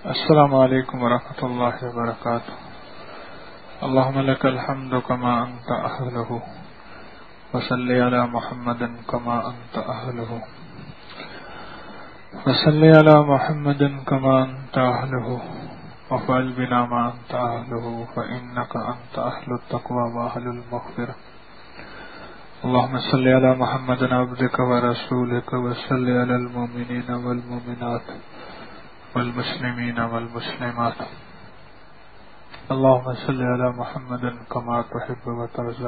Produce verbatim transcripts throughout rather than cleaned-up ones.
السلام علیکم ورحمۃ اللہ وبرکاتہ. اللهم لك الحمد كما أنت أهله وصل على محمد كما أنت أهله وصل على محمد كما أنت أهله وفعل بنا ما أنت أهله فإنك أنت أهل التقوى وأهل المغفرة. اللهم صل على محمد عبدك ورسولك وصل على المؤمنين والمؤمنات والمسلمين والمسلمات. اللهم صل على محمد كما تحب وترضى.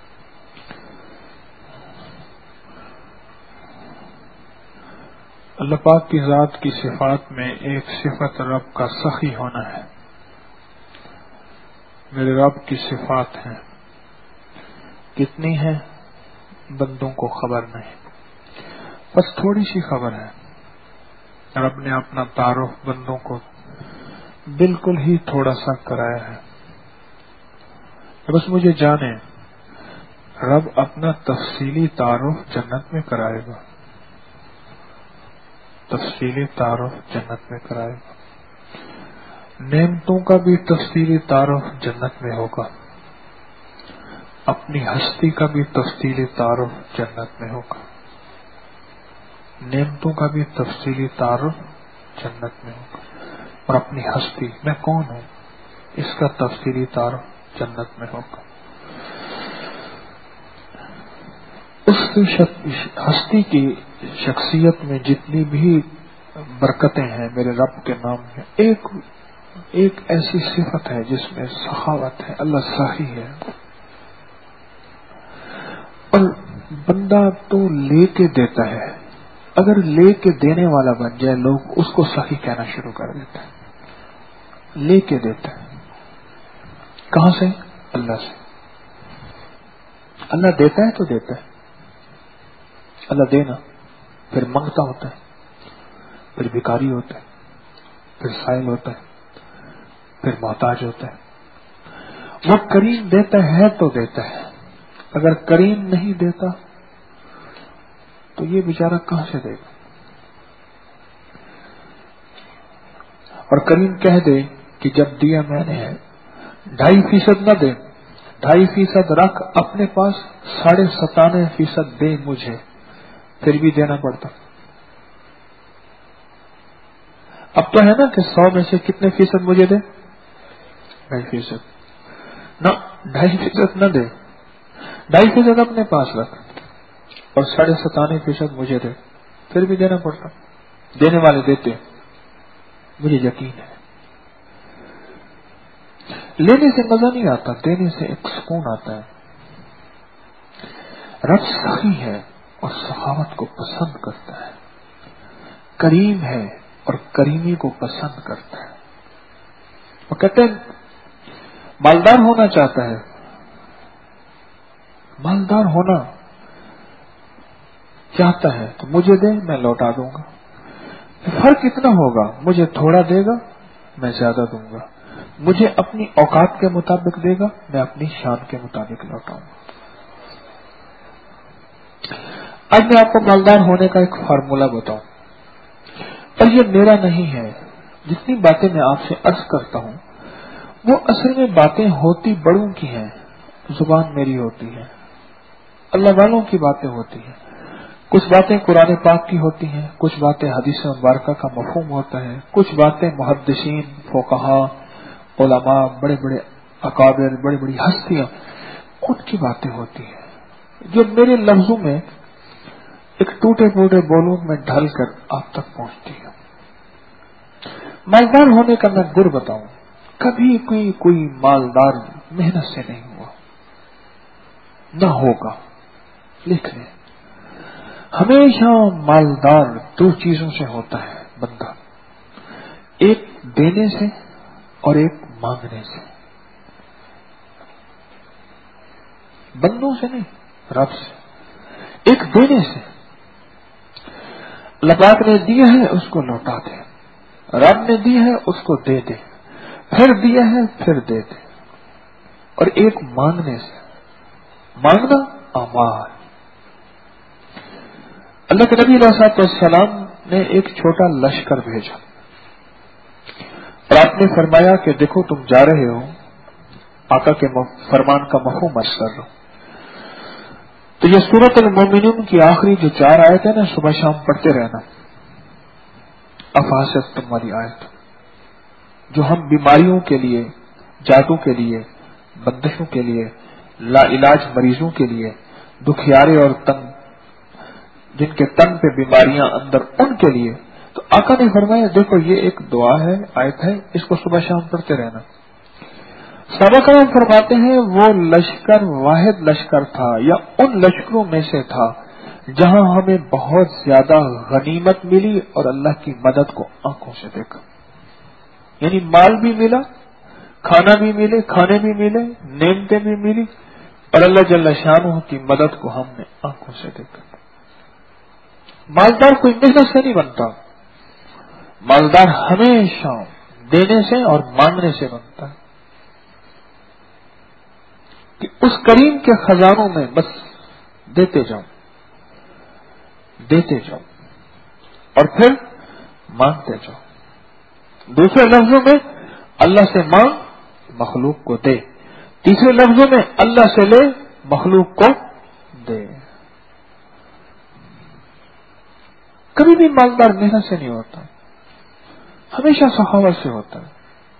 اللہ پاک کی ذات کی صفات میں ایک صفت رب کا سخی ہونا ہے. میرے رب کی صفات ہیں، کتنی ہیں بندوں کو خبر نہیں، بس تھوڑی سی خبر ہے. رب نے اپنا تعارف بندوں کو بالکل ہی تھوڑا سا کرایا ہے. بس مجھے جانے رب اپنا تفصیلی تعارف جنت میں کرائے گا، تفصیلی تعارف جنت میں کرائے گا. نعمتوں کا بھی تفصیلی تعارف جنت میں ہوگا، اپنی ہستی کا بھی تفصیلی تعارف جنت میں ہوگا. نعمتوں کا بھی تفصیلی تعارف جنت میں ہوگا، اور اپنی ہستی میں کون ہوں اس کا تفصیلی تعارف جنت میں ہوگا. اس ہستی کی شخصیت میں جتنی بھی برکتیں ہیں میرے رب کے نام میں، ایک ایک ایسی صفت ہے جس میں سخاوت ہے. اللہ سخی ہے، اور بندہ تو لے کے دیتا ہے. اگر لے کے دینے والا بن جائے لوگ اس کو سخی کہنا شروع کر دیتے ہیں. لے کے دیتا ہے کہاں سے؟ اللہ سے. اللہ دیتا ہے تو دیتا ہے. اللہ دینا پھر منگتا ہوتا ہے، پھر بھکاری ہوتا ہے، پھر سائل ہوتا ہے، پھر محتاج ہوتا ہے. وہ کریم دیتا ہے تو دیتا ہے. اگر کریم نہیں دیتا تو یہ بیچارہ کہاں سے دے گا؟ اور کریم کہہ دے کہ جب دیا میں نے ہے ڈھائی فیصد نہ دے، ڈھائی فیصد رکھ اپنے پاس، ساڑھے ستانوے فیصد دے مجھے، پھر بھی دینا پڑتا. اب تو ہے نا کہ سو میں سے کتنے فیصد مجھے دے؟ ڈھائی فیصد نہ، ڈھائی فیصد نہ دے، ڈھائی فیصد اپنے پاس رکھ اور ساڑھے ستانوے فیصد مجھے دے، پھر بھی دینا پڑتا. دینے والے دیتے، مجھے یقین ہے. لینے سے مزہ نہیں آتا، دینے سے ایک سکون آتا ہے. رب سخی ہے اور سخاوت کو پسند کرتا ہے، کریم ہے اور کریمی کو پسند کرتا ہے. وہ کہتے ہیں مالدار ہونا چاہتا ہے، مالدار ہونا چاہتا ہے تو مجھے دے، میں لوٹا دوں گا. فرق اتنا ہوگا، مجھے تھوڑا دے گا میں زیادہ دوں گا، مجھے اپنی اوقات کے مطابق دے گا میں اپنی شان کے مطابق لوٹاؤں گا. آج میں آپ کو مالدار ہونے کا ایک فارمولہ بتاؤں، اور یہ میرا نہیں ہے. جتنی باتیں میں آپ سے عرض کرتا ہوں وہ اصل میں باتیں ہوتی بڑوں کی ہیں، زبان میری ہوتی ہے، اللہ والوں کی باتیں ہوتی ہیں. کچھ باتیں قرآن پاک کی ہوتی ہیں، کچھ باتیں حدیث مبارکہ کا مفہوم ہوتا ہے، کچھ باتیں محدثین، فقہاء، علماء، بڑے بڑے اکابر، بڑی بڑی ہستیاں، ان کی باتیں ہوتی ہیں جو میرے لفظوں میں ایک ٹوٹے پھوٹے بولوں میں ڈھل کر آپ تک پہنچتی ہے. مالدار ہونے کا میں گر بتاؤں، کبھی کوئی کوئی مالدار محنت سے نہیں ہوا، نہ ہوگا. لکھ لیں، ہمیشہ مالدار دو چیزوں سے ہوتا ہے بندہ، ایک دینے سے اور ایک مانگنے سے. بندوں سے نہیں، رب سے. ایک دینے سے، اللہ پاک نے دیا ہے اس کو لوٹا دے، رب نے دیا ہے اس کو دے دے، پھر دیا ہے پھر دے دے. اور ایک مانگنے سے، مانگنا امال. اللہ کے نبی علیہ الصلوۃ والسلام نے ایک چھوٹا لشکر بھیجا. اور آپ نے فرمایا کہ دیکھو تم جا رہے ہو، آقا کے فرمان کا مفہوم عرض کر رہا ہوں۔ تو یہ سورۃ المومنون کی آخری جو چار آیت ہے نا، صبح شام پڑھتے رہنا، افحسبتم والی آیت، جو ہم بیماریوں کے لیے، جادو کے لیے، بندشوں کے لیے، لا علاج مریضوں کے لیے، دکھیارے اور تن جن کے تن پہ بیماریاں اندر، ان کے لیے، تو آقا نے فرمایا دیکھو یہ ایک دعا ہے، آیت ہے، اس کو صبح شام پڑھتے رہنا۔ صحابہ کرام فرماتے ہیں وہ لشکر واحد لشکر تھا یا ان لشکروں میں سے تھا جہاں ہمیں بہت زیادہ غنیمت ملی اور اللہ کی مدد کو آنکھوں سے دیکھا، یعنی مال بھی ملا، کھانا بھی ملے، کھانے بھی ملے، نعمتیں بھی ملی، اور اللہ جل شانہ کی مدد کو ہم نے آنکھوں سے دیکھا۔ مالدار کوئی محنت سے نہیں بنتا، مالدار ہمیشہ دینے سے اور مانگنے سے بنتا ہے، کہ اس کریم کے خزانوں میں بس دیتے جاؤ دیتے جاؤ اور پھر مانگتے جاؤ۔ دوسرے لفظوں میں اللہ سے مانگ، مخلوق کو دے، تیسرے لفظوں میں اللہ سے لے، مخلوق کو دے۔ کبھی بھی مالدار محنت سے نہیں ہوتا، ہمیشہ سخاوت سے ہوتا ہے۔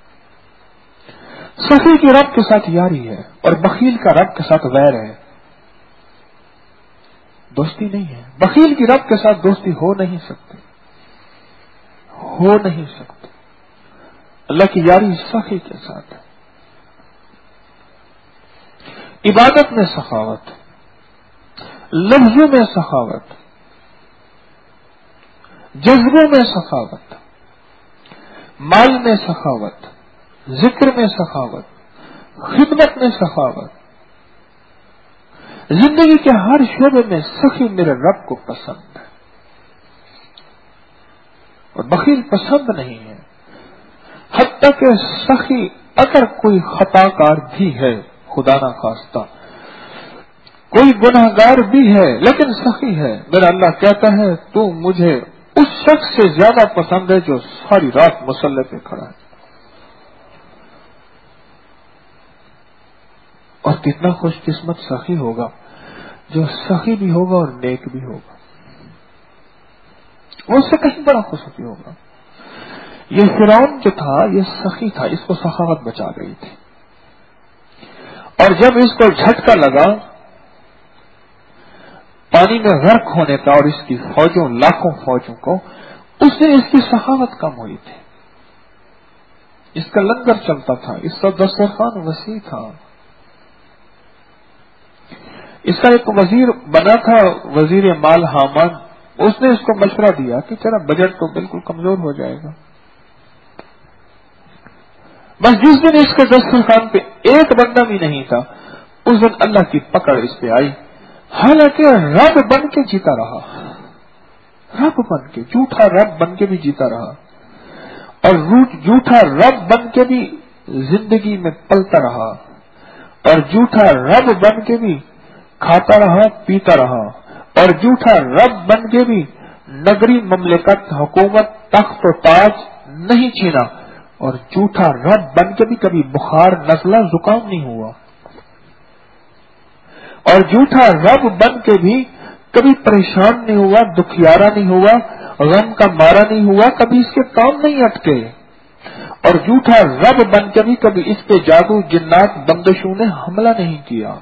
سخی کی رب کے ساتھ یاری ہے اور بخیل کا رب کے ساتھ ویر ہے، دوستی نہیں ہے۔ بخیل کی رب کے ساتھ دوستی ہو نہیں سکتی، ہو نہیں سکتی۔ اللہ کی یاری سخی کے ساتھ ہے۔ عبادت میں سخاوت، لفظوں میں سخاوت، جذبوں میں سخاوت، مال میں سخاوت، ذکر میں سخاوت، خدمت میں سخاوت، زندگی کے ہر شعبے میں سخی میرے رب کو پسند ہے اور بخیل پسند نہیں ہے۔ حتیٰ کہ سخی اگر کوئی خطا کار بھی ہے، خدا نہ خواستہ کوئی گناہ گار بھی ہے لیکن سخی ہے، میرا اللہ کہتا ہے تو مجھے اس شخص سے زیادہ پسند ہے جو ساری رات مصلی پہ کھڑا ہے۔ اور کتنا خوش قسمت سخی ہوگا جو سخی بھی ہوگا اور نیک بھی ہوگا، وہ اس سے کہیں بڑا خوش ہوگا۔ یہ فرعون جو تھا یہ سخی تھا، اس کو سخاوت بچا گئی تھی، اور جب اس کو جھٹکا لگا پانی میں غرق ہونے کا اور اس کی فوجوں لاکھوں فوجوں کو، اس سے اس کی سخاوت کم ہوئی تھی۔ اس کا لنگر چلتا تھا، اس کا دسترخوان وسیع تھا، اس کا ایک وزیر بنا تھا، وزیر مال حامان، اس نے اس کو مشورہ دیا کہ تیرا بجٹ تو بالکل کمزور ہو جائے گا۔ بس جس دن اس کے دسترخوان پہ ایک بندہ بھی نہیں تھا، اس دن اللہ کی پکڑ اس پہ آئی، حالانکہ رب بن کے جیتا رہا، رب بن کے، جھوٹا رب بن کے بھی جیتا رہا، اور جھوٹا رب بن کے بھی زندگی میں پلتا رہا، اور جھوٹا رب بن کے بھی کھاتا رہا، پیتا رہا، اور جھوٹا رب بن کے بھی نگری مملکت، حکومت، تخت و تاج نہیں چھینا، اور جھوٹا رب بن کے بھی کبھی بخار، نزلہ، زکام نہیں ہوا، اور جھوٹا رب بن کے بھی کبھی پریشان نہیں ہوا، دکھیارا نہیں ہوا، غم کا مارا نہیں ہوا، کبھی اس کے کام نہیں اٹکے، اور جھوٹا رب بن کے بھی کبھی اس پہ جادو، جنات، بندشوں نے حملہ نہیں کیا۔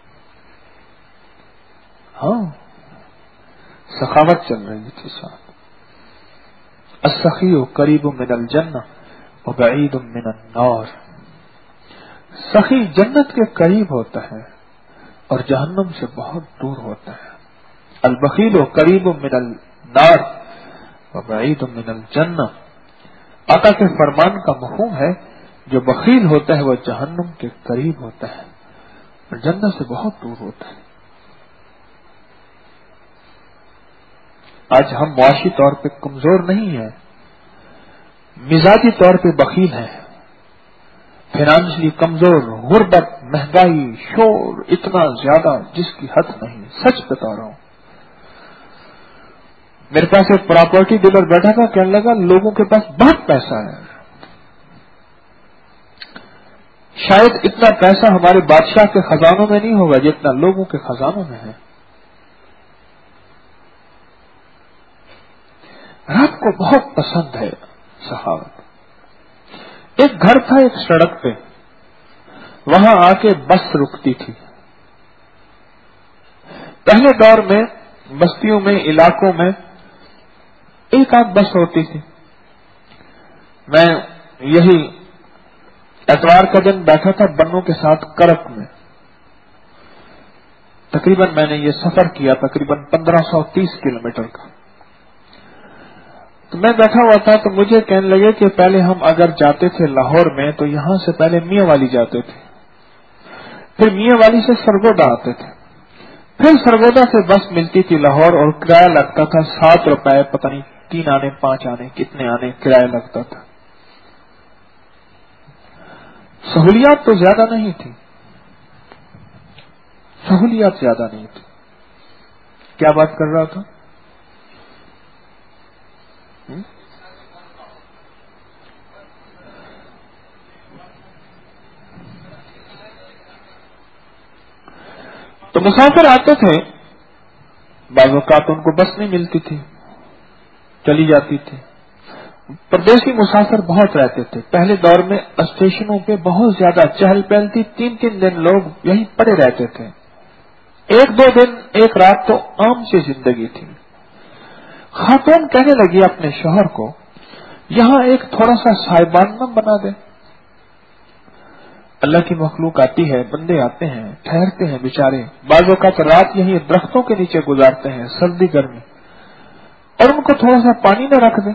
ہاں، سخاوت چل رہی تھی ساتھ۔ السخی قریب من الجنہ وبعید من النار، سخی جنت کے قریب ہوتا ہے اور جہنم سے بہت دور ہوتا ہے۔ البخیل قریب من النار وبعید من الجنہ، آقا کے فرمان کا مفہوم ہے جو بخیل ہوتا ہے وہ جہنم کے قریب ہوتا ہے اور جنت سے بہت دور ہوتا ہے۔ آج ہم معاشی طور پہ کمزور نہیں ہیں، مزاجی طور پہ بخیل ہیں، فائنانشلی کمزور، غربت، مہنگائی، شور اتنا زیادہ جس کی حد نہیں، سچ بتا رہا ہوں۔ میرے پاس ایک پراپرٹی ڈیلر بیٹھا تھا، کہنے لگا لوگوں کے پاس بہت پیسہ ہے، شاید اتنا پیسہ ہمارے بادشاہ کے خزانوں میں نہیں ہوگا جتنا لوگوں کے خزانوں میں ہے. رب کو بہت پسند ہے سخاوت. ایک گھر تھا ایک سڑک پہ، وہاں آ کے بس رکتی تھی. پہلے دور میں بستیوں میں علاقوں میں ایک آدھ بس ہوتی تھی. میں یہی اتوار کا دن بیٹھا تھا بنوں کے ساتھ کرک میں. تقریباً میں نے یہ سفر کیا تقریباً پندرہ سو تیس کلومیٹر کا. تو میں بیٹھا ہوا تھا تو مجھے کہنے لگے کہ پہلے ہم اگر جاتے تھے لاہور میں تو یہاں سے پہلے میاں والی جاتے تھے، پھر میاں والی سے سرگودا آتے تھے، پھر سرگودا سے بس ملتی تھی لاہور اور کرایہ لگتا تھا سات روپے، پتہ نہیں تین آنے پانچ آنے کتنے آنے کرایہ لگتا تھا. سہولیات تو زیادہ نہیں تھی، سہولیات زیادہ نہیں تھی. کیا بات کر رہا تھا؟ تو مسافر آتے تھے، بعض اوقات ان کو بس نہیں ملتی تھی، چلی جاتی تھی. پردیسی مسافر بہت رہتے تھے. پہلے دور میں اسٹیشنوں پہ بہت زیادہ چہل پہل تھی، تین تین دن لوگ یہیں پڑے رہتے تھے. ایک دو دن ایک رات تو عام سی زندگی تھی. خاتون کہنے لگی اپنے شوہر کو، یہاں ایک تھوڑا سا سائبان نہ بنا دے. اللہ کی مخلوق آتی ہے، بندے آتے ہیں، ٹھہرتے ہیں بیچارے، بعض اوقات رات یہیں درختوں کے نیچے گزارتے ہیں سردی گرمی، اور ان کو تھوڑا سا پانی نہ رکھ دیں.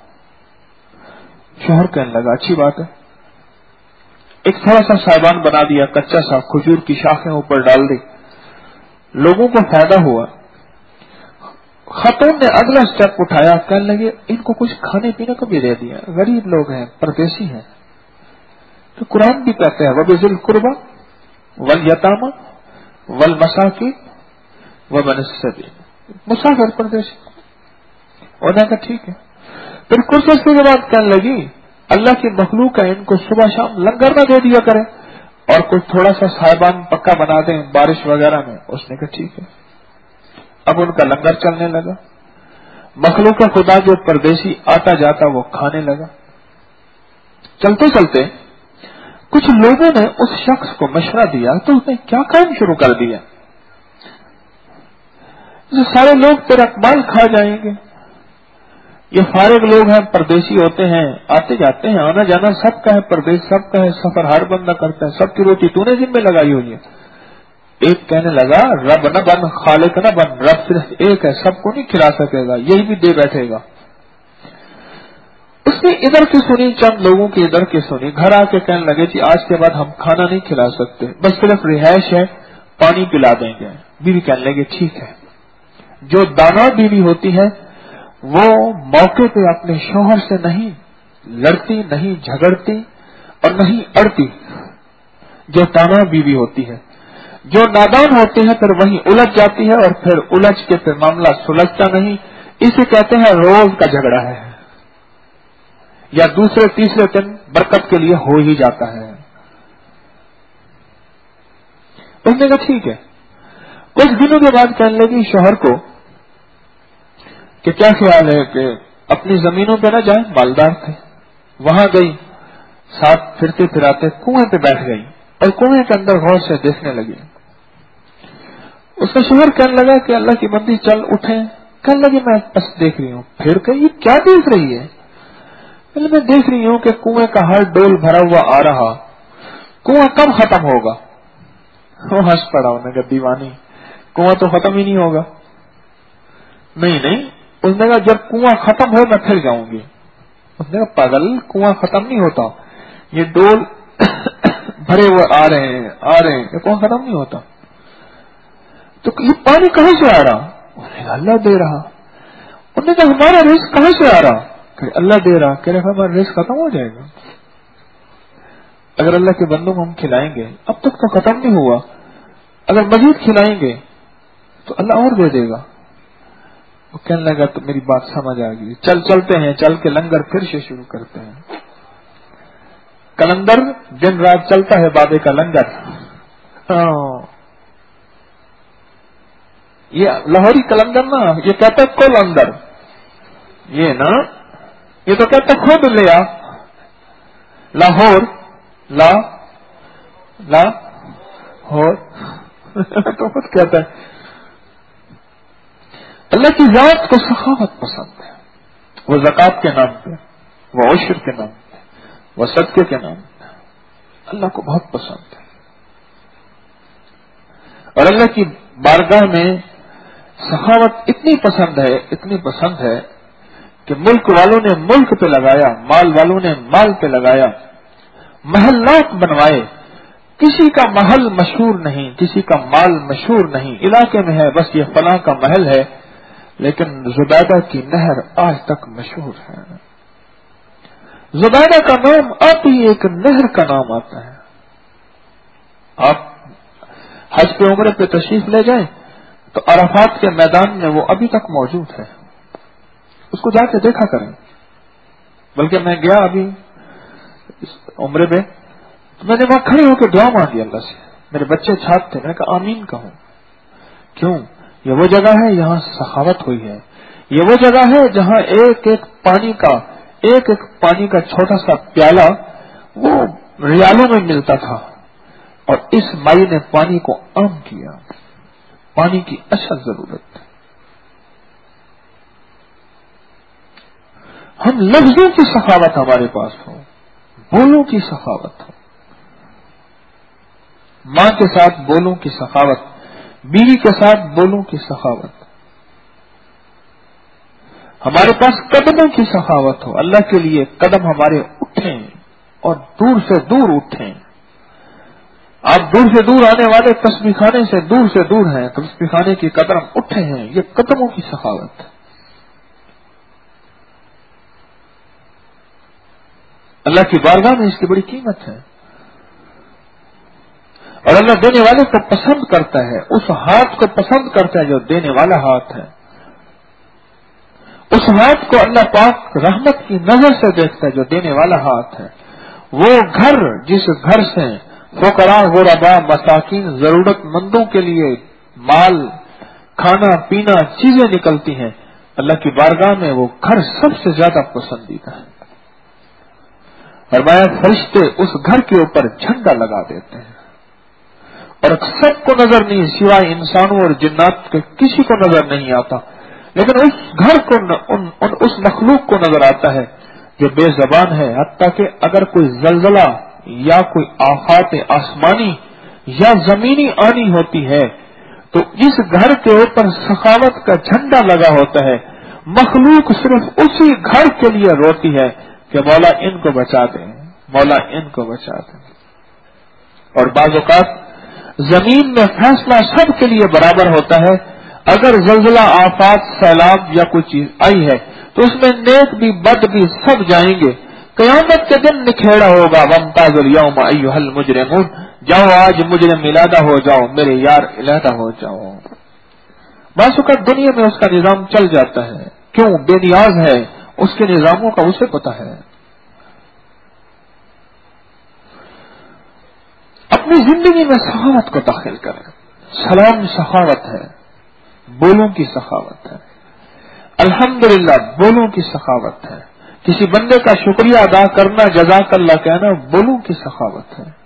شوہر کہنے لگا اچھی بات ہے. ایک تھوڑا سا سائبان بنا دیا، کچا سا، کھجور کی شاخیں اوپر ڈال دی، لوگوں کو فائدہ ہوا. خاتون نے اگلا سٹیپ اٹھایا، کہنے لگے ان کو کچھ کھانے پینے کو بھی دے دیا، غریب لوگ ہیں، پردیسی ہیں. تو قرآن بھی کہتے ہیں وَبِذِي الْقُرْبَى وَالْيَتَامَى وَالْمَسَاكِينِ وَابْنِ السَّبِيلِ. مسافر پردیسی. انہوں نے کہا ٹھیک ہے. پھر کچھ عرصے کے بعد کہنے لگی اللہ کی مخلوق ہے، ان کو صبح شام لنگر نہ دے دیا کریں اور کچھ تھوڑا سا سائبان پکا بنا دیں بارش وغیرہ میں. اس نے کہا ٹھیک ہے. اب ان کا لنگر چلنے لگا. مخلوق خدا جو پردیسی آتا جاتا وہ کھانے لگا. چلتے چلتے کچھ لوگوں نے اس شخص کو مشورہ دیا تو اس نے کیا کام شروع کر دیا، سارے لوگ تیرا مال کھا جائیں گے. یہ فارغ لوگ ہیں، پردیسی ہوتے ہیں، آتے جاتے ہیں، آنا جانا سب کا ہے، پردیش سب کا ہے، سفر ہر بندہ کرتا ہے، سب کی روٹی تو نے ذمہ لگائی ہوئی ہے. ایک کہنے لگا رب نہ بن، خالق نہ بن، رب صرف ایک ہے، سب کو نہیں کھلا سکے گا، یہی بھی دے بیٹھے گا. اس نے ادھر کی سنی، چند لوگوں کی ادھر کی سنی، گھر آ کے کہنے لگے جی آج کے بعد ہم کھانا نہیں کھلا سکتے، بس صرف رہائش ہے، پانی پلا دیں گے. بیوی کہنے لگے ٹھیک ہے. جو دانا بیوی ہوتی ہے وہ موقع پہ اپنے شوہر سے نہیں لڑتی، نہیں جھگڑتی اور نہیں اڑتی. جو دانا بیوی ہوتی ہے، جو نادان ہوتے ہیں پھر وہیں الجھ جاتی ہے اور پھر الجھ کے پھر معاملہ سلجھتا نہیں. اسے کہتے ہیں روز کا جھگڑا ہے، یا دوسرے تیسرے دن برکت کے لیے ہو ہی جاتا ہے. اس نے کہا ٹھیک ہے. کچھ دنوں کے بعد کہنے لگی شوہر کو کہ کیا خیال ہے کہ اپنی زمینوں پہ نہ جائیں، مالدار تھے. وہاں گئی، ساتھ پھرتے پھراتے کنویں پہ بیٹھ گئی اور کنویں کے اندر غور سے دیکھنے لگی. اس کا شوہر کہنے لگا کہ اللہ کی بندی چل اٹھیں. کہنے لگی میں بس دیکھ رہی ہوں. پھر کہ یہ کیا دیکھ رہی ہے؟ میں دیکھ رہی ہوں کہ کنویں کا ہر ڈول بھرا ہوا آ رہا، کنواں کب ختم ہوگا؟ وہ ہنس پڑا. انہوں نے کہا دیوانی، کنواں تو ختم ہی نہیں ہوگا. نہیں نہیں، اس نے کہا جب کنواں ختم ہو میں پھر جاؤں گی. اس نے کہا پاگل، کنواں ختم نہیں ہوتا، یہ ڈول بھرے ہوئے آ رہے ہیں آ رہے ہیں، یہ کنواں ختم نہیں ہوتا. تو یہ پانی کہاں سے آ رہا؟ انہوں نے کہا اللہ دے رہا. انہوں نے کہا ہمارا رزق کہاں سے آ رہا؟ کہ اللہ دے رہا. کہہ رہا ہمارا رزق ختم ہو جائے گا. اگر اللہ کے بندوں کو ہم کھلائیں گے، اب تک تو ختم نہیں ہوا، اگر مزید کھلائیں گے تو اللہ اور دے دے گا. وہ کہنے لگا تو میری بات سمجھ آ گئی، چل چلتے ہیں، چل کے لنگر پھر سے شروع کرتے ہیں. कलंदर दिन रात चलता है बाबे का लंगर। ये लाहौरी कलंदर ना, ये कहता है कुल अंदर, ये ना, ये तो कहता खुद ले आ, लाहौर ला ला होर तो खुद कहता है। अल्लाह की जात को सखावत पसंद है, वो ज़कात के नाम पे, वो उश्र के नाम पे, वो सदके के नाम पे अल्लाह को बहुत पसंद है। और अल्लाह की बारगाह में सखावत इतनी पसंद है, इतनी पसंद है कि मुल्क वालों ने मुल्क पे लगाया, माल वालों ने माल पे लगाया, महल्लात बनवाए, किसी का महल मशहूर नहीं, किसी का माल मशहूर नहीं, इलाके में है बस ये फलां का महल है, लेकिन जुबैदा की नहर आज तक मशहूर है। जुबैदा का नाम आते ही एक नहर का नाम आता है। आप हज पे उम्रे पे तशरीफ ले जाएं तो अराफात के मैदान में वो अभी तक मौजूद है, उसको जाके देखा करें। बल्कि मैं गया अभी उम्रे पे, तो मैंने वहां खड़े होकर दुआ मांगी अल्लाह से, मेरे बच्चे छात्र थे, मैंने कहा आमीन कहूं। क्यों? ये वो जगह है यहां सखावत हुई है, ये वो जगह है जहां एक एक पानी का एक एक पानी का छोटा सा प्याला वो रियालों में मिलता था, और इस माई ने पानी को आम किया। पानी की असल जरूरत है। हम लफ्जों की सखावत हमारे पास हो, बोलों की सखावत हो, मां के साथ बोलों की सखावत, बीवी के साथ बोलों की सखावत, हमारे पास कदमों की सखावत हो, अल्लाह के लिए कदम हमारे उठें और दूर से दूर उठें। आप दूर से दूर आने वाले तस्बीह खाने से दूर से दूर हैं, तस्बीह खाने की कदम उठे हैं, ये कदमों की सखावत है। अल्लाह की बारगाह में इसकी बड़ी कीमत है, और अल्लाह देने वाले को पसंद करता है, उस हाथ को पसंद करता है जो देने वाला हाथ है। उस हाथ को अल्लाह पाक रहमत की नजर से देखता है जो देने वाला हाथ है। वो घर जिस घर से फुकरा गुरबा मसाकिन जरूरतमंदों के लिए माल खाना पीना चीजें निकलती हैं, अल्लाह की बारगाह में वो घर सबसे ज्यादा पसंदीदा है। फरमाया फरिश्ते उस घर के ऊपर झंडा लगा देते हैं, और सबको नजर नहीं, सिवाय इंसानों और जिन्नात के किसी को नजर नहीं आता, लेकिन उस घर को न, उन, उन उस मखलूक को नजर आता है जो बेजबान है। हत्ता कि अगर कोई जलजला या कोई आफात आसमानी या जमीनी आनी होती है तो जिस घर के ऊपर सखावत का झंडा लगा होता है, मखलूक सिर्फ उसी घर के लिए रोती है कि मौला इनको बचा दे, मौला इनको बचा दे। और बाज़ औक़ात जमीन में फैसला सबके लिए बराबर होता है। अगर जलजला आफात सैलाब या कोई चीज आई है तो उसमें नेक भी बद भी सब जाएंगे। कयामत के दिन निखेड़ा होगा, वमताजुल यौम अय्युहल मुजरिमून, जाओ आज मुजरिम मिलादा हो जाओ, मेरे यार इलादा हो जाओ। बासुका दुनिया में उसका निजाम चल जाता है, क्यों? बेनियाज है, उसके निजामों का उसे पता है। अपनी जिंदगी में सखावत को दाखिल करें। सलाम सखावत है, बोलों की सखावत है। अल्हम्दुलिल्लाह बोलों की सखावत है। किसी बंदे का शुक्रिया अदा करना, जज़ाकल्लाह कहना, बोलों की सखावत है,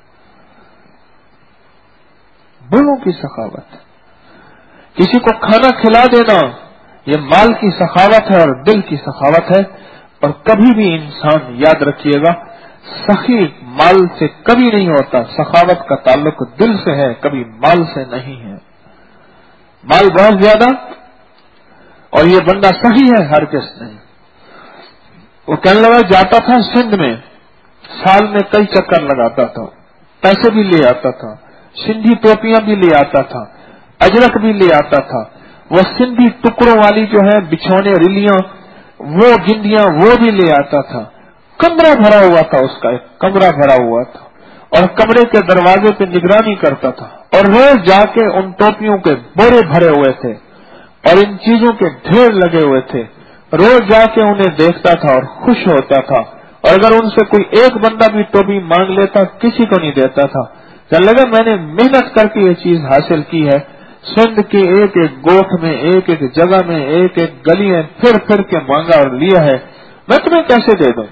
बोलों की सखावत है। किसी को खाना खिला देना, ये माल की सखावत है और दिल की सखावत है। और कभी भी इंसान याद रखिएगा, सखी माल से कभी नहीं होता, सखावत का ताल्लुक दिल से है, कभी माल से नहीं है। माल बहुत ज्यादा और ये बंदा सही है, हर किस नहीं। वो कहने लगा जाता था सिंध में, साल में कई चक्कर लगाता था, पैसे भी ले आता था, सिंधी टोपियां भी ले आता था, अजरक भी ले आता था, वो सिंधी टुकड़ों वाली जो है बिछौने रिलियां, वो गिंदियां, वो भी ले आता था। कमरा भरा हुआ था, उसका एक कमरा भरा हुआ था, और कमरे के दरवाजे पे निगरानी करता था, और रोज जाके उन टोपियों के बोरे भरे हुए थे और इन चीजों के ढेर लगे हुए थे। रोज जाके उन्हें देखता था और खुश होता था, اور اگر ان سے کوئی ایک بندہ بھی ٹوپی مانگ لیتا کسی کو نہیں دیتا تھا. کہنے لگا میں نے محنت کر کے یہ چیز حاصل کی ہے, سندھ کے ایک ایک گوٹھ میں, ایک ایک جگہ میں, ایک ایک گلی میں پھر پھر کے مانگا اور لیا ہے, میں تمہیں کیسے دے دوں.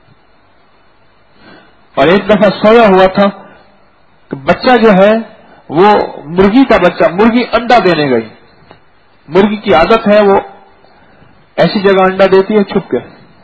اور ایک دفعہ سویا ہوا تھا کہ بچہ جو ہے وہ مرغی کا بچہ, مرغی انڈا دینے گئی. مرغی کی عادت ہے وہ ایسی جگہ انڈا دیتی ہے چھپ کے.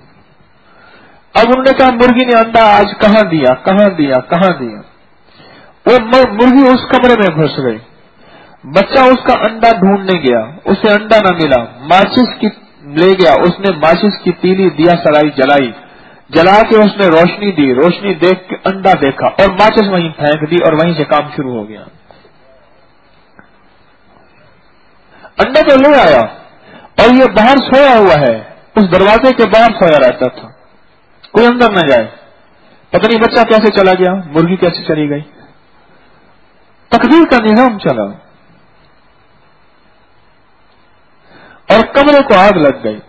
اب انہوں نے کہا مرغی نے انڈا آج کہاں دیا کہاں دیا کہاں دیا. وہ مرغی اس کمرے میں گھس گئی. بچہ اس کا انڈا ڈھونڈنے گیا, اسے انڈا نہ ملا. ماچس کی لے گیا, اس نے ماچس کی تیلی دیا سرائی جلائی, جلا کے اس نے روشنی دی, روشنی دیکھ کے انڈا دیکھا اور ماچس وہیں پھینک دی اور وہیں سے کام شروع ہو گیا. انڈا تو لے آیا اور یہ باہر سویا ہوا ہے, اس دروازے کے باہر سویا رہتا تھا, کوئی اندر نہ جائے. پتہ نہیں بچہ کیسے چلا گیا, مرغی کیسے چلی گئی. تقدیر کا نظام چلا اور کمرے کو آگ لگ گئی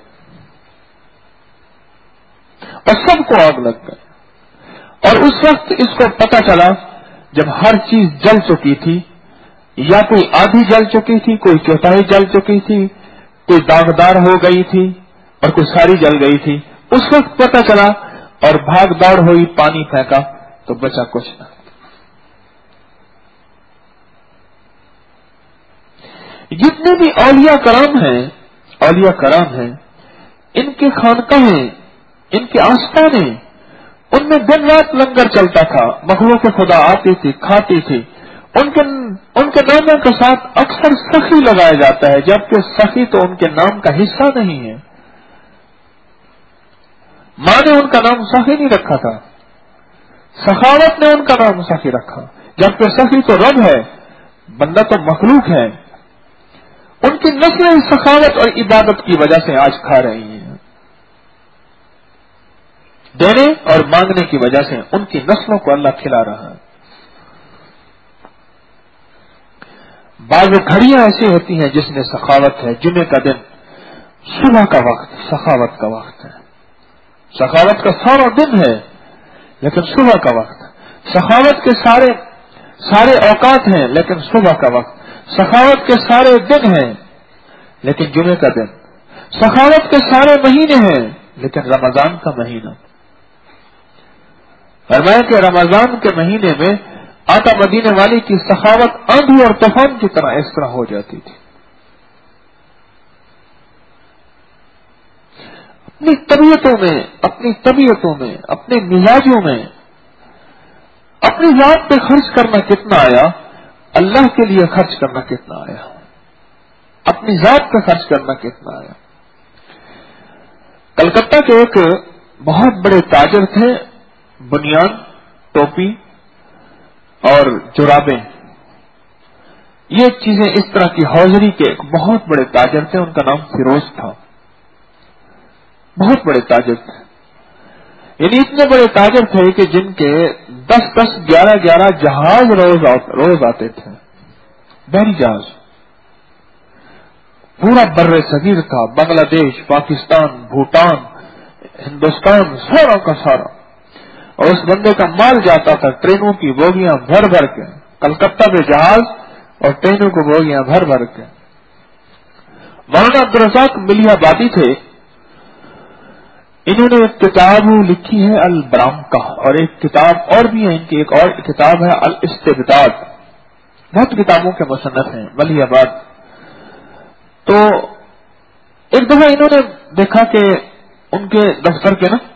اور سب کو آگ لگ گئی. اور اس وقت اس کو پتہ چلا جب ہر چیز جل چکی تھی, یا کوئی آدھی جل چکی تھی, کوئی چوتھائی جل چکی تھی, کوئی داغدار ہو گئی تھی اور کوئی ساری جل گئی تھی. اس وقت پتہ چلا اور بھاگ دوڑ ہوئی, پانی پھینکا تو بچا کچھ نہ. جتنے بھی اولیاء کرام ہیں اولیاء کرام ہیں ان کے خانقاہیں, ان کے آستانے, ان میں دن رات لنگر چلتا تھا. مخلوق خدا آتی تھی, کھاتی تھی. ان کے ان کے ناموں کے ساتھ اکثر سخی لگایا جاتا ہے, جبکہ سخی تو ان کے نام کا حصہ نہیں ہے. ماں نے ان کا نام سخی نہیں رکھا تھا, سخاوت نے ان کا نام سخی رکھا, جبکہ سخی تو رب ہے, بندہ تو مخلوق ہے. ان کی نسلیں سخاوت اور عبادت کی وجہ سے آج کھا رہی ہیں. دینے اور مانگنے کی وجہ سے ان کی نسلوں کو اللہ کھلا رہا ہے. بعض گھڑیاں ایسی ہوتی ہیں جس میں سخاوت ہے. جمعے کا دن, صبح کا وقت سخاوت کا وقت ہے. سخاوت کا سارا دن ہے لیکن صبح کا وقت. سخاوت کے سارے سارے اوقات ہیں لیکن صبح کا وقت. سخاوت کے سارے دن ہیں لیکن جمعے کا دن. سخاوت کے سارے مہینے ہیں لیکن رمضان کا مہینہ. فرمایا کہ رمضان کے مہینے میں آقا مدینے والی کی سخاوت آندھی اور طوفان کی طرح اس طرح ہو جاتی تھی. اپنی طبیعتوں میں اپنی طبیعتوں میں اپنے مزاجوں میں اپنی ذات پہ خرچ کرنا کتنا آیا, اللہ کے لیے خرچ کرنا کتنا آیا, اپنی ذات پہ خرچ کرنا کتنا آیا. کلکتہ کے ایک بہت بڑے تاجر تھے, بنیان, ٹوپی اور جرابیں, یہ چیزیں اس طرح کی حوضری کے ایک بہت بڑے تاجر تھے. ان کا نام فیروز تھا. بہت بڑے تاجر تھے, یعنی اتنے بڑے تاجر تھے کہ جن کے دس دس گیارہ گیارہ جہاز روز روز آتے تھے, بحری جہاز. پورا بر صغیر تھا, بنگلہ دیش, پاکستان, بھوٹان, ہندوستان, سارا کا سارا. اور اس بندے کا مال جاتا تھا ٹرینوں کی بوگیاں بھر بھر کے, کلکتہ میں جہاز اور ٹرینوں کی بوگیاں بھر بھر کے. مولانا عبدالرزاق ملیح آبادی تھے, انہوں نے ایک کتاب لکھی ہے البرام کا, اور ایک کتاب اور بھی ہے ان کی, ایک اور کتاب ہے الاستبداد. بہت کتابوں کے مصنف ہیں ملیح آباد. تو ایک دفعہ انہوں نے دیکھا کہ ان کے دفتر کے نا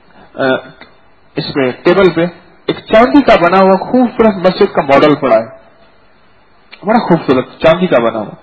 اس پہ ٹیبل پہ ایک چاندی کا بنا ہوا خوبصورت مسجد کا ماڈل پڑا ہے, بڑا خوبصورت چاندی کا بنا ہوا.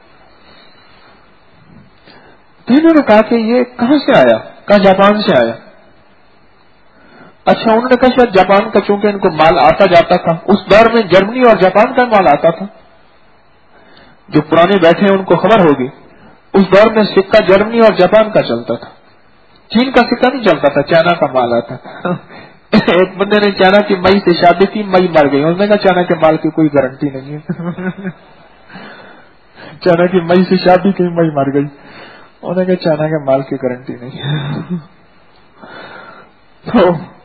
تو انہوں نے کہا کہ یہ کہاں سے آیا, کہا جاپان سے آیا. اچھا, انہوں نے کہا شاید جاپان کا, چونکہ ان کو مال آتا جاتا تھا. اس دور میں جرمنی اور جاپان کا مال آتا تھا. جو پرانے بیٹھے ہیں ان کو خبر ہوگی, اس دور میں سکہ جرمنی اور جاپان کا چلتا تھا. چین کا سکہ نہیں چلتا تھا, چائنا کا مال آتا تھا. ایک بندے نے چائنا کی مئی سے شادی کی, مئی مر گئی. انہوں نے کہا چائنا کے مال کی کوئی گارنٹی نہیں ہے. چائنا کی مئی سے شادی کی, مئی مر گئی. انہوں نے کہا چائنا کے مال کی گارنٹی نہیں ہے. تو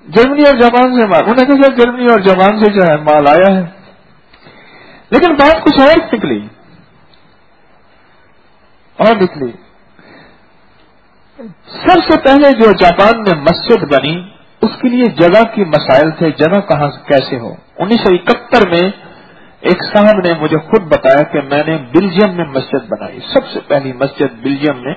जर्मनी और जापान से माल, उन्होंने कहा जर्मनी और जापान से जो है माल आया है, लेकिन बात कुछ और निकली और निकली। सबसे पहले जो जापान में मस्जिद बनी उसके लिए जगह की मसाइल थे, जगह कहां कैसे हो। उन्नीस सौ इकहत्तर में एक साहब ने मुझे खुद बताया कि मैंने बेल्जियम में मस्जिद बनाई, सबसे पहली मस्जिद बेल्जियम में।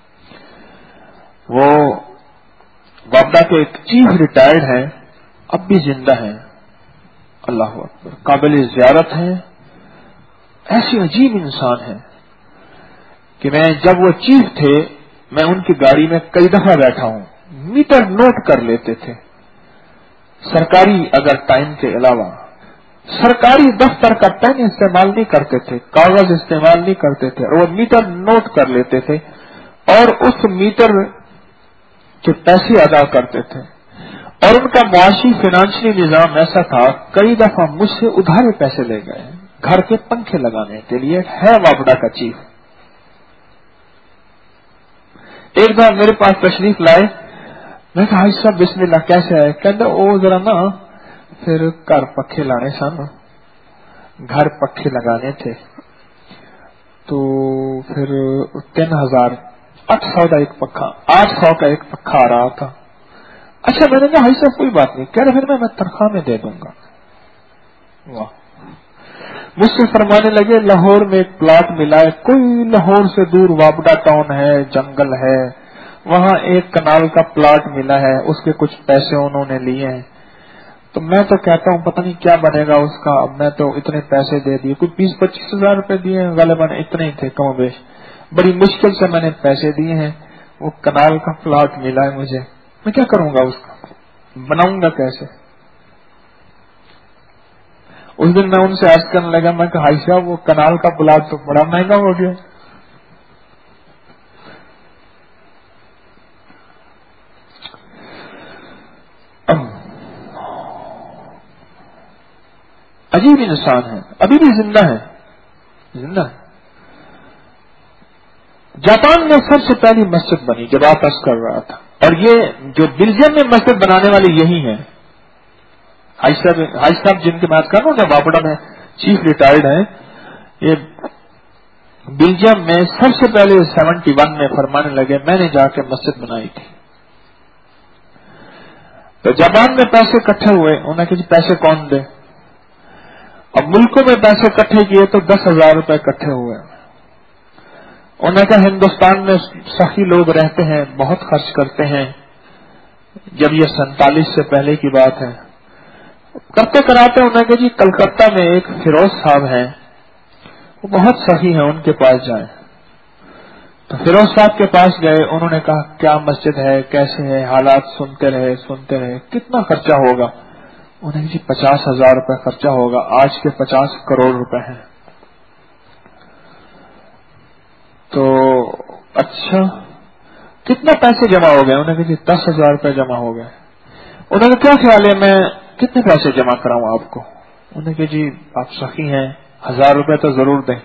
वो वापडा के एक चीफ रिटायर्ड हैं, अब भी जिंदा हैं, अल्लाह अकबर, काबिल ज़ियारत हैं। ऐसी अजीब इंसान है कि मैं जब वो चीफ थे मैं उनकी गाड़ी में कई दफा बैठा हूं, मीटर नोट कर लेते थे, सरकारी अगर टाइम के अलावा। सरकारी दफ्तर का पेन इस्तेमाल नहीं करते थे, कागज इस्तेमाल नहीं करते थे, और वो मीटर नोट कर लेते थे और उस मीटर के पैसे अदा करते थे। और उनका मुआशी फाइनेंशियल निजाम ऐसा था, कई दफा मुझसे उधारे पैसे ले गए घर के पंखे लगाने के लिए। है वापडा का चीफ। एक बार मेरे पास तशरीफ लाए, मैं कहा हाजी साहब बिस्मिल्लाह, कैसे है? कहते ओ जरा ना फिर घर पखे लाने सन, घर पखे लगाने थे, तो फिर तीन हजार आठ सौ का एक पखा आठ सौ का एक पखा आ रहा था। अच्छा, मैंने कहा हाजी साहब कोई बात नहीं, कह रहे फिर मैं, मैं तनख्वाह में दे दूंगा। वाह, मुझसे फरमाने लगे लाहौर में एक प्लाट मिला है, कोई लाहौर से दूर वापडा टाउन है, जंगल है, वहां एक कनाल का प्लाट मिला है, उसके कुछ पैसे उन्होंने लिए हैं। तो मैं तो कहता हूं पता नहीं क्या बनेगा उसका, अब मैं तो इतने पैसे दे दिए, कुछ बीस पच्चीस हजार रुपए दिए हैं, गालिबन इतने ही थे कम बेश, बड़ी मुश्किल से मैंने पैसे दिए हैं, वो कनाल का प्लाट मिला है मुझे, मैं क्या करूंगा उसका, बनाऊंगा कैसे? उस दिन मैं उनसे अर्ज करने लगा, मैं कहा हाई साहब वो कनाल का प्लाट तो बड़ा महंगा हो गया। अजीब इंसान है, अभी भी जिंदा है, जिंदा है। जापान में सबसे पहली मस्जिद बनी जब आप अर्ज कर रहा था, और ये जो बेल्जियम में मस्जिद बनाने वाले यही हैं। हाई साहब हाई साहब जिनकी बात कर रहा हूँ, वापडा में चीफ रिटायर्ड हैं, ये बेल्जियम में सबसे पहले इकहत्तर में फरमाने लगे, मैंने जाके मस्जिद बनाई थी। तो जापान में पैसे इकट्ठे हुए, उन्होंने कहा पैसे कौन दे, अब मुल्कों में पैसे इकट्ठे किए तो दस हजार रुपए इकट्ठे हुए। उन्होंने कहा हिंदुस्तान में सखी लोग रहते हैं, बहुत खर्च करते हैं, जब ये सैंतालीस से पहले की बात है, करते कराते उन्होंने कहा जी कलकत्ता में एक फिरोज साहब हैं, वो बहुत सही है, उनके पास जाएं। तो फिरोज साहब के पास गए, उन्होंने कहा क्या मस्जिद है, कैसे है, हालात सुनते रहे सुनते रहे कितना खर्चा होगा। उन्हें जी पचास हजार रुपये खर्चा होगा, आज के पचास करोड़ रुपए हैं। तो अच्छा कितना पैसे जमा हो गए? उन्होंने कहा जी दस हजार रुपये जमा हो गए। उन्होंने क्या ख्याल है मैं कितने पैसे जमा कराऊं आपको? उन्होंने कहा जी आप सखी हैं, हजार रुपये तो जरूर दें,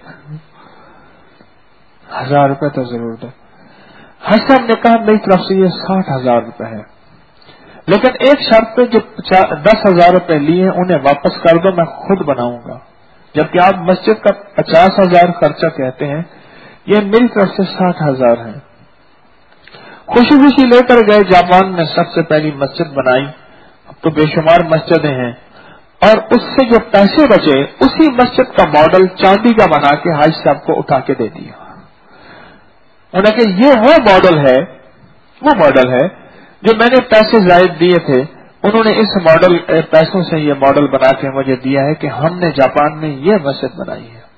हजार रुपये तो जरूर दें। हज साहब ने कहा मेरी तरफ से ये साठ हजार रुपये है, लेकिन एक शर्त पे जो दस हजार रुपये लिए उन्हें वापस कर दो, मैं खुद बनाऊंगा। जबकि आप मस्जिद का पचास हजार खर्चा कहते हैं, ये मेरी तरफ से साठ हजार है। खुशी खुशी लेकर गए, जापान में सबसे पहली मस्जिद बनाई, अब तो बेशुमार मस्जिदें हैं, और उससे जो पैसे बचे उसी मस्जिद का मॉडल चांदी का बना के हाजी साहब को उठा के दे दिया। उन्होंने कहा ये वो मॉडल है, वो मॉडल है जो मैंने पैसे जायद दिए थे, उन्होंने इस मॉडल पैसों से ये मॉडल बना के मुझे दिया है कि हमने जापान में ये मस्जिद बनाई है।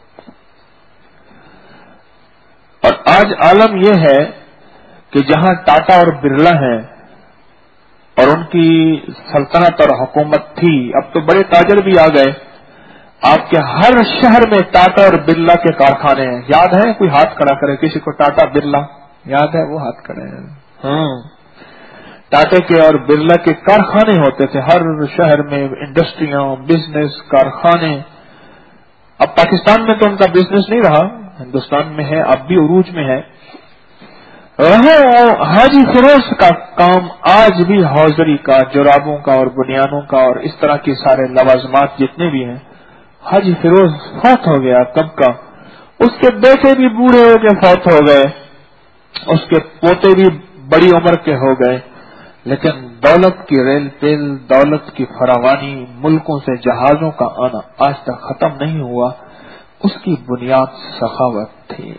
और आज आलम यह है कि जहां टाटा और बिरला हैं और उनकी सल्तनत और हुकूमत थी, अब तो बड़े ताजर भी आ गए, आपके हर शहर में टाटा और बिरला के कारखाने हैं। याद है? कोई हाथ खड़ा करे, किसी को टाटा बिरला याद है? वो हाथ खड़े हैं। हाँ, टाटा के और बिरला के कारखाने होते थे हर शहर में, इंडस्ट्रियां, बिजनेस, कारखाने। अब पाकिस्तान में तो उनका बिजनेस नहीं रहा, हिंदुस्तान में है, अब भी उरूज में है। وہاں حاجی فیروز کا کام آج بھی حوضری کا، جرابوں کا اور بنیانوں کا اور اس طرح کے سارے لوازمات جتنے بھی ہیں، حاجی فیروز فوت ہو گیا کب کا، اس کے بیٹے بھی بوڑھے ہو کے فوت ہو گئے، اس کے پوتے بھی بڑی عمر کے ہو گئے، لیکن دولت کی ریل تیل، دولت کی فراوانی، ملکوں سے جہازوں کا آنا آج تک ختم نہیں ہوا۔ اس کی بنیاد سخاوت تھی۔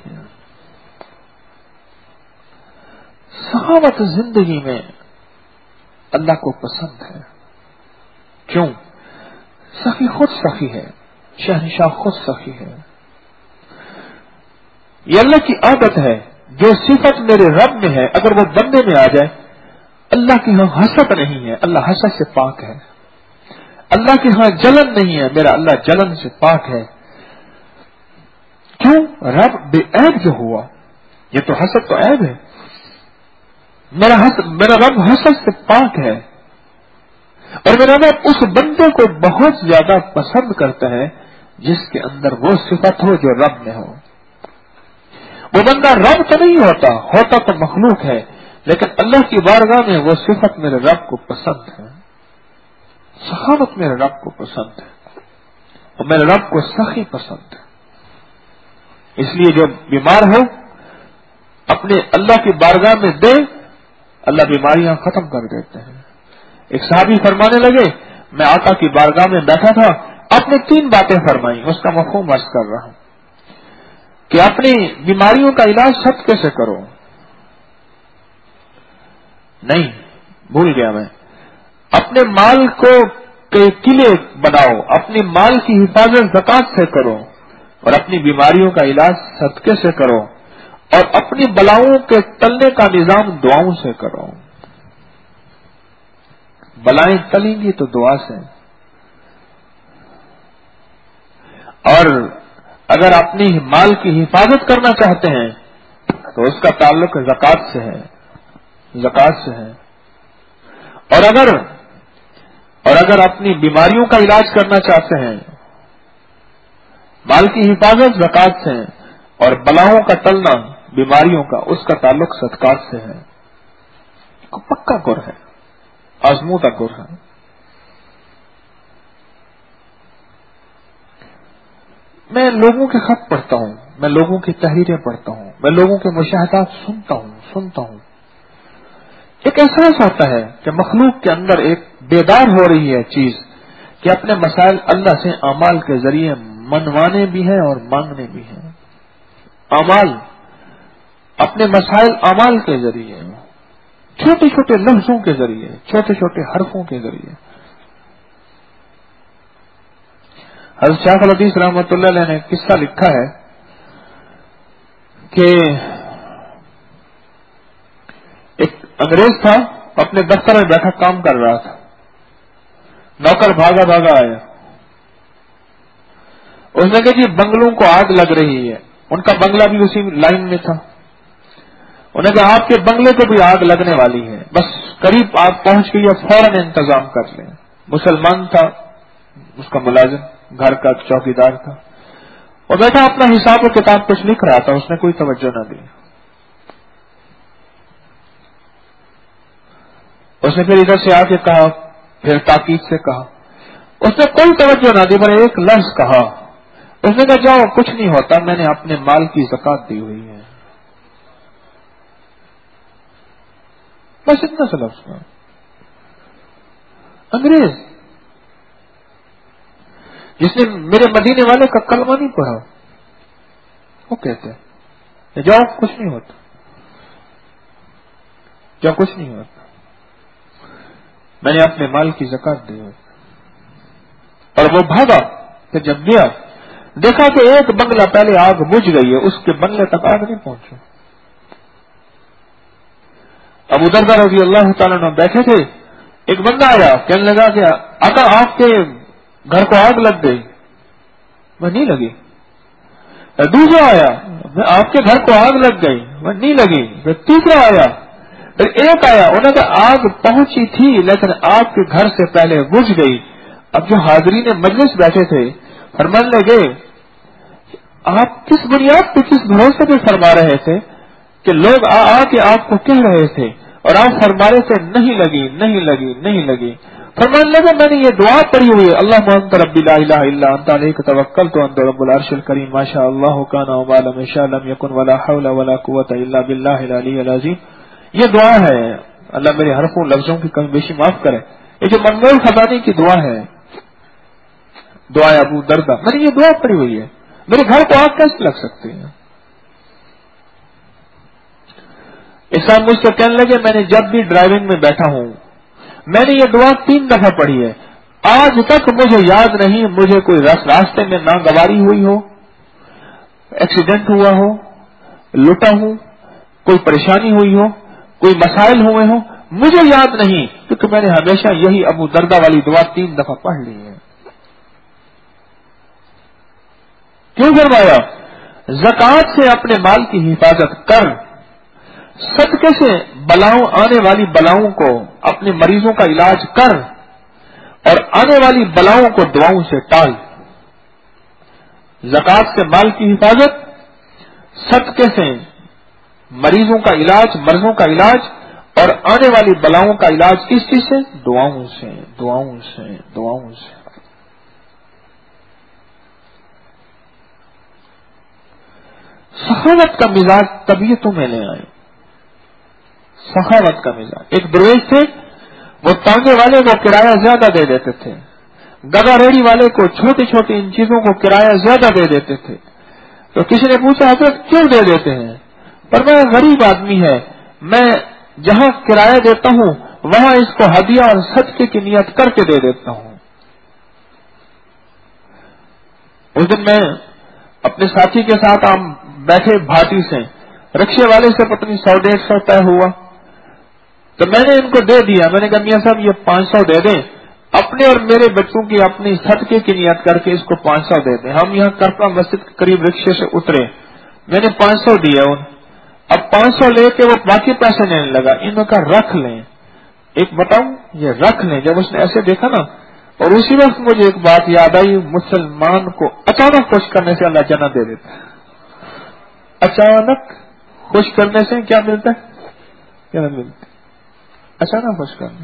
سخاوت زندگی میں اللہ کو پسند ہے۔ کیوں؟ سخی خود سخی ہے، شہنشاہ خود سخی ہے۔ یہ اللہ کی عادت ہے، جو صفت میرے رب میں ہے اگر وہ بندے میں آ جائے، اللہ کے ہاں حسد نہیں ہے، اللہ حسد سے پاک ہے۔ اللہ کے ہاں جلن نہیں ہے، میرا اللہ جلن سے پاک ہے۔ کیوں؟ رب بے عیب جو ہوا، یہ تو حسد تو عیب ہے، میرا حسد میرا رب حسد سے پاک ہے، اور میرا رب اس بندے کو بہت زیادہ پسند کرتا ہے جس کے اندر وہ صفت ہو جو رب میں ہو۔ وہ بندہ رب تو نہیں ہوتا، ہوتا تو مخلوق ہے، لیکن اللہ کی بارگاہ میں وہ صفت میرے رب کو پسند ہے۔ سخاوت میرے رب کو پسند ہے، اور میرے رب کو سخی پسند ہے۔ اس لیے جو بیمار ہو اپنے اللہ کی بارگاہ میں دے، اللہ بیماریاں ختم کر دیتے ہیں۔ ایک صحابی فرمانے لگے، میں آقا کی بارگاہ میں بیٹھا تھا، آپ نے تین باتیں فرمائیں، اس کا مفہوم عرض کر رہا ہوں کہ اپنی بیماریوں کا علاج صدقے سے کرو، نہیں بھول گیا میں، اپنے مال کو قلعے بناؤ، اپنی مال کی حفاظت زکات سے کرو، اور اپنی بیماریوں کا علاج صدقے سے کرو، اور اپنی بلاؤں کے ٹلنے کا نظام دعاؤں سے کرو۔ بلائیں ٹلیں گی تو دعا سے، اور اگر اپنی مال کی حفاظت کرنا چاہتے ہیں تو اس کا تعلق زکات سے ہے، زکات سے ہے، اور اگر اور اگر اپنی بیماریوں کا علاج کرنا چاہتے ہیں، مال کی حفاظت زکات سے ہے، اور بلاؤں کا ٹلنا بیماریوں کا، اس کا تعلق صدقات سے ہے۔ پکا گر ہے، آزمودہ گر ہے۔ میں لوگوں کے خط پڑھتا ہوں، میں لوگوں کی تحریریں پڑھتا ہوں، میں لوگوں کے مشاہدات سنتا ہوں سنتا ہوں ایک احساس ہوتا ہے کہ مخلوق کے اندر ایک بیدار ہو رہی ہے چیز کہ اپنے مسائل اللہ سے اعمال کے ذریعے منوانے بھی ہیں اور مانگنے بھی ہیں۔ اعمال، اپنے مسائل اعمال کے ذریعے، چھوٹے چھوٹے لفظوں کے ذریعے، چھوٹے چھوٹے حرفوں کے ذریعے۔ حضرت شیخ الحدیث رحمۃ اللہ علیہ نے قصہ لکھا ہے کہ ایک انگریز تھا، اپنے دفتر میں بیٹھا کام کر رہا تھا، نوکر بھاگا بھاگا آیا، اس نے کہا جی بنگلوں کو آگ لگ رہی ہے، ان کا بنگلہ بھی اسی لائن میں تھا، انہوں نے کہا آپ کے بنگلے کو بھی آگ لگنے والی ہے، بس قریب آپ پہنچ گئی، فوراً انتظام کر لیں۔ مسلمان تھا، اس کا ملازم گھر کا چوکی دار تھا، اور بیٹا اپنا حساب و کتاب کچھ لکھ رہا تھا، اس نے کوئی توجہ نہ دی۔ اس نے پھر ادھر سے آ کے کہا، پھر تاکید سے کہا، اس نے کوئی توجہ نہ دی، پر ایک لفظ کہا، اس نے کہا جاؤ کچھ نہیں ہوتا، میں نے اپنے مال کی زکات دی ہوئی ہے، بس اتنا سا لفظ کہا۔ انگریز جس نے میرے مدینے والے کا کلمہ نہیں پڑھا، وہ کہتے ہیں جاؤ کچھ نہیں ہوتا، جاؤ کچھ نہیں ہوتا، میں نے اپنے مال کی زکات دی ہوئی۔ اور وہ بھاگا، پھر جب گیا دیکھا کہ ایک بنگلہ پہلے آگ بجھ گئی ہے، اس کے بنگلے تک آگ نہیں پہنچی۔ ابو دردہ رضی اللہ تعالیٰ عنہ بیٹھے تھے، ایک بندہ آیا، کہنے لگا کہ آقا آپ کے گھر کو آگ لگ گئی، وہ نہیں لگی۔ دوسرا آیا، آپ کے گھر کو آگ لگ گئی، وہ نہیں لگی۔ پھر تیسرا آیا، پھر ایک آیا، انہوں نے آگ پہنچی تھی لیکن آپ کے گھر سے پہلے بجھ گئی۔ اب جو حاضرین مجلس بیٹھے تھے فرمانے لگے آپ کس بنیاد پہ، کس بھروسے پہ فرما رہے تھے کہ لوگ آ آ کے آپ کو کہہ رہے تھے اور آپ فرما رہے تھے نہیں لگی نہیں لگی نہیں لگی. فرمانے لگا میں نے یہ دعا پڑھی ہوئی ہے اللہم انت ربی لا الہ الا انت علیک توکلت وانت رب العرش الکریم ما شاء اللہ کان وما لم یشاء لم یکن ولا حول ولا قوۃ الا باللہ العلی العظیم. یہ دعا ہے. اللہ میرے حرفوں لفظوں کی کمی بیشی معاف کرے. یہ جو منمول خزانے کی دعا ہے دعا ابو دردہ, میں نے یہ دعا پڑھی ہوئی ہے. میرے گھر کو آگ کیسے لگ سکتے ہیں؟ اس صاحب مجھ سے کہنے لگے میں نے جب بھی ڈرائیونگ میں بیٹھا ہوں میں نے یہ دعا تین دفعہ پڑھی ہے, آج تک مجھے یاد نہیں مجھے کوئی راستے میں ناگواری ہوئی ہو, ایکسیڈنٹ ہوا ہو, لٹا ہوں, کوئی پریشانی ہوئی ہو, کوئی مسائل ہوئے ہوں, مجھے یاد نہیں, کیونکہ میں نے ہمیشہ یہی ابو دردہ والی دعا تین دفعہ پڑھ لی ہے. کیوں فرمایا زکوٰۃ سے اپنے مال کی حفاظت کر, صدقے سے بلاؤں آنے والی بلاؤں کو اپنے مریضوں کا علاج کر اور آنے والی بلاؤں کو دعاؤں سے ٹال. زکوٰۃ سے مال کی حفاظت, صدقے سے مریضوں کا علاج مرضوں کا علاج اور آنے والی بلاؤں کا علاج کس چیز سے؟ دعاؤں سے دعاؤں سے دعاؤں سے. سخاوت کا مزاج طبیعتوں میں لے آئے. سخاوت کا مزاج. ایک درویش تھے وہ تانگے والے کو کرایہ زیادہ دے دیتے تھے, گدا ریڑھی والے کو چھوٹی چھوٹی ان چیزوں کو کرایہ زیادہ دے دیتے تھے. تو کسی نے پوچھا حضرت کیوں دے دیتے ہیں؟ پر میں غریب آدمی ہے, میں جہاں کرایہ دیتا ہوں وہاں اس کو ہدیہ اور صدقے کی نیت کر کے دے دیتا ہوں. اس دن میں اپنے ساتھی کے ساتھ ہم بیٹھے بھاٹی سے, رکشے والے سے پتنی سو ڈیڑھ سو طے ہوا تو میں نے ان کو دے دیا. میں نے کہا میاں صاحب یہ پانچ سو دے دیں, اپنے اور میرے بچوں کی اپنی صدقے کی نیت کر کے اس کو پانچ سو دے دیں. ہم یہاں کرپا مسجد کے قریب رکشے سے اترے, میں نے پانچ سو دیا ان. اب پانچ سو لے کے وہ باقی پیسے لینے لگا. انہوں کا رکھ لیں. ایک بتاؤں یہ رکھ لیں, جب اس نے ایسے دیکھا نا, اور اسی وقت مجھے ایک بات یاد آئی, مسلمان کو اچانک خوش کرنے سے اللہ جنت دے دیتا ہے. اچانک خوش کرنے سے کیا ملتا ہے؟ کیا ملتا ہے؟ اچانک خوش کرنے.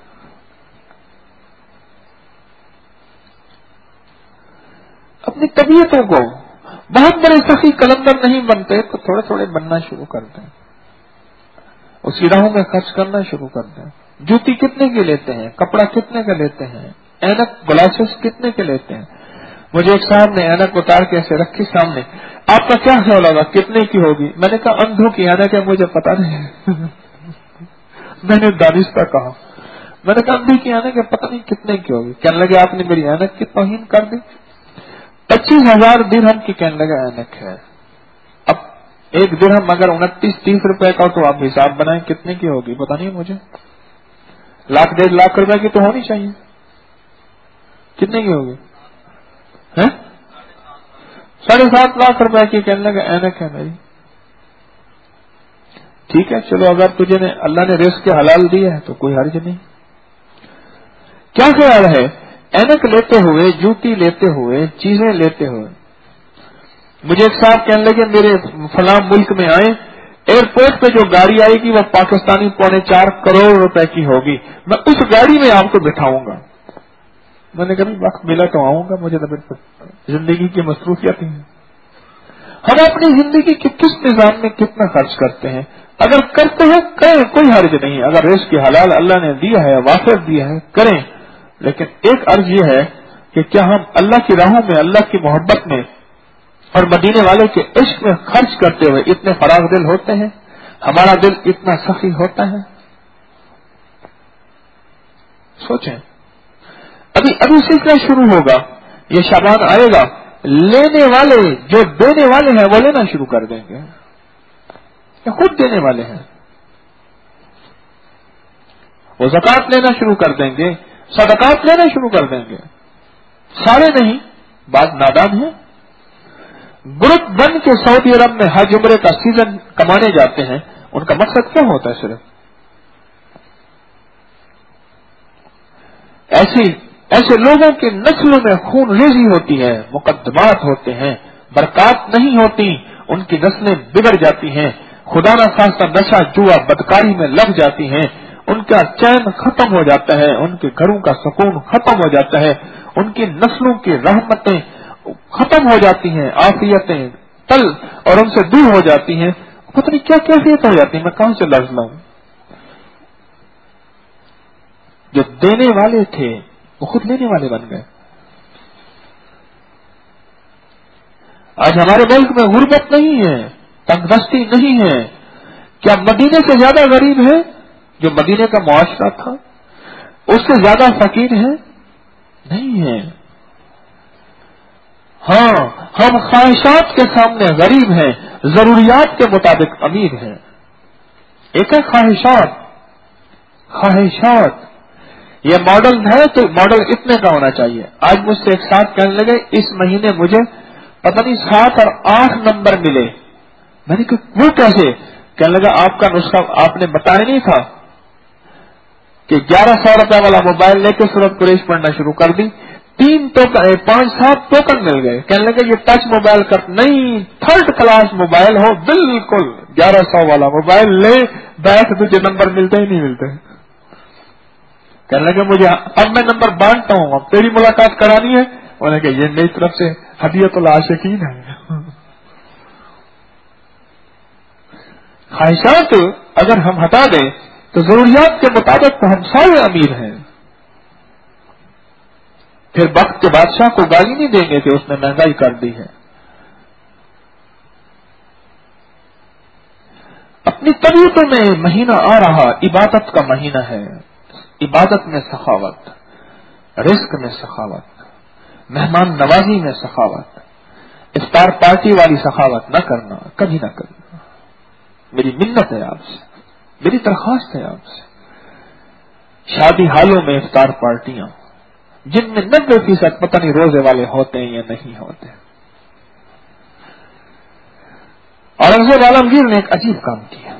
اپنی طبیعتوں کو, بہت بڑے سخی قلندر نہیں بنتے تو تھوڑے تھوڑے بننا شروع کرتے ہیں, اسی راہوں میں خرچ کرنا شروع کرتے ہیں. جوتی کتنے کے لیتے ہیں, کپڑا کتنے کا لیتے ہیں, اینک گلاسز کتنے کے لیتے ہیں. مجھے ایک صاحب نے اینک اتار کے ایسے رکھی سامنے, آپ کا کیا خیال ہوگا کتنے کی ہوگی؟ میں نے کہا اندھوں کی اینک ہے, مجھے پتا نہیں. میں نے دانستہ کہا, میں نے کہا اندھی کی اینک ہے, پتہ نہیں کتنے کی ہوگی. کہنے لگے آپ نے میری اینک کی توہین کر دی. پچیس ہزار درہم کی کہنے لگا اینک ہے. اب ایک درہم اگر انتیس تیس روپے کا تو آپ حساب بنائیں کتنے کی ہوگی, پتا نہیں مجھے. لاکھ ڈیڑھ لاکھ روپے کی تو ہونی چاہیے. کتنے کی ہوگی؟ ساڑھے سات لاکھ روپے کی کہنے لگا اینک ہے میری. ٹھیک ہے چلو, اگر تجھے نے اللہ نے رزق کے حلال دیا ہے تو کوئی حرج نہیں. کیا خیال ہے اینک لیتے ہوئے, جوتی لیتے ہوئے, چیزیں لیتے ہوئے؟ مجھے ایک صاحب کہنے لگے میرے فلاں ملک میں آئے, ایئرپورٹ پہ جو گاڑی آئے گی وہ پاکستانی پونے چار کروڑ روپے کی ہوگی, میں اس گاڑی میں آپ کو بٹھاؤں گا. میں نے کبھی وقت ملا تو آؤں گا, مجھے تو زندگی کی مصروفیات ہیں. ہم اپنی زندگی کے کس نظام میں کتنا خرچ کرتے ہیں؟ اگر کرتے ہیں کریں, کوئی حرج نہیں. اگر رزق کی حلال اللہ نے دیا ہے, وافر دیا ہے, کریں. لیکن ایک عرض یہ ہے کہ کیا ہم اللہ کی راہوں میں, اللہ کی محبت میں اور مدینے والے کے عشق میں خرچ کرتے ہوئے اتنے فراغ دل ہوتے ہیں؟ ہمارا دل اتنا سخی ہوتا ہے؟ سوچیں. ابھی ابھی سلسلہ شروع ہوگا, یہ شعبان آئے گا, لینے والے جو دینے والے ہیں وہ لینا شروع کر دیں گے, یا خود دینے والے ہیں وہ زکوٰۃ لینا شروع کر دیں گے, صدقات لینا شروع کر دیں گے. سارے نہیں, بعض نادان ہیں. گروپ بن کے سعودی عرب میں حج عمرے کا سیزن کمانے جاتے ہیں, ان کا مقصد کیا ہوتا ہے؟ صرف ایسی ایسے لوگوں کی نسلوں میں خون ریزی ہوتی ہے, مقدمات ہوتے ہیں, برکات نہیں ہوتی, ان کی نسلیں بگڑ جاتی ہیں, خدا نہ خواستہ نشہ جوا بدکاری میں لگ جاتی ہیں، ان کا چین ختم ہو جاتا ہے، ان کے گھروں کا سکون ختم ہو جاتا ہے، ان کی نسلوں کی رحمتیں ختم ہو جاتی ہیں، عافیتیں تل اور ان سے دور ہو جاتی ہیں، پتہ نہیں کیا کیفیت ہو جاتی ہے، میں کہاں سے لفظ لاؤں۔ جو دینے والے تھے وہ خود لینے والے بن گئے۔ آج ہمارے ملک میں غربت نہیں ہے، تنگ دستی نہیں ہے، کیا مدینے سے زیادہ غریب ہے؟ جو مدینے کا معاشرہ تھا اس سے زیادہ فقیر ہے؟ نہیں ہے۔ ہاں، ہم خواہشات کے سامنے غریب ہیں، ضروریات کے مطابق امیر ہیں۔ ایک ہے خواہشات، خواہشات یہ ماڈل ہے تو ماڈل اتنے کا ہونا چاہیے۔ آج مجھ سے ایک ساتھ کہنے لگے اس مہینے مجھے پتہ نہیں سات اور آٹھ نمبر ملے، میں نے کہا وہ کیسے؟ کہنے لگا آپ کا نسخہ آپ نے بتایا نہیں تھا کہ گیارہ سو روپے والا موبائل لے کے سورۃ قریش پڑھنا شروع کر دی، تین ٹوکن پانچ سات ٹوکن مل گئے۔ کہنے لگے یہ ٹچ موبائل کا نہیں، تھرڈ کلاس موبائل ہو بالکل، گیارہ سو والا موبائل لے بیٹھ، تجھے نمبر ملتے ہی نہیں ملتے۔ کہنے لگے مجھے اب میں نمبر بانٹتا ہوں، اب تیری ملاقات کرانی ہے، انہوں نے کہا یہ میری طرف سے ہدیت العاشقین ہے۔ خواہشات اگر ہم ہٹا دیں تو ضروریات کے مطابق تو ہم سارے امیر ہیں۔ پھر وقت کے بادشاہ کو گالی نہیں دیں گے کہ اس نے مہنگائی کر دی ہے۔ اپنی طبیعتوں میں مہینہ آ رہا عبادت کا مہینہ ہے، عبادت میں سخاوت، رزق میں سخاوت، مہمان نوازی میں سخاوت، افطار پارٹی والی سخاوت نہ کرنا، کبھی نہ کرنا۔ میری منت ہے آپ سے، میری درخواست ہے آپ سے، شادی حالوں میں افطار پارٹیاں جن میں نبے فیصد پتہ نہیں روزے والے ہوتے ہیں یا نہیں ہوتے۔ اورنگزیب عالمگیر نے ایک عجیب کام کیا،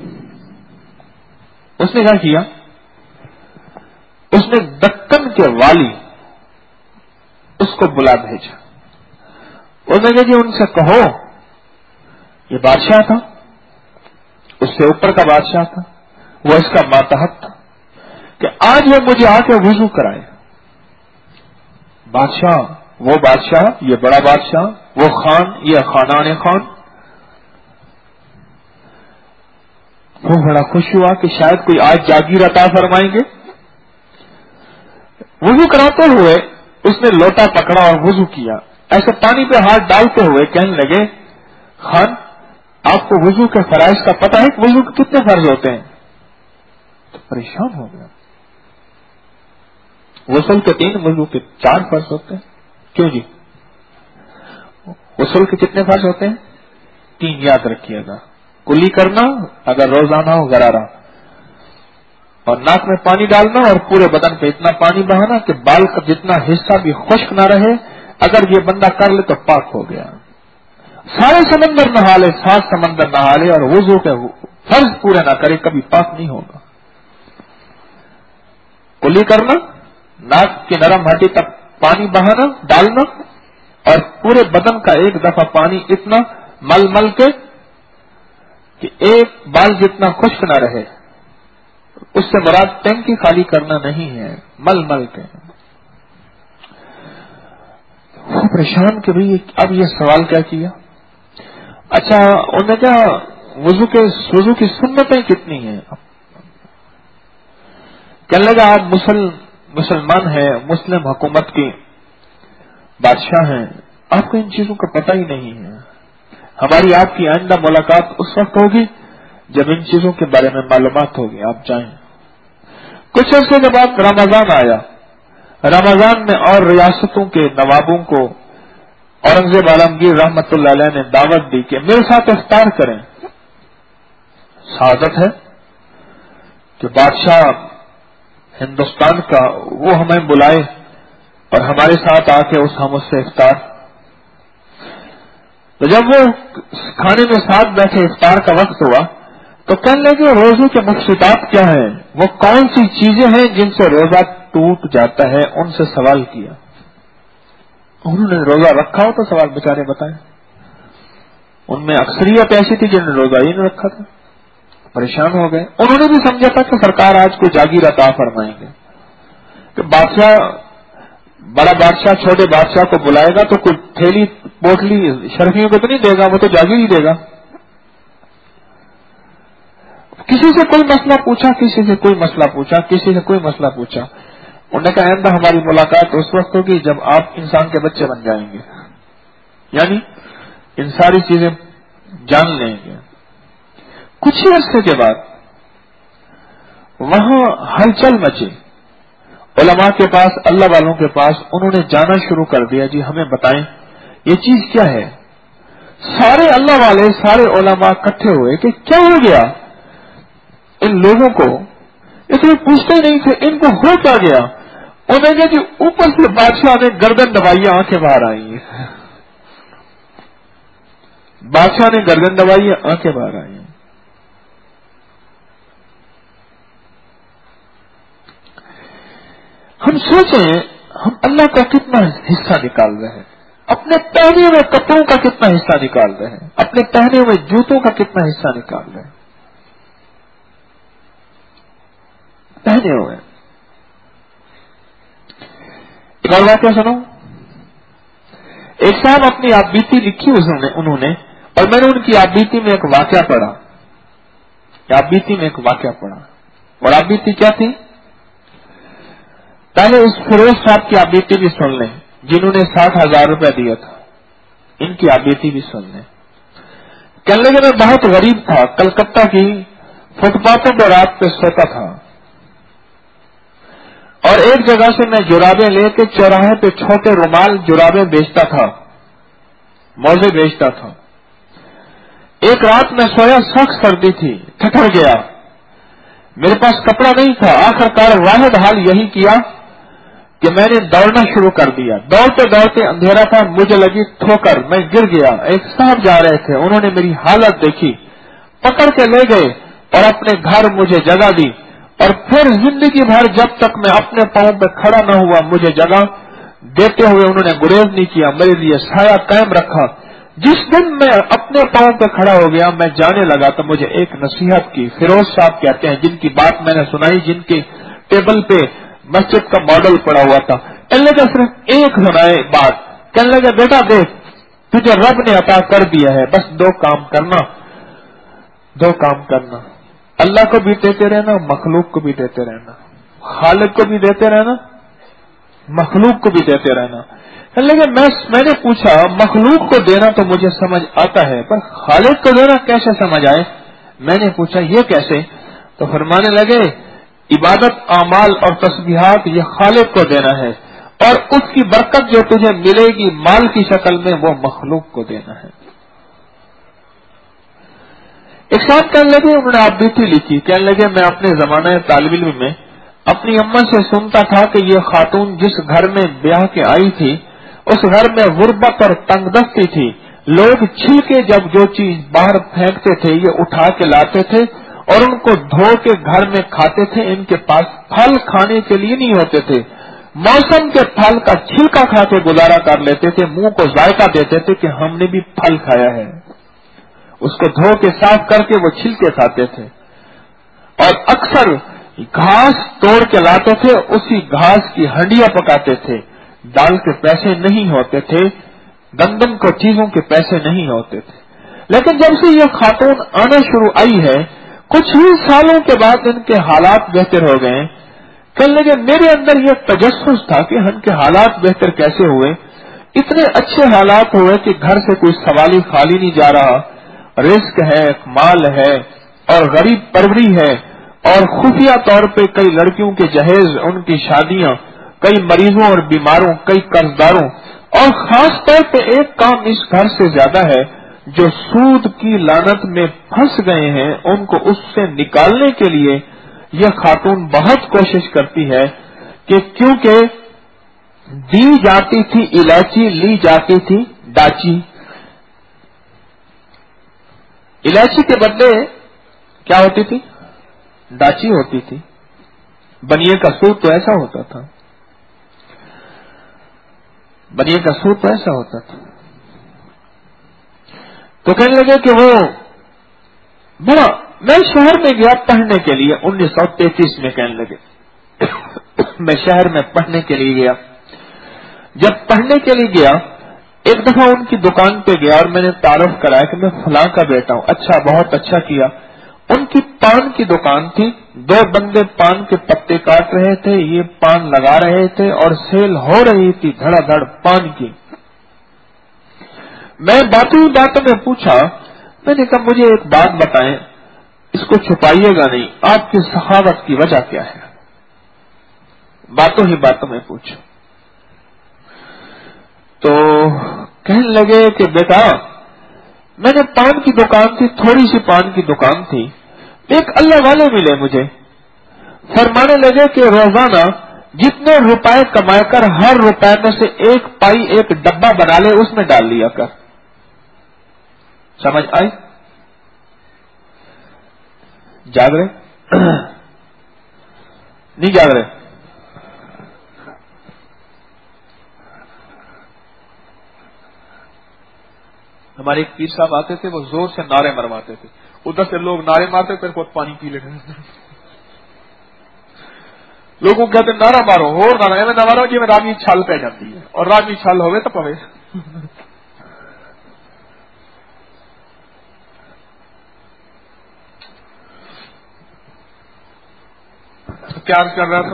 اس نے کیا کیا؟ اس نے دکن کے والی اس کو بلا بھیجا، اس نے کہا کہ ان سے کہو یہ بادشاہ تھا، اس سے اوپر کا بادشاہ تھا، وہ اس کا ماتحت تھا، کہ آج وہ مجھے آ کے وضو کرائے۔ بادشاہ وہ بادشاہ، یہ بڑا بادشاہ، وہ خان، یہ خانان خان۔ وہ بڑا خوش ہوا کہ شاید کوئی آج جاگیر عطا فرمائیں گے۔ وضو کراتے ہوئے اس نے لوٹا پکڑا اور وضو کیا، ایسے پانی پہ ہاتھ ڈالتے ہوئے کہنے لگے خان آپ کو وضو کے فرائض کا پتہ ہے کہ وضو کے کتنے فرض ہوتے ہیں؟ تو پریشان ہو گیا۔ غسل کے تین، وضو کے چار فرض ہوتے ہیں۔ کیوں جی؟ غسل کے کتنے فرض ہوتے ہیں؟ تین، یاد رکھیے گا، کلی کرنا اگر روزانہ ہو غرارہ، اور ناک میں پانی ڈالنا اور پورے بدن پہ اتنا پانی بہانا کہ بال کا جتنا حصہ بھی خشک نہ رہے، اگر یہ بندہ کر لے تو پاک ہو گیا۔ سارے سمندر نہا لے، سات سمندر نہا لے اور وضو کے فرض پورے نہ کرے، کبھی پاک نہیں ہوگا۔ کلی کرنا، ناک کی نرم ہڈی تک پانی بہانا ڈالنا اور پورے بدن کا ایک دفعہ پانی اتنا مل مل کے کہ ایک بال جتنا خشک نہ رہے، اس سے مراد ٹینکی خالی کرنا نہیں ہے، مل مل کے۔ وہ پریشان کہ بھئی اب یہ سوال کیا کیا؟ اچھا انہوں نے کہا وضو کے وضو کی سنتیں کتنی ہیں؟ کہنے لگا آپ مسلم مسلمان ہیں، مسلم حکومت کی بادشاہ ہیں، آپ کو ان چیزوں کا پتہ ہی نہیں ہے۔ ہماری آپ کی آئندہ ملاقات اس وقت ہوگی جب ان چیزوں کے بارے میں معلومات ہوگی، آپ جائیں۔ کچھ عرصے کے بعد رمضان آیا، رمضان میں اور ریاستوں کے نوابوں کو اورنگزیب عالمگیر رحمت اللہ علیہ نے دعوت دی کہ میرے ساتھ افطار کریں۔ سعادت ہے کہ بادشاہ ہندوستان کا وہ ہمیں بلائے اور ہمارے ساتھ آ کے اس ہم اس سے افطار۔ تو جب وہ کھانے میں ساتھ بیٹھے، افطار کا وقت ہوا تو کہنے لگے روزے کے مفسدات کیا ہیں، وہ کون سی چیزیں ہیں جن سے روزہ ٹوٹ جاتا ہے، ان سے سوال کیا۔ انہوں نے روزہ رکھا ہو تو سوال بیچارے بتائیں۔ ان میں اکثریت ایسی تھی جنہوں نے روزہ ہی نہیں رکھا تھا، پریشان ہو گئے. انہوں نے بھی سمجھا تھا کہ سرکار آج کو جاگیر عطا فرمائیں گے، کہ بادشاہ بڑا بادشاہ چھوٹے بادشاہ کو بلائے گا تو کوئی تھیلی پوٹلی شرفیوں کو تو نہیں دے گا، وہ تو جاگیر ہی دے گا. کسی سے کوئی مسئلہ پوچھا، کسی سے کوئی مسئلہ پوچھا، کسی سے کوئی مسئلہ پوچھا. انہوں نے کہا آئندہ ہماری ملاقات اس وقت ہوگی جب آپ انسان کے بچے بن جائیں گے، یعنی ان ساری چیزیں جان لیں گے. کچھ ہی عرصے کے بعد وہاں ہلچل مچی. علماء کے پاس، اللہ والوں کے پاس انہوں نے جانا شروع کر دیا، جی ہمیں بتائیں یہ چیز کیا ہے. سارے اللہ والے، سارے علماء اکٹھے ہوئے کہ کیا ہو گیا ان لوگوں کو، اس لیے پوچھتے نہیں تھے ان کو ہو کیا گیا. انہوں نے کہ اوپر سے بادشاہ نے گردن دبائی، آنکھیں باہر آئی. بادشاہ نے گردن دبائی، آنکھیں باہر آئی. ہم سوچیں ہم اللہ کا کتنا حصہ نکال رہے ہیں، اپنے پہنے ہوئے کپڑوں کا کتنا حصہ نکال رہے ہیں، اپنے پہنے ہوئے جوتوں کا کتنا حصہ نکال رہے ہیں. پہنے ہوئے ایک اور واقعہ سنو. ایک صاحب اپنی آپ بیتی لکھی انہوں نے، اور میں نے ان کی آپ بیتی میں ایک واقعہ پڑھا. آپ بیتی میں ایک واقعہ پڑھا، اور آپ بیتی کیا تھی؟ پہلے اس فیروز صاحب کی آپ بیتی بھی سن لیں جنہوں نے ساٹھ ہزار روپے دیا تھا. ان کی آپ بیتی بھی سن لیں. کہنے لگے میں بہت غریب تھا، کلکتہ کی فٹ پاتھوں پر رات پہ سوتا تھا، اور ایک جگہ سے میں جرابیں لے کے چوراہے پہ چھوٹے رومال جرابیں بیچتا تھا، موزے بیچتا تھا. ایک رات میں سویا، سخت سردی تھی، ٹھٹر گیا، میرے پاس کپڑا نہیں تھا. آخر کار واحد حال یہی کیا کہ میں نے دوڑنا شروع کر دیا. دوڑتے دوڑتے اندھیرا تھا، مجھے لگی ٹھوکر، میں گر گیا. ایک صاحب جا رہے تھے، انہوں نے میری حالت دیکھی، پکڑ کے لے گئے اور اپنے گھر مجھے جگہ دی. اور پھر زندگی بھر جب تک میں اپنے پاؤں پہ کھڑا نہ ہوا مجھے جگہ دیتے ہوئے انہوں نے گریز نہیں کیا، میرے لیے سایہ قائم رکھا. جس دن میں اپنے پاؤں پہ کھڑا ہو گیا، میں جانے لگا تو مجھے ایک نصیحت کی. فیروز صاحب کہتے ہیں جن کی بات میں نے سنائی، جن کے ٹیبل پہ مسجد کا ماڈل پڑا ہوا تھا. کہنے لگا صرف ایک سنائے بات. کہنے لگا بیٹا دیکھ، تجھے رب نے عطا کر دیا ہے، بس دو کام کرنا، دو کام کرنا، اللہ کو بھی دیتے رہنا، مخلوق کو بھی دیتے رہنا. خالق کو بھی دیتے رہنا، مخلوق کو بھی دیتے رہنا. لیکن میں میں نے پوچھا مخلوق کو دینا تو مجھے سمجھ آتا ہے، پر خالق کو دینا کیسے سمجھ آئے؟ میں نے پوچھا یہ کیسے؟ تو فرمانے لگے عبادت، اعمال اور تسبیحات یہ خالق کو دینا ہے، اور اس کی برکت جو تجھے ملے گی مال کی شکل میں وہ مخلوق کو دینا ہے. ایک صاحب کہنے لگے، انہوں نے آپ بیتی لکھی، کہنے لگے میں اپنے زمانہ طالب علم میں اپنی اماں سے سنتا تھا کہ یہ خاتون جس گھر میں بیاہ کے آئی تھی اس گھر میں غربت اور تنگ دستی تھی. لوگ چھل کے جب جو چیز باہر پھینکتے تھے یہ اٹھا کے لاتے تھے اور ان کو دھو کے گھر میں کھاتے تھے. ان کے پاس پھل کھانے کے لیے نہیں ہوتے تھے، موسم کے پھل کا چھلکا کھا کے گزارا کر لیتے تھے، منہ کو ذائقہ دیتے تھے کہ ہم نے بھی پھل کھایا ہے. اس کو دھو کے صاف کر کے وہ چھلکے کھاتے تھے، اور اکثر گھاس توڑ کے لاتے تھے، اسی گھاس کی ہنڈیاں پکاتے تھے. دال کے پیسے نہیں ہوتے تھے، گندم کو چیزوں کے پیسے نہیں ہوتے تھے. لیکن جب سے یہ خاتون آنا شروع آئی ہے کچھ ہی سالوں کے بعد ان کے حالات بہتر ہو گئے. کہنے لگے میرے اندر یہ تجسس تھا کہ ان کے حالات بہتر کیسے ہوئے. اتنے اچھے حالات ہوئے کہ گھر سے کوئی سوالی خالی نہیں جا رہا، رزق ہے، مال ہے، اور غریب پروری ہے، اور خفیہ طور پہ کئی لڑکیوں کے جہیز، ان کی شادیاں، کئی مریضوں اور بیماروں، کئی قرضداروں، اور خاص طور پہ ایک کام اس گھر سے زیادہ ہے، جو سود کی لعنت میں پھنس گئے ہیں ان کو اس سے نکالنے کے لیے یہ خاتون بہت کوشش کرتی ہے کہ کیونکہ دی جاتی تھی الائچی، لی جاتی تھی ڈاچی. الائچی کے بدلے کیا ہوتی تھی؟ ڈاچی ہوتی تھی. بنیے کا سود تو ایسا ہوتا تھا، بنیے کا سود تو ایسا ہوتا تھا. تو کہنے لگے کہ وہ بڑا، میں شہر میں گیا پڑھنے کے لیے انیس سو تینتیس میں، کہنے لگے میں شہر میں پڑھنے کے لیے گیا. جب پڑھنے کے لیے گیا ایک دفعہ ان کی دکان پہ گیا اور میں نے تعارف کرایا کہ میں فلاں کا بیٹا ہوں. اچھا، بہت اچھا کیا. ان کی پان کی دکان تھی، دو بندے پان کے پتے کاٹ رہے تھے، یہ پان لگا رہے تھے اور سیل ہو رہی تھی دھڑا دھڑ پان کی. میں باتوں ہی باتوں میں پوچھا، میں نے کہا مجھے ایک بات بتائیں، اس کو چھپائیے گا نہیں، آپ کی سخاوت کی وجہ کیا ہے؟ باتوں ہی باتوں میں پوچھا. تو کہنے لگے کہ بیٹا میں نے پان کی دکان تھی، تھوڑی سی پان کی دکان تھی، ایک اللہ والے ملے مجھے، فرمانے لگے کہ روزانہ جتنے روپے کما کر ہر روپے میں سے ایک پائی ایک ڈبہ بنا لے، اس میں ڈال لیا کر. سمجھ آئی؟ جاگ رہے؟ نہیں جاگ رہے؟ ہمارے ایک پیر صاحب آتے تھے، وہ زور سے نعرے مرواتے تھے، ادھر سے لوگ نعرے مارتے پھر خود پانی پی لیتے. لوگوں کہتے نعرہ مارو، اور نعرہ میں نہ مارو جی میں رامی چھال پہ جاتی ہے، اور رامی چھال ہوئے تو پوے. کیا کر رہا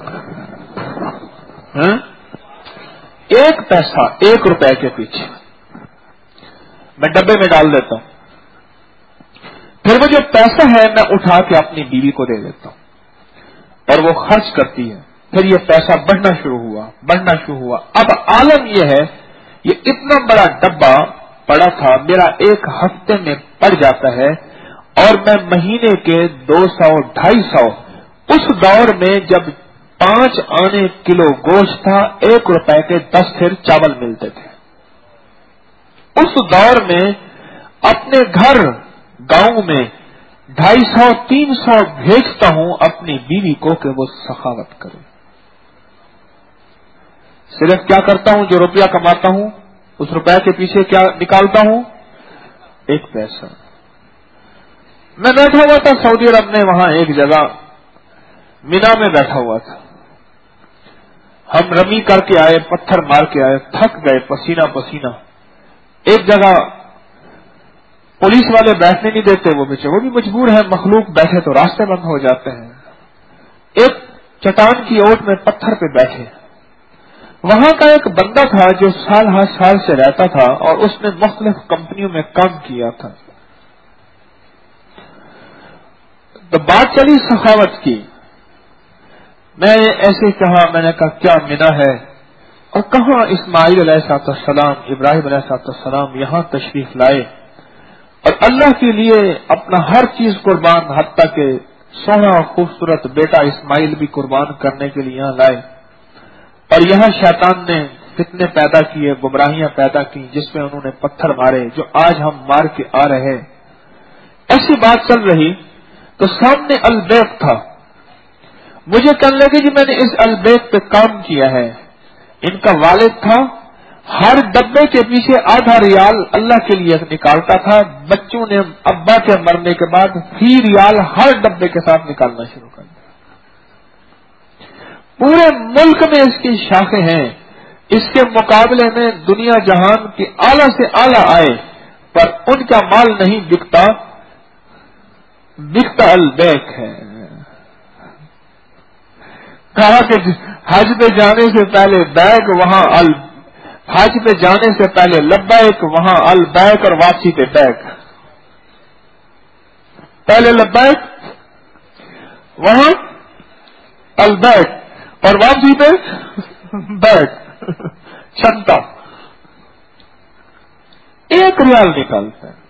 تھا؟ ایک پیسہ ایک روپے کے پیچھے میں ڈبے میں ڈال دیتا ہوں، پھر وہ جو پیسہ ہے میں اٹھا کے اپنی بیوی کو دے دیتا ہوں اور وہ خرچ کرتی ہے. پھر یہ پیسہ بڑھنا شروع ہوا بڑھنا شروع ہوا اب عالم یہ ہے، یہ اتنا بڑا ڈبہ پڑا تھا، میرا ایک ہفتے میں پڑ جاتا ہے، اور میں مہینے کے دو سو ڈھائی سو، اس دور میں جب پانچ آنے کلو گوشت تھا، ایک روپے کے دس پھر چاول ملتے تھے. اس دور میں اپنے گھر گاؤں میں ڈھائی سو تین سو بھیجتا ہوں اپنی بیوی کو کہ وہ سخاوت کرے. صرف کیا کرتا ہوں، جو روپیہ کماتا ہوں اس روپے کے پیچھے کیا نکالتا ہوں؟ ایک پیسہ. میں بیٹھا ہوا تھا سعودی عرب میں، وہاں ایک جگہ مینا میں بیٹھا ہوا تھا، ہم رمی کر کے آئے، پتھر مار کے آئے، تھک گئے پسینہ پسینہ. ایک جگہ پولیس والے بیٹھنے نہیں دیتے، وہ بچے وہ بھی مجبور ہیں، مخلوق بیٹھے تو راستے بند ہو جاتے ہیں. ایک چٹان کی اوٹ میں پتھر پہ بیٹھے، وہاں کا ایک بندہ تھا جو سال ہر سال سے رہتا تھا اور اس نے مختلف کمپنیوں میں کام کیا تھا. تو بات چلی سخاوت کی، میں نے ایسے کہا، میں نے کہا کیا منا ہے، اور کہاں اسماعیل علیہ الصلوۃ والسلام، ابراہیم علیہ الصلوۃ والسلام یہاں تشریف لائے اور اللہ کے لیے اپنا ہر چیز قربان، حتیٰ کہ سونا خوبصورت بیٹا اسماعیل بھی قربان کرنے کے لیے یہاں لائے. اور یہاں شیطان نے فتنے پیدا کیے، گمراہیاں پیدا کی، جس میں انہوں نے پتھر مارے جو آج ہم مار کے آ رہے. ایسی بات چل رہی تو سامنے البیت تھا، مجھے کہنے لگے جی میں نے اس البیت پہ کام کیا ہے. ان کا والد تھا، ہر ڈبے کے پیچھے آدھا ریال اللہ کے لیے نکالتا تھا. بچوں نے ابا کے مرنے کے بعد فی ریال ہر ڈبے کے ساتھ نکالنا شروع کر دیا. پورے ملک میں اس کی شاخیں ہیں، اس کے مقابلے میں دنیا جہان کی اعلیٰ سے اعلیٰ آئے پر ان کا مال نہیں بکتا، بکتا البیک ہے. کہا کہ حج پہ جانے سے پہلے بیک، وہاں ال حج پہ جانے سے پہلے لبیک، وہاں البیک، اور واپسی پہ بیک. پہلے لبیک، وہاں البیک، اور واپسی پہ بیک. چھنتا ایک ریال نکالتا ہے.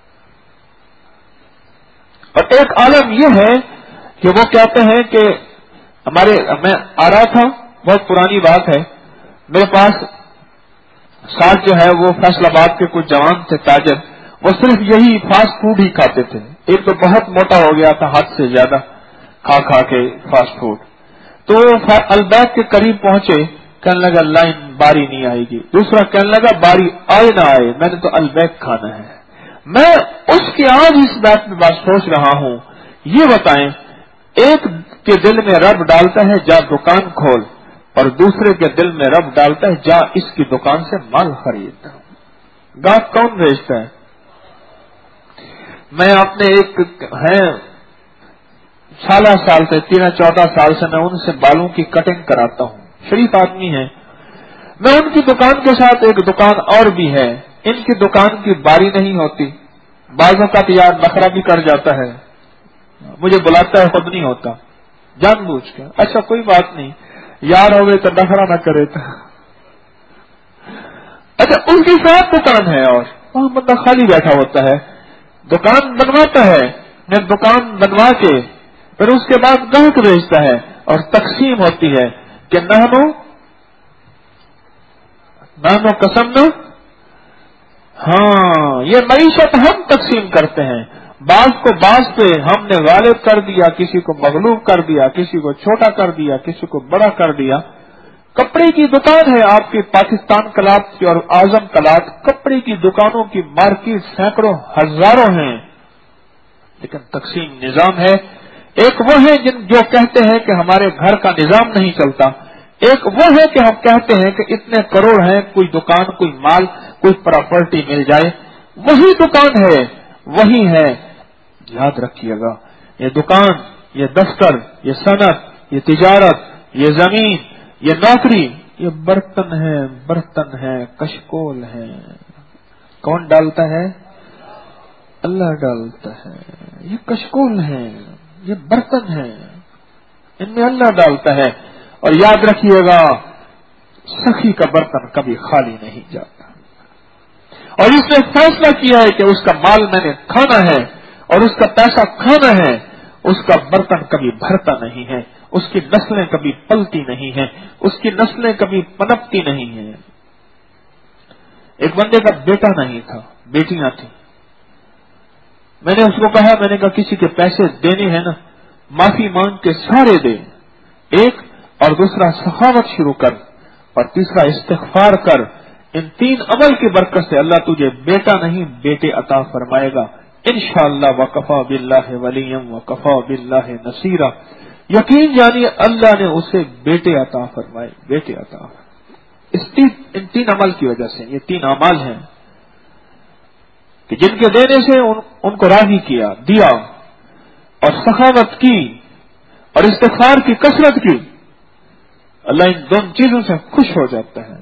اور ایک عالم یہ ہے کہ وہ کہتے ہیں کہ ہمارے، میں آ رہا تھا، بہت پرانی بات ہے، میرے پاس ساتھ جو ہے وہ فیصل آباد کے کچھ جوان تھے تاجر، وہ صرف یہی فاسٹ فوڈ ہی کھاتے تھے. ایک تو بہت موٹا ہو گیا تھا حد سے زیادہ کھا کھا کے فاسٹ فوڈ. تو وہ البیک کے قریب پہنچے، کہنے لگا لائن باری نہیں آئے گی. دوسرا کہنے لگا باری آئے نہ آئے میں نے تو البیک کھانا ہے. میں اس کی آج اس بات میں بات سوچ رہا ہوں. یہ بتائیں، ایک کے دل میں رب ڈالتا ہے جا دکان کھول، اور دوسرے کے دل میں رب ڈالتا ہے جا اس کی دکان سے مال خرید. گاہک کون بھیجتا ہے؟ میں اپنے ایک ہیں سالہ سال سے تیرہ چودہ سال سے میں ان سے بالوں کی کٹنگ کراتا ہوں. شریف آدمی ہیں. میں ان کی دکان کے ساتھ ایک دکان اور بھی ہے. ان کی دکان کی باری نہیں ہوتی. بعضوں کا تو یار نخرا بھی کر جاتا ہے، مجھے بلاتا ہے خود نہیں ہوتا جان بوجھ کے. اچھا کوئی بات نہیں، یار ہوئے تو نخرا نہ کرے تو. اچھا ان کے ساتھ دکان ہے اور وہاں بندہ خالی بیٹھا ہوتا ہے. دکان بنواتا ہے، میں دکان بنوا کے پھر اس کے بعد گاہک بھیجتا ہے اور تقسیم ہوتی ہے کہ نہنو نہنو قسم نہ. ہاں یہ معیشت ہم تقسیم کرتے ہیں. بعض کو بعض پہ ہم نے غالب کر دیا، کسی کو مغلوب کر دیا، کسی کو چھوٹا کر دیا، کسی کو بڑا کر دیا. کپڑے کی دکان ہے آپ کی پاکستان کلات کی اور اعظم کلات. کپڑے کی دکانوں کی مارکیٹ سینکڑوں ہزاروں ہیں، لیکن تقسیم نظام ہے. ایک وہ ہے جن جو کہتے ہیں کہ ہمارے گھر کا نظام نہیں چلتا. ایک وہ ہے کہ ہم کہتے ہیں کہ اتنے کروڑ ہیں، کوئی دکان، کوئی مال، کوئی پراپرٹی مل جائے. وہی دکان ہے، وہی ہے. یاد رکھیے گا، یہ دکان، یہ دفتر، یہ صنعت، یہ تجارت، یہ زمین، یہ نوکری، یہ برتن ہے، برتن ہے، کشکول ہے. کون ڈالتا ہے؟ اللہ ڈالتا ہے. یہ کشکول ہے، یہ برتن ہے، ان میں اللہ ڈالتا ہے. اور یاد رکھیے گا، سخی کا برتن کبھی خالی نہیں جاتا. اور اس نے فیصلہ کیا ہے کہ اس کا مال میں نے کھانا ہے اور اس کا پیسہ کھانا ہے. اس کا برتن کبھی بھرتا نہیں ہے، اس کی نسلیں کبھی پلتی نہیں ہیں، اس کی نسلیں کبھی پنپتی نہیں ہیں. ایک بندے کا بیٹا نہیں تھا، بیٹیاں تھیں. میں نے اس کو کہا، میں نے کہا کسی کے پیسے دینے ہیں نا، معافی مانگ کے سارے دے. ایک اور دوسرا سخاوت شروع کر اور تیسرا استغفار کر. ان تین عمل کی برکت سے اللہ تجھے بیٹا نہیں بیٹے عطا فرمائے گا انشاءاللہ. وکفا باللہ ولیم وکفا باللہ نصیرا. یقین جانیے اللہ نے اسے بیٹے عطا فرمائے، بیٹے عطا فرمائے. اس تین ان تین عمل کی وجہ سے. یہ تین اعمال ہیں کہ جن کے دینے سے ان, ان کو راضی کیا، دیا، اور سخاوت کی اور استغفار کی کثرت کی. اللہ ان دونوں چیزوں سے خوش ہو جاتا ہے.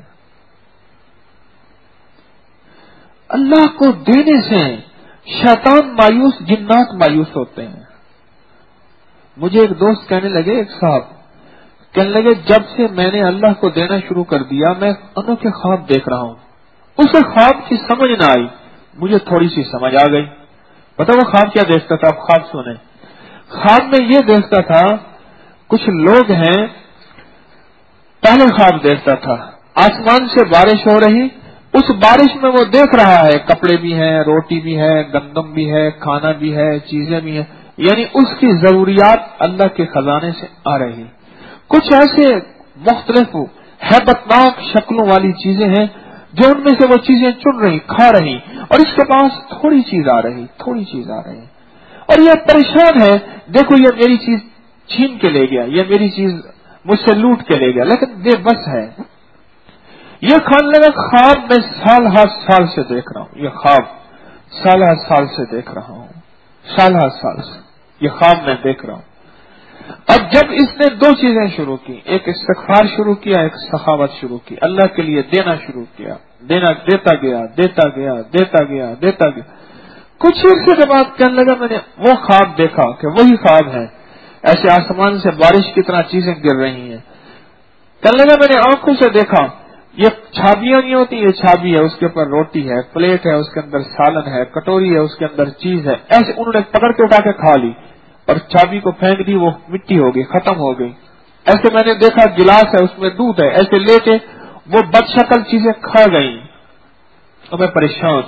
اللہ کو دینے سے شیطان مایوس، جنات مایوس ہوتے ہیں. مجھے ایک دوست کہنے لگے، ایک صاحب کہنے لگے جب سے میں نے اللہ کو دینا شروع کر دیا میں انوکھے خواب دیکھ رہا ہوں. اسے خواب کی سمجھ نہ آئی، مجھے تھوڑی سی سمجھ آ گئی. پتہ وہ خواب کیا دیکھتا تھا؟ خواب سنیں. خواب میں یہ دیکھتا تھا کچھ لوگ ہیں. پہلے خواب دیکھتا تھا آسمان سے بارش ہو رہی، اس بارش میں وہ دیکھ رہا ہے کپڑے بھی ہیں، روٹی بھی ہے، گندم بھی ہے، کھانا بھی ہے، چیزیں بھی ہیں، یعنی اس کی ضروریات اللہ کے خزانے سے آ رہی. کچھ ایسے مختلف ہیبتناک شکلوں والی چیزیں ہیں جو ان میں سے وہ چیزیں چن رہی، کھا رہی، اور اس کے پاس تھوڑی چیز آ رہی، تھوڑی چیز آ رہی. اور یہ پریشان ہے، دیکھو یہ میری چیز چھین کے لے گیا، یہ میری چیز مجھ سے لوٹ کے لے گیا، لیکن بے بس ہے. یہ کھانے لگا خواب میں سال ہر سال سے دیکھ رہا ہوں، یہ خواب سال ہر سال سے دیکھ رہا ہوں، سال ہر سال سے یہ خواب میں دیکھ رہا ہوں. اب جب اس نے دو چیزیں شروع کی، ایک استغفار شروع کیا، ایک سخاوت شروع کی، اللہ کے لیے دینا شروع کیا، دینا دیتا گیا دیتا گیا دیتا گیا دیتا گیا. کچھ عرصے کے بعد کہنے لگا میں نے وہ خواب دیکھا کہ وہی خواب ہے، ایسے آسمان سے بارش کی طرح چیزیں گر رہی ہیں. کہنے لگا میں نے آنکھوں سے دیکھا، یہ چھابیاں نہیں ہوتی، یہ چھابی ہے، اس کے اوپر روٹی ہے، پلیٹ ہے، اس کے اندر سالن ہے، کٹوری ہے، اس کے اندر چیز ہے. ایسے انہوں نے پکڑ کے اٹھا کے کھا لی اور چابی کو پھینک دی، وہ مٹی ہو گئی، ختم ہو گئی. ایسے میں نے دیکھا گلاس ہے، اس میں دودھ ہے، ایسے لے کے وہ بد شکل چیزیں کھا گئی اور میں پریشان.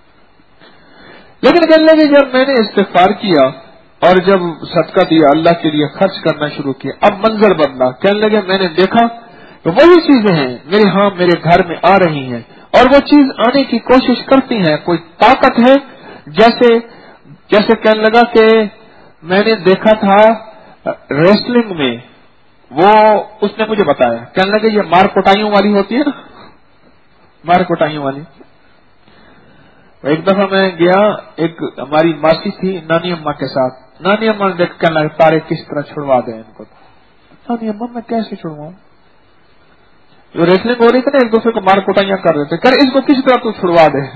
لیکن کہنے لگے جب میں نے استغفار کیا اور جب صدقہ دیا، اللہ کے لیے خرچ کرنا شروع کیا، اب منظر بدلا. کہنے لگے میں نے دیکھا تو وہی چیزیں ہیں میرے ہاں میرے گھر میں آ رہی ہیں، اور وہ چیز آنے کی کوشش کرتی ہیں. کوئی طاقت ہے جیسے جیسے کہنے لگا کہ میں نے دیکھا تھا ریسلنگ میں، وہ اس نے مجھے بتایا، کہنے لگا یہ مار کوٹائیوں والی ہوتی ہے نا، مار کوٹائیوں والی۔ ایک دفعہ میں گیا، ایک ہماری ماسی تھی نانی اماں کے ساتھ، نانی اماں نے دیکھ کہنے لگا تارے کس طرح چھڑوا دیں ان کو۔ نانی اماں میں کیسے چھڑواؤں؟ جو ریسلنگ ہو رہی تھی نا، ایک دوسرے کو مار کوٹائیاں کر رہے تھے، کر اس کو کس طرح تو چھڑوا دے۔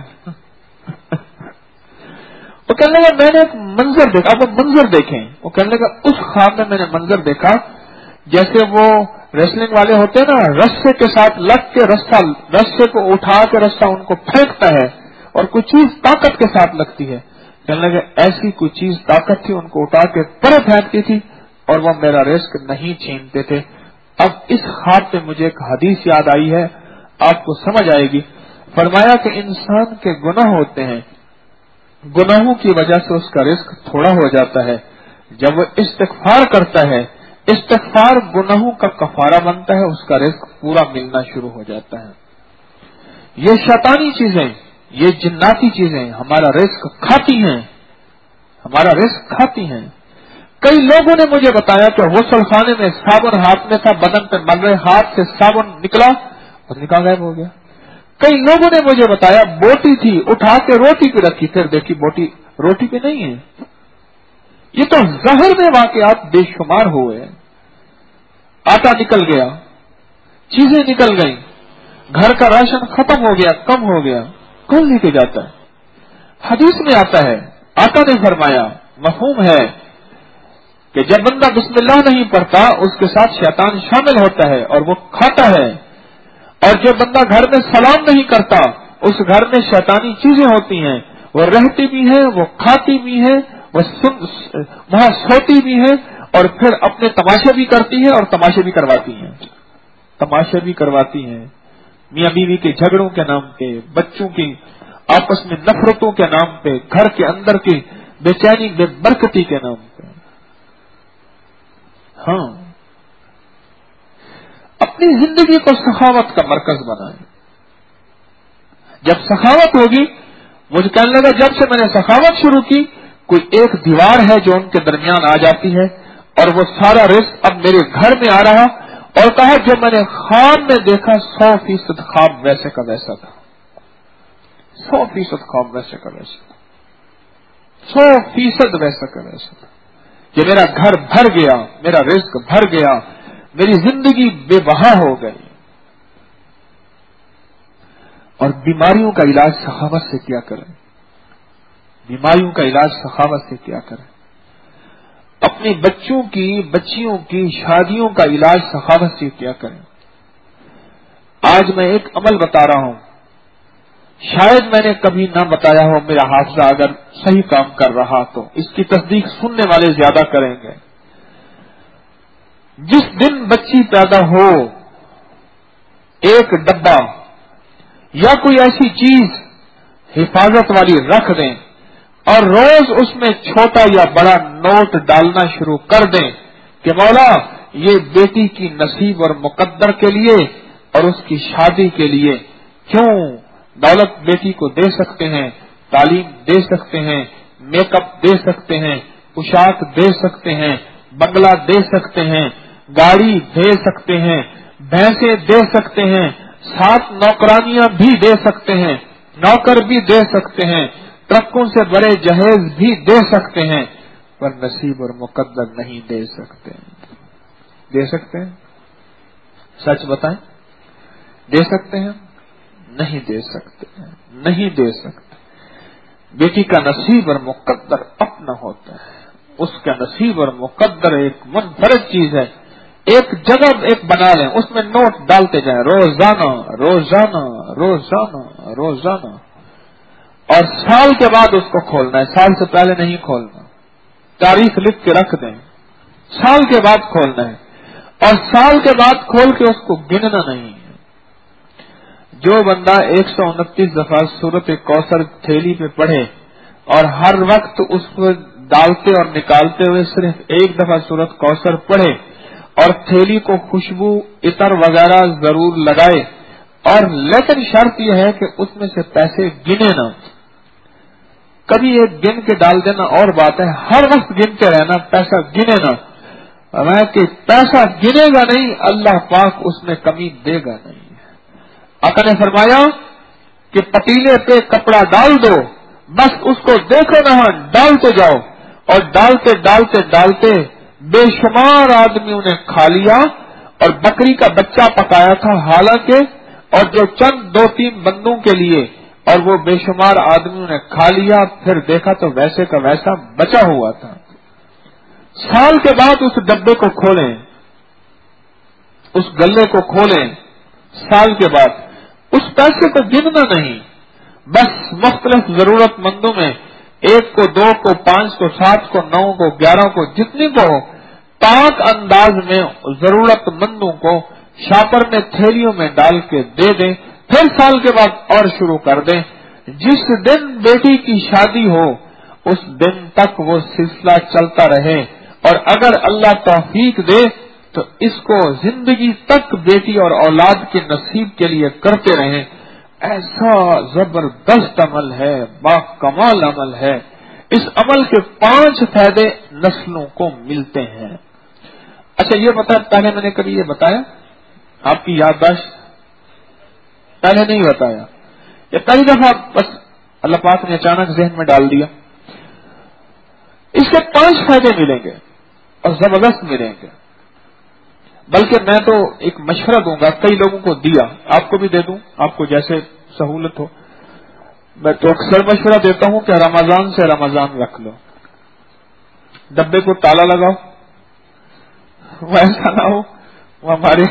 وہ کہنے لگا میں نے ایک منظر دیکھا، وہ منظر دیکھیں، وہ کہنے لگا اس خواب میں میں نے منظر دیکھا جیسے وہ ریسلنگ والے ہوتے ہیں نا، رسے کے ساتھ لگ کے رسہ رسے کو اٹھا کے رسہ ان کو پھینکتا ہے اور کوئی چیز طاقت کے ساتھ لگتی ہے، کہنے لگا ایسی کوئی چیز طاقت تھی، ان کو اٹھا کے پرے پھینکتی تھی اور وہ میرا رزق نہیں چھینتے تھے۔ اب اس خواب میں مجھے ایک حدیث یاد آئی ہے، آپ کو سمجھ آئے گی۔ فرمایا کہ انسان کے گناہ ہوتے ہیں، گناہوں کی وجہ سے اس کا رزق تھوڑا ہو جاتا ہے، جب وہ استغفار کرتا ہے، استغفار گناہوں کا کفارہ بنتا ہے، اس کا رزق پورا ملنا شروع ہو جاتا ہے۔ یہ شیطانی چیزیں، یہ جناتی چیزیں ہمارا رزق کھاتی ہیں، ہمارا رزق کھاتی ہیں۔ کئی لوگوں نے مجھے بتایا کہ غسل خانے میں صابن ہاتھ میں تھا، بدن پہ مل رہے، ہاتھ سے صابن نکلا اور نکاح غائب ہو گیا۔ کئی لوگوں نے مجھے بتایا بوٹی تھی، اٹھا کے روٹی پہ رکھی، پھر دیکھی بوٹی روٹی پہ نہیں ہے۔ یہ تو ظاہر میں واقعات بے شمار ہوئے، آٹا نکل گیا، چیزیں نکل گئیں، گھر کا راشن ختم ہو گیا، کم ہو گیا، کون لے کے جاتا ہے؟ حدیث میں آتا ہے، آقا نے فرمایا، مفہوم ہے کہ جب بندہ بسم اللہ نہیں پڑھتا اس کے ساتھ شیطان شامل ہوتا ہے اور وہ کھاتا ہے، اور جو بندہ گھر میں سلام نہیں کرتا اس گھر میں شیطانی چیزیں ہوتی ہیں، وہ رہتی بھی ہیں، وہ کھاتی بھی ہیں، وہ وہاں سوتی بھی ہیں، اور پھر اپنے تماشے بھی کرتی ہیں اور تماشے بھی کرواتی ہیں، تماشے بھی کرواتی ہیں میاں بیوی کے جھگڑوں کے نام پہ، بچوں کی آپس میں نفرتوں کے نام پہ، گھر کے اندر کی بے چینی بے برکتی کے نام پہ۔ ہاں، اپنی زندگی کو سخاوت کا مرکز بنائیں۔ جب سخاوت ہوگی، مجھے کہنے لگا جب سے میں نے سخاوت شروع کی، کوئی ایک دیوار ہے جو ان کے درمیان آ جاتی ہے اور وہ سارا رزق اب میرے گھر میں آ رہا، اور کہا جو میں نے خواب میں دیکھا سو فیصد خواب ویسے کا ویسا تھا، سو فیصد خواب ویسے کا ویسا تھا، سو فیصد ویسا کا ویسا تھا کہ میرا گھر بھر گیا، میرا رزق بھر گیا، میری زندگی بے بہا ہو گئی۔ اور بیماریوں کا علاج سخاوت سے کیا کریں، بیماریوں کا علاج سخاوت سے کیا کریں، اپنی بچوں کی بچیوں کی شادیوں کا علاج سخاوت سے کیا کریں۔ آج میں ایک عمل بتا رہا ہوں، شاید میں نے کبھی نہ بتایا ہو، میرا حافظہ اگر صحیح کام کر رہا تو اس کی تصدیق سننے والے زیادہ کریں گے۔ جس دن بچی پیدا ہو، ایک ڈبہ یا کوئی ایسی چیز حفاظت والی رکھ دیں اور روز اس میں چھوٹا یا بڑا نوٹ ڈالنا شروع کر دیں کہ مولا یہ بیٹی کی نصیب اور مقدر کے لیے اور اس کی شادی کے لیے، کیوں دولت بیٹی کو دے سکتے ہیں، تعلیم دے سکتے ہیں، میک اپ دے سکتے ہیں، پوشاک دے سکتے ہیں، بنگلہ دے سکتے ہیں، گاڑی دے سکتے ہیں، بھینسیں دے سکتے ہیں، سات نوکرانیاں بھی دے سکتے ہیں، نوکر بھی دے سکتے ہیں، ٹرکوں سے بڑے جہیز بھی دے سکتے ہیں، پر نصیب اور مقدر نہیں دے سکتے۔ دے سکتے ہیں؟ سچ بتائیں، دے سکتے ہیں؟ نہیں دے سکتے، نہیں دے سکتے۔ بیٹی کا نصیب اور مقدر اپنا ہوتا ہے، اس کا نصیب اور مقدر ایک منفرد چیز ہے۔ ایک جگہ ایک بنا لیں، اس میں نوٹ ڈالتے جائیں روزانہ روزانہ روزانہ روزانہ، اور سال کے بعد اس کو کھولنا ہے، سال سے پہلے نہیں کھولنا، تاریخ لکھ کے رکھ دیں، سال کے بعد کھولنا ہے، اور سال کے بعد کھول کے اس کو گننا نہیں ہے۔ جو بندہ ایک سو انتیس دفعہ سورت کوثر تھیلی پہ پڑھے اور ہر وقت اس کو ڈالتے اور نکالتے ہوئے صرف ایک دفعہ سورت کوثر پڑھے اور تھیلی کو خوشبو عطر وغیرہ ضرور لگائے، اور لیکن شرط یہ ہے کہ اس میں سے پیسے گنے نہ، کبھی ایک گن کے ڈال دینا اور بات ہے، ہر وقت گنتے رہنا، پیسہ گنے نا، میں کہ پیسہ گنے گا نہیں، اللہ پاک اس میں کمی دے گا نہیں۔ آقا نے فرمایا کہ پتیلے پہ کپڑا ڈال دو، بس اس کو دیکھو نہ ڈالتے جاؤ، اور ڈالتے ڈالتے ڈالتے بے شمار آدمیوں نے کھا لیا، اور بکری کا بچہ پکایا تھا حالانکہ، اور جو چند دو تین بندوں کے لیے، اور وہ بے شمار آدمیوں نے کھا لیا، پھر دیکھا تو ویسے کا ویسا بچا ہوا تھا۔ سال کے بعد اس ڈبے کو کھولیں، اس گلے کو کھولیں، سال کے بعد اس پیسے کو گننا نہیں، بس مختلف ضرورت مندوں میں ایک کو، دو کو، پانچ کو، سات کو، نو کو، گیارہ کو، جتنی کو پاک انداز میں ضرورت مندوں کو شاپر میں تھیلیوں میں ڈال کے دے دیں، پھر سال کے بعد اور شروع کر دیں۔ جس دن بیٹی کی شادی ہو اس دن تک وہ سلسلہ چلتا رہے، اور اگر اللہ توفیق دے تو اس کو زندگی تک بیٹی اور اولاد کے نصیب کے لیے کرتے رہیں۔ ایسا زبردست عمل ہے، با کمال عمل ہے، اس عمل کے پانچ فائدے نسلوں کو ملتے ہیں۔ اچھا یہ بتا، پہلے میں نے کبھی یہ بتایا آپ کی یادداشت؟ پہلے نہیں بتایا، یہ پہلی دفعہ بس اللہ پاک نے اچانک ذہن میں ڈال دیا۔ اس کے پانچ فائدے ملیں گے اور زبردست ملیں گے، بلکہ میں تو ایک مشورہ دوں گا، کئی لوگوں کو دیا، آپ کو بھی دے دوں، آپ کو جیسے سہولت ہو۔ میں تو اکثر مشورہ دیتا ہوں کہ رمضان سے رمضان رکھ لو، ڈبے کو تالا لگاؤ، وہ ایسا نہ ہو۔ وہ ہمارے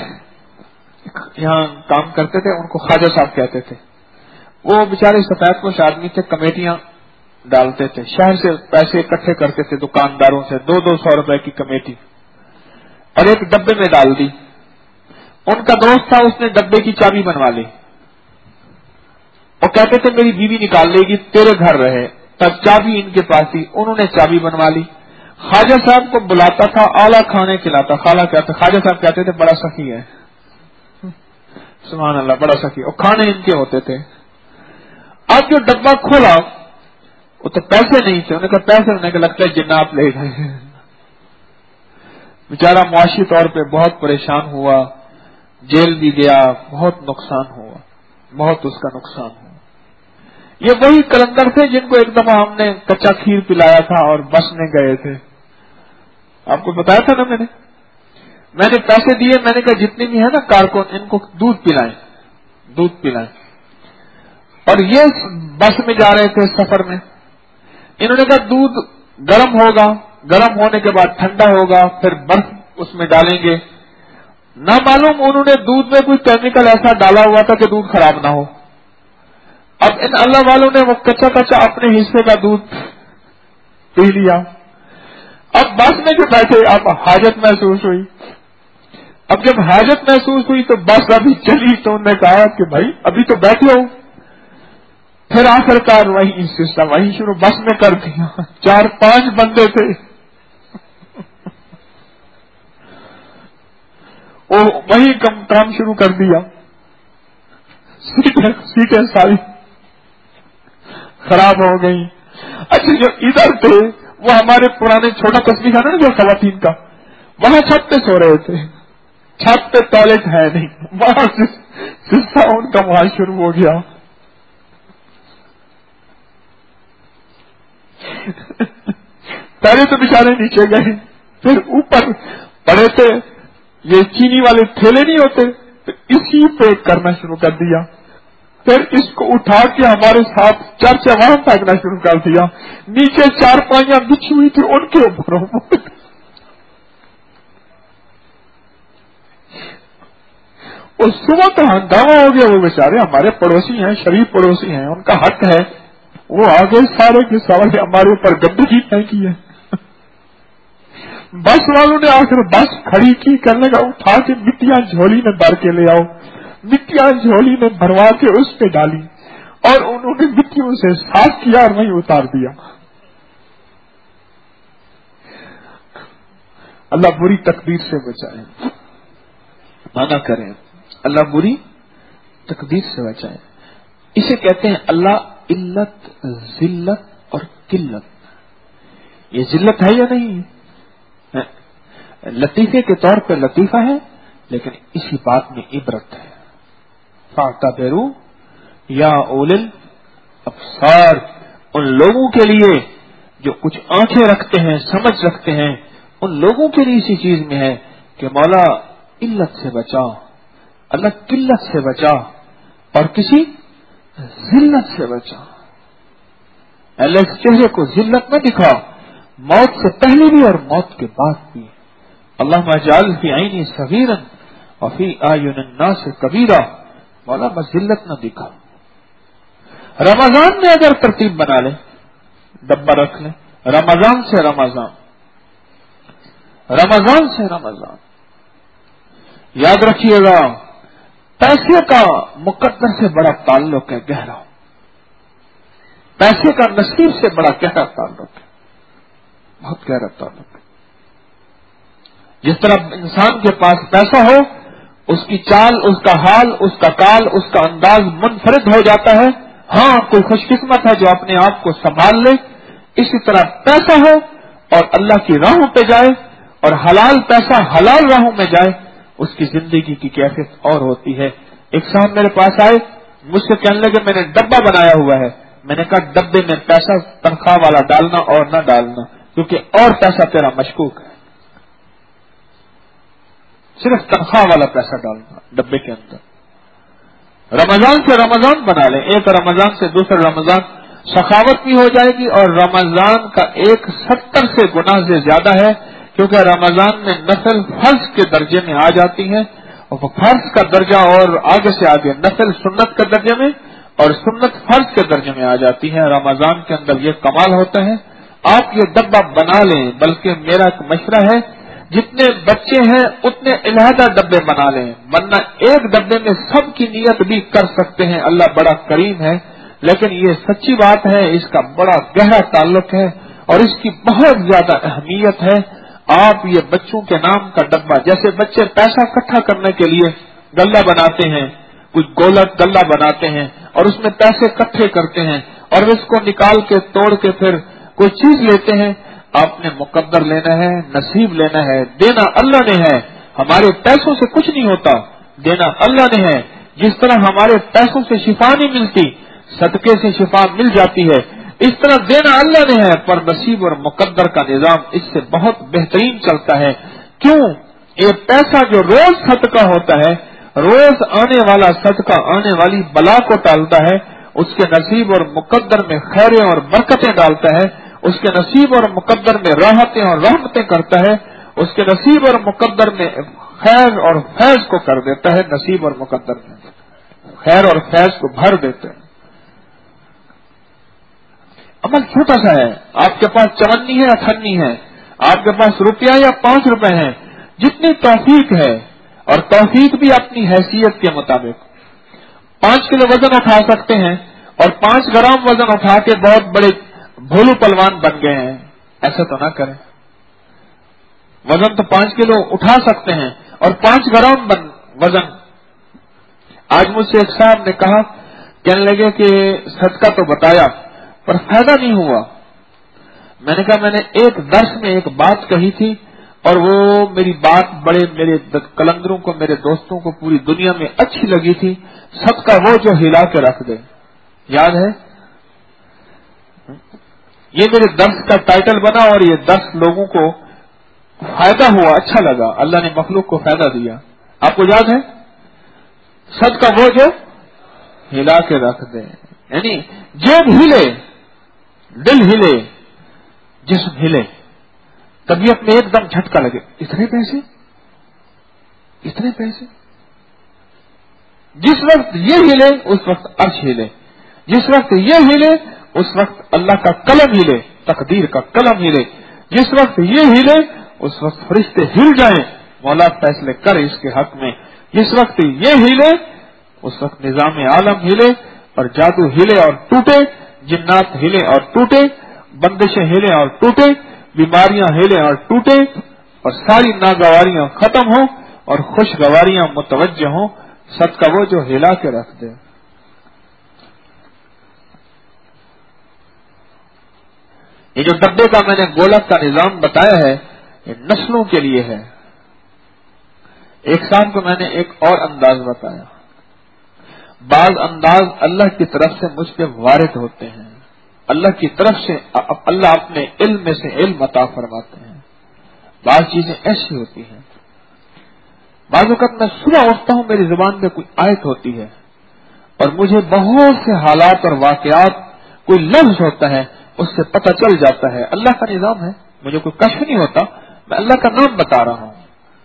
یہاں کام کرتے تھے، ان کو خواجہ صاحب کہتے تھے، وہ بیچارے سفید پوش آدمی تھے، کمیٹیاں ڈالتے تھے، شہر سے پیسے اکٹھے کرتے تھے دکانداروں سے، دو دو سو روپے کی کمیٹی، اور ایک ڈبے میں ڈال دی۔ ان کا دوست تھا، اس نے ڈبے کی چابی بنوا لی، اور کہتے تھے میری بیوی نکال لے گی، تیرے گھر رہے، تب چابی ان کے پاس تھی، انہوں نے چابی بنوا لی۔ خواجہ صاحب کو بلاتا تھا، اعلیٰ کھانے کھلاتا، خالہ کہتے، خواجہ صاحب کہتے تھے بڑا سخی ہے، سبحان اللہ، بڑا سخی، اور کھانے ان کے ہوتے تھے۔ اب جو ڈبہ کھولا وہ تو پیسے نہیں تھے، انہوں نے کہا پیسے، انہوں نے کہا لگتا ہے جنات لے گئے۔ بیچارہ معاشی طور پہ بہت پریشان ہوا، جیل بھی گیا، بہت نقصان ہوا، بہت اس کا نقصان ہوا۔ یہ وہی کلندر تھے جن کو ایک دفعہ ہم نے کچا کھیر پلایا تھا اور بس میں گئے تھے، آپ کو بتایا تھا نا میں نے میں نے پیسے دیے، میں نے کہا جتنی بھی ہے نا کارکن، ان کو دودھ پلائیں، دودھ پلائیں، اور یہ بس میں جا رہے تھے سفر میں، انہوں نے کہا دودھ گرم ہوگا، گرم ہونے کے بعد ٹھنڈا ہوگا، پھر برف اس میں ڈالیں گے، نہ معلوم انہوں نے دودھ میں کوئی کیمیکل ایسا ڈالا ہوا تھا کہ دودھ خراب نہ ہو۔ اب ان اللہ والوں نے وہ کچا کچا اپنے حصے کا دودھ پی لیا۔ اب بس میں جو بیٹھے، اب حاجت محسوس ہوئی، اب جب حاجت محسوس ہوئی تو بس ابھی چلی، تو انہوں نے کہا کہ بھائی ابھی تو بیٹھے ہو، پھر آخر کار وہی سسٹم وہی شروع بس میں کر دیا، چار پانچ بندے تھے، وہ وہی کم کام شروع کر دیا، سیٹیں سیٹیں ساری خراب ہو گئی۔ اچھا جو ادھر تھے وہ ہمارے پرانے چھوٹا تصویر ہے نا جو خواتین کا، وہاں چھت پہ سو رہے تھے، چھت پہ ٹوائلٹ ہے نہیں، وہاں سے سلسلہ ان کا وہاں شروع ہو گیا۔ پہلے تو بیچارے نیچے گئے، پھر اوپر پڑے تھے، یہ چینی والے تھیلے نہیں ہوتے، تو اسی پہ کرنا شروع کر دیا، پھر اس کو اٹھا کے ہمارے ساتھ چرچ وہاں پھینکنا شروع کر دیا، نیچے چار پائیاں بچھی ہوئی تھی ان کے اوپر، اور صبح تو ہنگامہ ہو گیا۔ وہ بیچارے ہمارے پڑوسی ہیں، شریف پڑوسی ہیں، ان کا حق ہے، وہ آگے سارے کے سارے ہمارے اوپر گندگی پھینکی ہے۔ بس والوں نے آخر بس کھڑی کی، کرنے کا اٹھا کے مٹیاں جھولی میں بھر کے لے آؤ، مٹیاں جھولی میں بھروا کے اس پہ ڈالی، اور انہوں نے مٹیوں سے صاف کیا اور وہیں اتار دیا۔ اللہ بری تقدیر سے بچائے، منع کریں، اللہ بری تقدیر سے بچائے۔ اسے کہتے ہیں اللہ علت ذلت اور قلت. یہ ذلت ہے یا نہیں ہے؟ لطیفے کے طور پہ لطیفہ ہے، لیکن اسی بات میں عبرت ہے. فاعتبروا یا اولل الابصار، ان لوگوں کے لیے جو کچھ آنکھیں رکھتے ہیں، سمجھ رکھتے ہیں، ان لوگوں کے لیے اسی چیز میں ہے کہ مولا علت سے بچا، اللہ قلت سے بچا اور کسی ذلت سے بچا. اللہ اس چہرے کو ذلت نہ دکھا، موت سے پہلے بھی اور موت کے بعد بھی. اللہم اجعل فی عینی صغیرا وفی اعین الناس کبیرا، مولا بس ذلت نہ دکھا. رمضان میں اگر ترتیب بنا لیں، ڈبہ رکھ لیں، رمضان سے رمضان، رمضان سے رمضان. یاد رکھیے گا پیسے کا مقدر سے بڑا تعلق ہے، گہرا. پیسے کا نصیب سے بڑا گہرا تعلق ہے، بہت گہرا تعلق ہے. جس طرح انسان کے پاس پیسہ ہو، اس کی چال، اس کا حال، اس کا کال، اس کا انداز منفرد ہو جاتا ہے. ہاں کوئی خوش قسمت ہے جو اپنے آپ کو سنبھال لے. اسی طرح پیسہ ہو اور اللہ کی راہوں پہ جائے اور حلال پیسہ حلال راہوں میں جائے، اس کی زندگی کی کیفیت اور ہوتی ہے. ایک صاحب میرے پاس آئے، مجھ سے کہنے لگے میں نے ڈبہ بنایا ہوا ہے. میں نے کہا ڈبے میں پیسہ تنخواہ والا ڈالنا اور نہ ڈالنا، کیونکہ اور پیسہ تیرا مشکوک ہے. صرف تنخواہ والا پیسہ ڈالنا ڈبے کے اندر. رمضان سے رمضان بنا لیں، ایک رمضان سے دوسرا رمضان سخاوت بھی ہو جائے گی، اور رمضان کا ایک ستر سے گنا سے زیادہ ہے، کیونکہ رمضان میں نفل فرض کے درجے میں آ جاتی ہے، اور فرض کا درجہ اور آگے سے آگے نفل سنت کے درجے میں اور سنت فرض کے درجے میں آ جاتی ہے. رمضان کے اندر یہ کمال ہوتا ہے. آپ یہ ڈبہ بنا لیں، بلکہ میرا ایک مشورہ ہے جتنے بچے ہیں اتنے علیحدہ ڈبے بنا لیں، ورنہ ایک ڈبے میں سب کی نیت بھی کر سکتے ہیں. اللہ بڑا کریم ہے، لیکن یہ سچی بات ہے، اس کا بڑا گہرا تعلق ہے اور اس کی بہت زیادہ اہمیت ہے. آپ یہ بچوں کے نام کا ڈبہ، جیسے بچے پیسہ اکٹھا کرنے کے لیے غلہ بناتے ہیں، کچھ گولک غلہ بناتے ہیں اور اس میں پیسے اکٹھے کرتے ہیں اور اس کو نکال کے توڑ کے پھر کوئی چیز لیتے ہیں. آپ نے مقدر لینا ہے، نصیب لینا ہے، دینا اللہ نے ہے. ہمارے پیسوں سے کچھ نہیں ہوتا، دینا اللہ نے ہے. جس طرح ہمارے پیسوں سے شفا نہیں ملتی، صدقے سے شفا مل جاتی ہے، اس طرح دینا اللہ نے ہے. پر نصیب اور مقدر کا نظام اس سے بہت بہترین چلتا ہے. کیوں؟ یہ پیسہ جو روز صدقہ ہوتا ہے، روز آنے والا صدقہ آنے والی بلا کو ٹالتا ہے، اس کے نصیب اور مقدر میں خیریں اور برکتیں ڈالتا ہے، اس کے نصیب اور مقدر میں راحتیں اور رحمتیں کرتا ہے، اس کے نصیب اور مقدر میں خیر اور فیض کو کر دیتا ہے. نصیب اور مقدر میں خیر اور فیض کو بھر دیتے ہیں. عمل چھوٹا سا ہے، آپ کے پاس چونی ہے اٹھنی ہے، آپ کے پاس روپیہ یا پانچ روپے ہیں، جتنی توفیق ہے، اور توفیق بھی اپنی حیثیت کے مطابق. پانچ کلو وزن اٹھا سکتے ہیں اور پانچ گرام وزن اٹھا کے بہت بڑے بھولو پلوان بن گئے ہیں، ایسا تو نہ کریں. وزن تو پانچ کلو اٹھا سکتے ہیں اور پانچ گرام بن وزن. آج مجھ سے ایک صاحب نے کہا، کہنے لگے کہ صدقہ تو بتایا پر فائدہ نہیں ہوا. میں نے کہا میں نے ایک درس میں ایک بات کہی تھی اور وہ میری بات بڑے میرے کلندروں کو، میرے دوستوں کو پوری دنیا میں اچھی لگی تھی. صدقہ وہ جو ہلا کے رکھ دے. یاد ہے؟ یہ میرے درس کا ٹائٹل بنا اور یہ درس لوگوں کو فائدہ ہوا، اچھا لگا. اللہ نے مخلوق کو فائدہ دیا. آپ کو یاد ہے؟ صدقہ وہ جو ہلا کے رکھ دے، یعنی جیب ہلے، دل ہلے، جسم ہلے، طبیعت میں ایک دم جھٹکا لگے. اتنے پیسے، اتنے پیسے. جس وقت یہ ہلے اس وقت عرش ہلے، جس وقت یہ ہلے اس وقت اللہ کا قلم ہلے، تقدیر کا قلم ہلے. جس وقت یہ ہلے اس وقت فرشتے ہل جائیں، مولا فیصلے کر اس کے حق میں. جس وقت یہ ہلے اس وقت نظام عالم ہلے اور جادو ہلے اور ٹوٹے، جنات ہلے اور ٹوٹے، بندشیں ہلے اور ٹوٹے، بیماریاں ہلے اور ٹوٹے، اور ساری ناگواریاں ختم ہوں اور خوشگواریاں متوجہ ہوں. صدقہ وہ جو ہلا کے رکھ دے. یہ جو ڈبے کا میں نے گولک کا نظام بتایا ہے یہ نسلوں کے لیے ہے. ایک صاحب کو میں نے ایک اور انداز بتایا. بعض انداز اللہ کی طرف سے مجھ پہ وارد ہوتے ہیں. اللہ کی طرف سے اللہ اپنے علم میں سے علم عطا فرماتے ہیں. بعض چیزیں ایسی ہوتی ہیں. بعض اوقات میں صبح اٹھتا ہوں میری زبان میں کوئی آیت ہوتی ہے اور مجھے بہت سے حالات اور واقعات کوئی لفظ ہوتا ہے اس سے پتہ چل جاتا ہے. اللہ کا نظام ہے. مجھے کوئی کشف نہیں ہوتا. میں اللہ کا نام بتا رہا ہوں.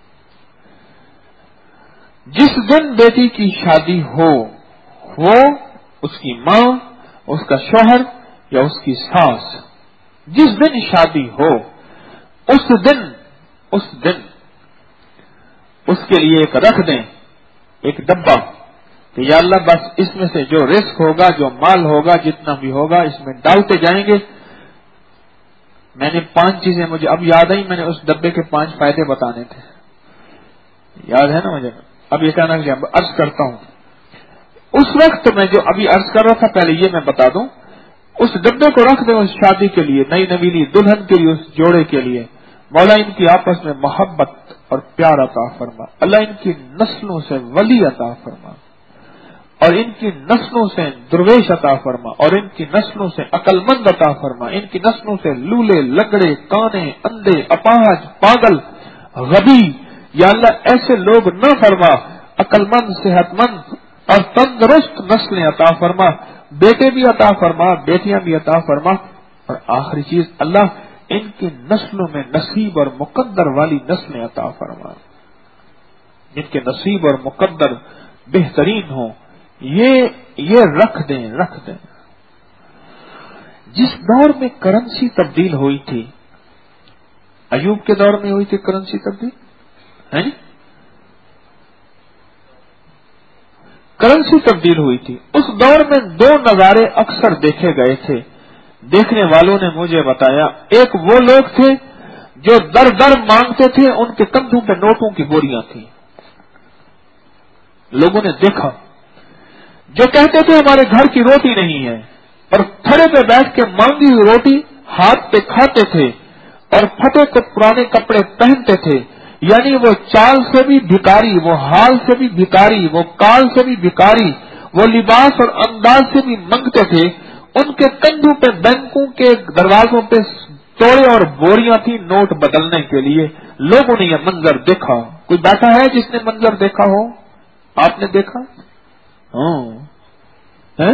جس دن بیٹی کی شادی ہو وہ اس کی ماں اس کا شوہر یا اس کی ساس جس دن شادی ہو اس دن اس دن اس کے لیے ایک رکھ دیں ایک ڈبہ کہ یا اللہ بس اس میں سے جو رزق ہوگا جو مال ہوگا جتنا بھی ہوگا اس میں ڈالتے جائیں گے. میں نے پانچ چیزیں مجھے اب یاد آئی. میں نے اس ڈبے کے پانچ فائدے بتانے تھے. یاد ہے نا مجھے. اب یہ کہنا کہ عرض کرتا ہوں. اس وقت میں جو ابھی عرض کر رہا تھا پہلے یہ میں بتا دوں. اس ڈبے کو رکھ دیں اس شادی کے لیے نئی نویلی دلہن کے لیے اس جوڑے کے لیے. مولا ان کی آپس میں محبت اور پیار عطا فرما. اللہ ان کی نسلوں سے ولی عطا فرما اور ان کی نسلوں سے درویش عطا فرما اور ان کی نسلوں سے عقل مند عطا فرما. ان کی نسلوں سے لولے لگڑے کانے اندھے اپاہج پاگل غبی یا اللہ ایسے لوگ نہ فرما. عقل مند صحت مند اور تندرست نسلیں عطا فرما. بیٹے بھی عطا فرما بیٹیاں بھی عطا فرما. اور آخری چیز اللہ ان کی نسلوں میں نصیب اور مقدر والی نسلیں عطا فرما. جن کے نصیب اور مقدر بہترین ہوں یہ یہ رکھ دیں رکھ دیں. جس دور میں کرنسی تبدیل ہوئی تھی ایوب کے دور میں ہوئی تھی کرنسی تبدیل ہے نہیں کرنسی تبدیل ہوئی تھی. اس دور میں دو نظارے اکثر دیکھے گئے تھے. دیکھنے والوں نے مجھے بتایا ایک وہ لوگ تھے جو در در مانگتے تھے ان کے کندھوں پہ نوٹوں کی بوریاں تھیں. لوگوں نے دیکھا جو کہتے تھے ہمارے گھر کی روٹی نہیں ہے اور تھڑے پہ بیٹھ کے مانگی ہوئی روٹی ہاتھ پہ کھاتے تھے اور پھٹے کو پرانے کپڑے پہنتے تھے. یعنی وہ چال سے بھی بھکاری وہ حال سے بھی بھکاری وہ کال سے بھی بھکاری وہ لباس اور انداز سے بھی منگتے تھے. ان کے کندھوں پہ بینکوں کے دروازوں پہ توڑے اور بوریاں تھی نوٹ بدلنے کے لیے. لوگوں نے یہ منظر دیکھا. کوئی بیٹھا ہے جس نے منظر دیکھا ہو؟ آپ نے دیکھا؟ ہاں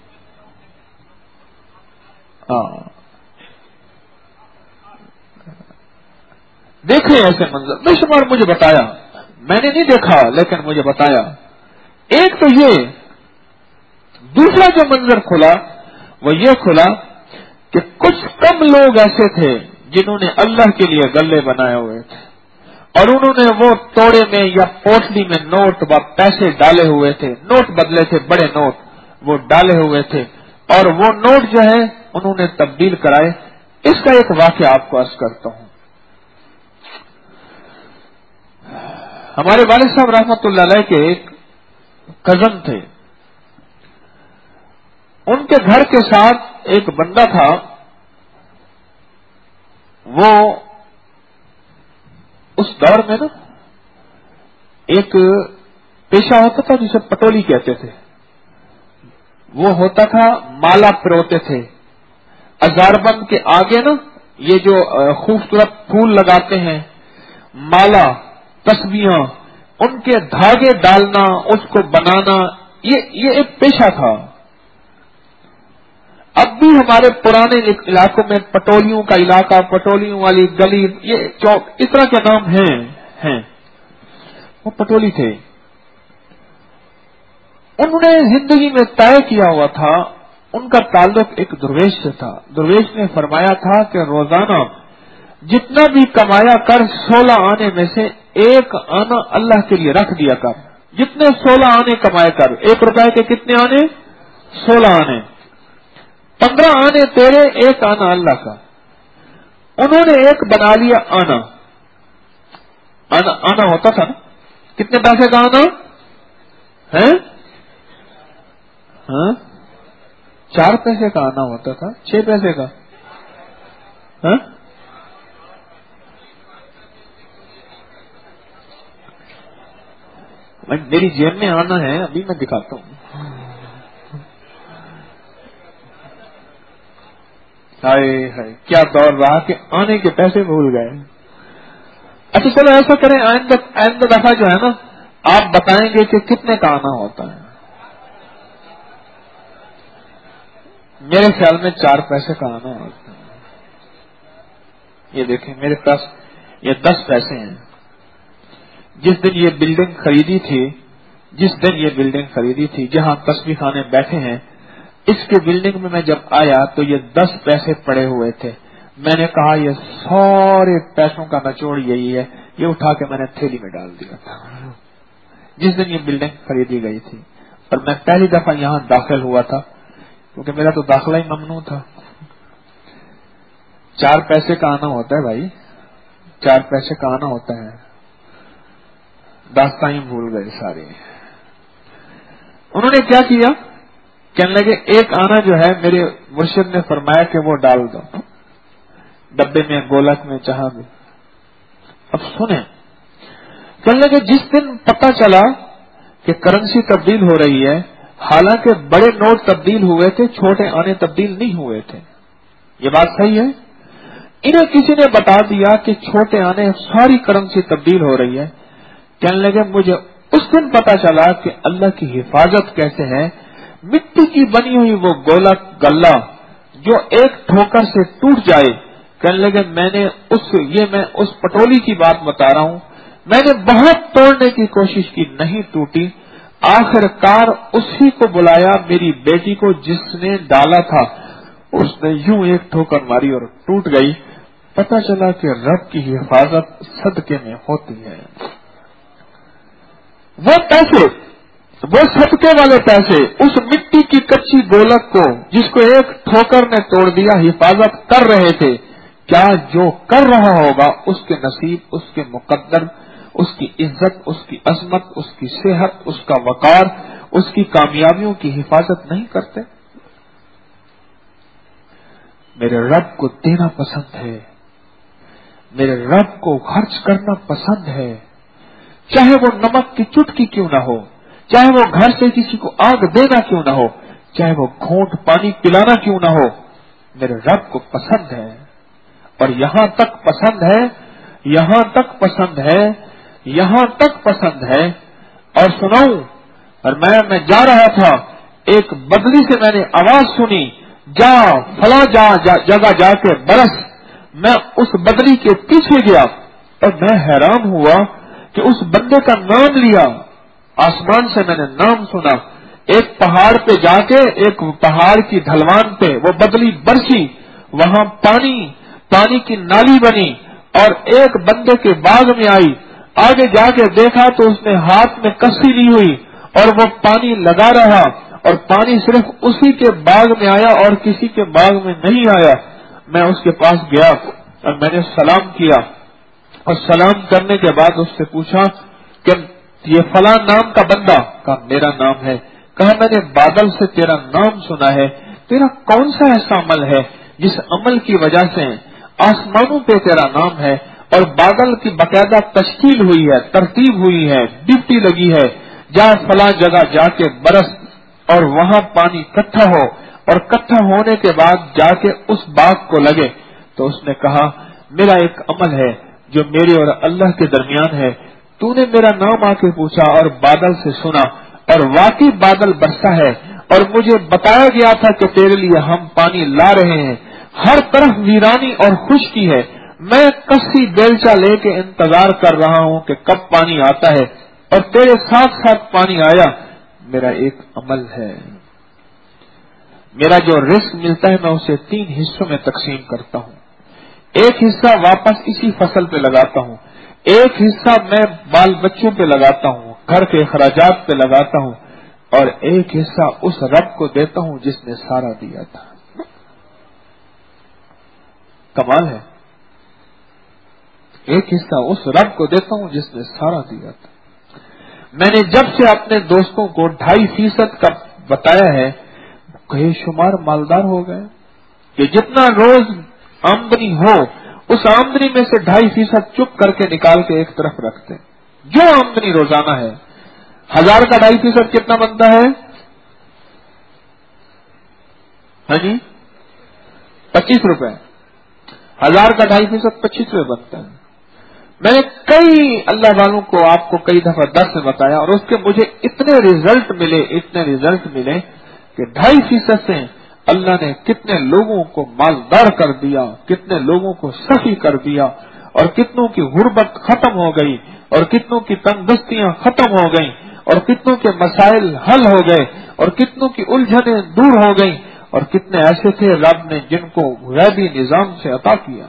ہاں دیکھے ایسے منظر بے شمار. مجھے بتایا میں نے نہیں دیکھا لیکن مجھے بتایا. ایک تو یہ دوسرا جو منظر کھلا وہ یہ کھلا کہ کچھ کم لوگ ایسے تھے جنہوں نے اللہ کے لیے گلے بنائے ہوئے تھے اور انہوں نے وہ توڑے میں یا پوٹلی میں نوٹ و پیسے ڈالے ہوئے تھے. نوٹ بدلے تھے بڑے نوٹ وہ ڈالے ہوئے تھے اور وہ نوٹ جو ہے انہوں نے تبدیل کرائے. اس کا ایک واقعہ آپ کو عرض کرتا ہوں. ہمارے والد صاحب رحمت اللہ علیہ کے ایک کزن تھے. ان کے گھر کے ساتھ ایک بندہ تھا. وہ اس دور میں نا ایک پیشہ ہوتا تھا جسے پٹولی کہتے تھے. وہ ہوتا تھا مالا پروتے تھے. ہزاربند کے آگے نا یہ جو خوبصورت پھول لگاتے ہیں مالا تسبیاں ان کے دھاگے ڈالنا اس کو بنانا یہ یہ ایک پیشہ تھا. اب بھی ہمارے پرانے علاقوں میں پٹولیوں کا علاقہ پٹولیوں والی گلی یہ چوک اس طرح کے نام ہیں ہیں وہ پٹولی تھے. انہوں نے زندگی میں طے کیا ہوا تھا. ان کا تعلق ایک درویش سے تھا. درویش نے فرمایا تھا کہ روزانہ جتنا بھی کمایا کر سولہ آنے میں سے ایک آنا اللہ کے لیے رکھ دیا کر. جتنے سولہ آنے کمائے کر ایک روپے کے کتنے آنے سولہ آنے پندرہ آنے تیرے ایک آنا اللہ کا. انہوں نے ایک بنا لیا آنا آنا, آنا ہوتا تھا نا کتنے پیسے کا آنا ہے ہاں چار پیسے کا آنا ہوتا تھا چھ پیسے کا ہاں؟ میری جیب میں آنا ہے، ابھی میں دکھاتا ہوں. ہائے ہائے کیا دور رہا کہ آنے کے پیسے بھول گئے. اچھا چلو ایسا کریں، آئندہ آئندہ دفعہ جو ہے نا آپ بتائیں گے کہ کتنے کا آنا ہوتا ہے. میرے خیال میں چار پیسے کا آنا ہوتا ہے. یہ دیکھیں میرے پاس یہ دس پیسے ہیں. جس دن یہ بلڈنگ خریدی تھی جس دن یہ بلڈنگ خریدی تھی جہاں تسبیح خانے بیٹھے ہیں، اس کے بلڈنگ میں میں جب آیا تو یہ دس پیسے پڑے ہوئے تھے. میں نے کہا یہ سارے پیسوں کا نچوڑ یہی ہے، یہ اٹھا کے میں نے تھیلی میں ڈال دیا تھا جس دن یہ بلڈنگ خریدی گئی تھی. اور میں پہلی دفعہ یہاں داخل ہوا تھا کیونکہ میرا تو داخلہ ہی ممنوع تھا. چار پیسے کا آنا ہوتا ہے بھائی، چار پیسے کا آنا ہوتا ہے. داستان ہی بھول گئے سارے. انہوں نے کیا کیا، کہنے لگے ایک آنا جو ہے میرے مرشد نے فرمایا کہ وہ ڈال دو ڈبے میں، گولک میں، چاہا بھی. اب سنیں، کہنے لگے جس دن پتہ چلا کہ کرنسی تبدیل ہو رہی ہے، حالانکہ بڑے نوٹ تبدیل ہوئے تھے، چھوٹے آنے تبدیل نہیں ہوئے تھے. یہ بات صحیح ہے. انہیں کسی نے بتا دیا کہ چھوٹے آنے ساری کرنسی تبدیل ہو رہی ہے. کہنے لگے مجھے اس دن پتا چلا کہ اللہ کی حفاظت کیسے ہے. مٹی کی بنی ہوئی وہ گولک گلہ جو ایک ٹھوکر سے ٹوٹ جائے. کہنے لگے میں نے اس یہ میں اس پٹولی کی بات بتا رہا ہوں، میں نے بہت توڑنے کی کوشش کی، نہیں ٹوٹی. آخر کار اسی کو بلایا، میری بیٹی کو جس نے ڈالا تھا، اس نے یوں ایک ٹھوکر ماری اور ٹوٹ گئی. پتا چلا کہ رب کی حفاظت صدقے میں ہوتی ہے. وہ پیسے، وہ صدقے والے پیسے اس مٹی کی کچی گولک کو جس کو ایک ٹھوکر نے توڑ دیا حفاظت کر رہے تھے. کیا جو کر رہا ہوگا اس کے نصیب، اس کے مقدر، اس کی عزت، اس کی عظمت، اس کی صحت، اس کا وقار، اس کی کامیابیوں کی حفاظت نہیں کرتے؟ میرے رب کو دینا پسند ہے، میرے رب کو خرچ کرنا پسند ہے، چاہے وہ نمک کی چٹکی کیوں نہ ہو، چاہے وہ گھر سے کسی کو آگ دینا کیوں نہ ہو، چاہے وہ گھونٹ پانی پلانا کیوں نہ ہو. میرے رب کو پسند ہے. اور یہاں تک پسند ہے، یہاں تک پسند ہے، یہاں تک پسند ہے. اور سناؤں، اور میں میں جا رہا تھا، ایک بدلی سے میں نے آواز سنی، جا فلاں جا, جا جگہ جا کے برس. میں اس بدلی کے پیچھے گیا اور میں حیران ہوا کہ اس بندے کا نام لیا. آسمان سے میں نے نام سنا. ایک پہاڑ پہ جا کے، ایک پہاڑ کی ڈھلوان پہ وہ بدلی برسی، وہاں پانی پانی کی نالی بنی اور ایک بندے کے باغ میں آئی. آگے جا کے دیکھا تو اس نے ہاتھ میں کسی لی ہوئی اور وہ پانی لگا رہا، اور پانی صرف اسی کے باغ میں آیا اور کسی کے باغ میں نہیں آیا. میں اس کے پاس گیا اور میں نے سلام کیا، اور سلام کرنے کے بعد اس سے پوچھا کہ یہ فلاں نام کا بندہ؟ کہا میرا نام ہے. کہا میں نے بادل سے تیرا نام سنا ہے، تیرا کون سا ایسا عمل ہے جس عمل کی وجہ سے آسمانوں پہ تیرا نام ہے اور بادل کی باقاعدہ تشکیل ہوئی ہے، ترتیب ہوئی ہے، ڈپٹی لگی ہے، جا فلاں جگہ جا کے برس اور وہاں پانی اکٹھا ہو، اور اکٹھا ہونے کے بعد جا کے اس باغ کو لگے. تو اس نے کہا میرا ایک عمل ہے جو میرے اور اللہ کے درمیان ہے. تو نے میرا نام آ کے پوچھا اور بادل سے سنا، اور واقعی بادل برسا ہے، اور مجھے بتایا گیا تھا کہ تیرے لیے ہم پانی لا رہے ہیں. ہر طرف ویرانی اور خشکی ہے. میں کسی بیلچا لے کے انتظار کر رہا ہوں کہ کب پانی آتا ہے، اور تیرے ساتھ ساتھ پانی آیا. میرا ایک عمل ہے، میرا جو رزق ملتا ہے میں اسے تین حصوں میں تقسیم کرتا ہوں. ایک حصہ واپس اسی فصل پہ لگاتا ہوں، ایک حصہ میں بال بچوں پہ لگاتا ہوں، گھر کے اخراجات پہ لگاتا ہوں، اور ایک حصہ اس رب کو دیتا ہوں جس نے سارا دیا تھا. کمال ہے. ایک حصہ اس رب کو دیتا ہوں جس نے سارا دیا تھا. میں نے جب سے اپنے دوستوں کو ڈھائی فیصد کا بتایا ہے، کئی شمار مالدار ہو گئے کہ جتنا روز آمدنی ہو اس آمدنی میں سے ڈھائی فیصد چپ کر کے نکال کے ایک طرف رکھتے ہیں. جو آمدنی روزانہ ہے, ہزار کا ڈھائی فیصد کتنا بنتا ہے؟ ہاں جی, پچیس روپے. ہزار کا ڈھائی فیصد پچیس روپے بنتا ہے. میں نے کئی اللہ والوں کو آپ کو کئی دفعہ درس میں بتایا, اور اس کے مجھے اتنے ریزلٹ ملے اتنے ریزلٹ ملے کہ ڈھائی فیصد سے اللہ نے کتنے لوگوں کو مالدار کر دیا, کتنے لوگوں کو سخی کر دیا, اور کتنوں کی غربت ختم ہو گئی, اور کتنوں کی تندرستیاں ختم ہو گئیں, اور کتنوں کے مسائل حل ہو گئے, اور کتنوں کی الجھنیں دور ہو گئیں, اور کتنے ایسے تھے رب نے جن کو غیبی نظام سے عطا کیا.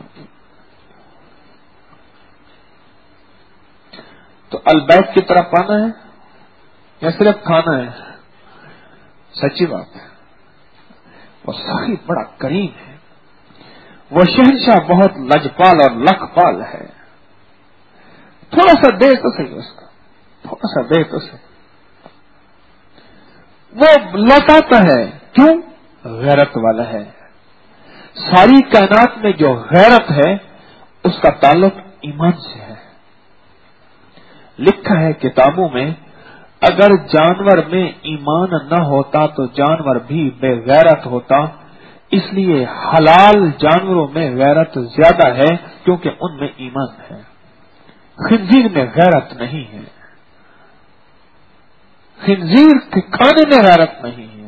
تو البیت کی طرف آنا ہے یا صرف کھانا ہے؟ سچی بات ہے, وہ سخی بڑا کریم ہے, وہ شہنشاہ بہت لجپال اور لکھپال ہے. تھوڑا سا دے تو صحیح اس کا, تھوڑا سا دے تو صحیح. وہ لوٹاتا ہے, کیوں؟ غیرت والا ہے. ساری کائنات میں جو غیرت ہے اس کا تعلق ایمان سے ہے. لکھا ہے کتابوں میں, اگر جانور میں ایمان نہ ہوتا تو جانور بھی بے غیرت ہوتا, اس لیے حلال جانوروں میں غیرت زیادہ ہے کیونکہ ان میں ایمان ہے. خنزیر میں غیرت نہیں ہے, خنزیر کے کھانے میں غیرت نہیں ہے.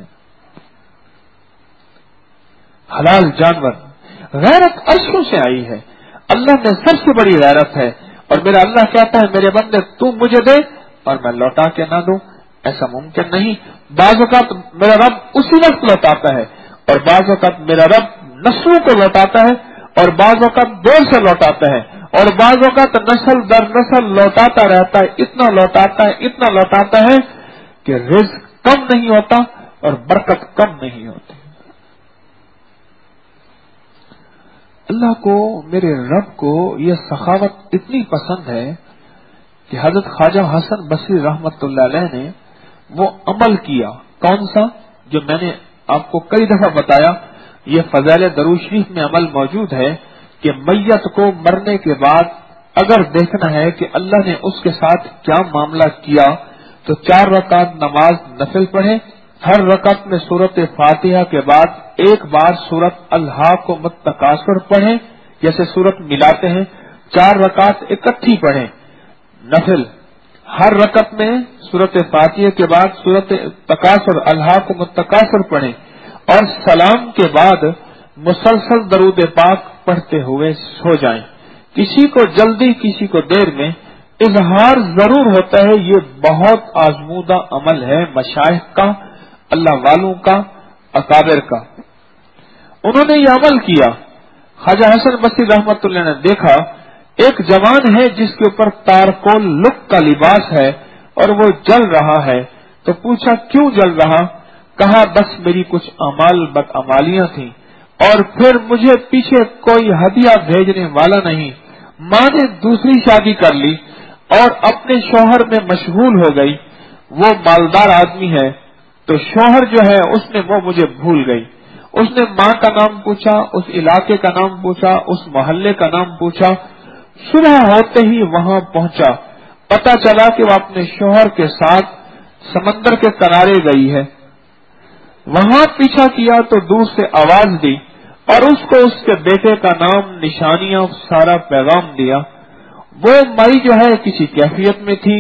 حلال جانور, غیرت عرشوں سے آئی ہے. اللہ میں سب سے بڑی غیرت ہے, اور میرا اللہ کہتا ہے میرے بندے تو مجھے دے اور میں لوٹا کے نہ دوں, ایسا ممکن نہیں. بعض اوقات میرا رب اسی وقت لوٹاتا ہے, اور بعض اوقات میرا رب نسلوں کو لوٹاتا ہے, اور بعض اوقات دور سے لوٹاتا ہے, اور بعض اوقات نسل در نسل لوٹاتا رہتا ہے. اتنا لوٹاتا ہے اتنا لوٹاتا ہے کہ رزق کم نہیں ہوتا اور برکت کم نہیں ہوتی. اللہ کو, میرے رب کو یہ سخاوت اتنی پسند ہے کہ حضرت خواجہ حسن بصری رحمت اللہ علیہ نے وہ عمل کیا. کون سا؟ جو میں نے آپ کو کئی دفعہ بتایا, یہ فضائل درود شریف میں عمل موجود ہے کہ میت کو مرنے کے بعد اگر دیکھنا ہے کہ اللہ نے اس کے ساتھ کیا معاملہ کیا تو چار رکعت نماز نفل پڑھے. ہر رکعت میں سورت فاتحہ کے بعد ایک بار سورت الحاقم التکاثر پڑھیں, جیسے سورت ملاتے ہیں. چار رکعت اکٹھی پڑھیں نفل. ہر رکعت میں سورت فاتحہ کے بعد سورت تکاثر الحاقم التکاثر پڑھیں, اور سلام کے بعد مسلسل درود پاک پڑھتے ہوئے سو جائیں. کسی کو جلدی کسی کو دیر میں اظہار ضرور ہوتا ہے. یہ بہت آزمودہ عمل ہے مشائخ کا, اللہ والوں کا, اکابر کا. انہوں نے یہ عمل کیا. خواجہ حسن بصری رحمت اللہ نے دیکھا ایک جوان ہے جس کے اوپر تارکول لک کا لباس ہے اور وہ جل رہا ہے, تو پوچھا کیوں جل رہا؟ کہا بس میری کچھ امال بد امالیاں تھیں, اور پھر مجھے پیچھے کوئی ہدیہ بھیجنے والا نہیں. ماں نے دوسری شادی کر لی اور اپنے شوہر میں مشغول ہو گئی. وہ مالدار آدمی ہے تو شوہر جو ہے اس نے وہ مجھے بھول گئی. اس نے ماں کا نام پوچھا, اس علاقے کا نام پوچھا, اس محلے کا نام پوچھا. صبح ہوتے ہی وہاں پہنچا, پتہ چلا کہ وہ اپنے شوہر کے ساتھ سمندر کے کنارے گئی ہے. وہاں پیچھا کیا تو دور سے آواز دی اور اس کو اس کے بیٹے کا نام, نشانیاں, سارا پیغام دیا. وہ مائی جو ہے کسی کیفیت میں تھی.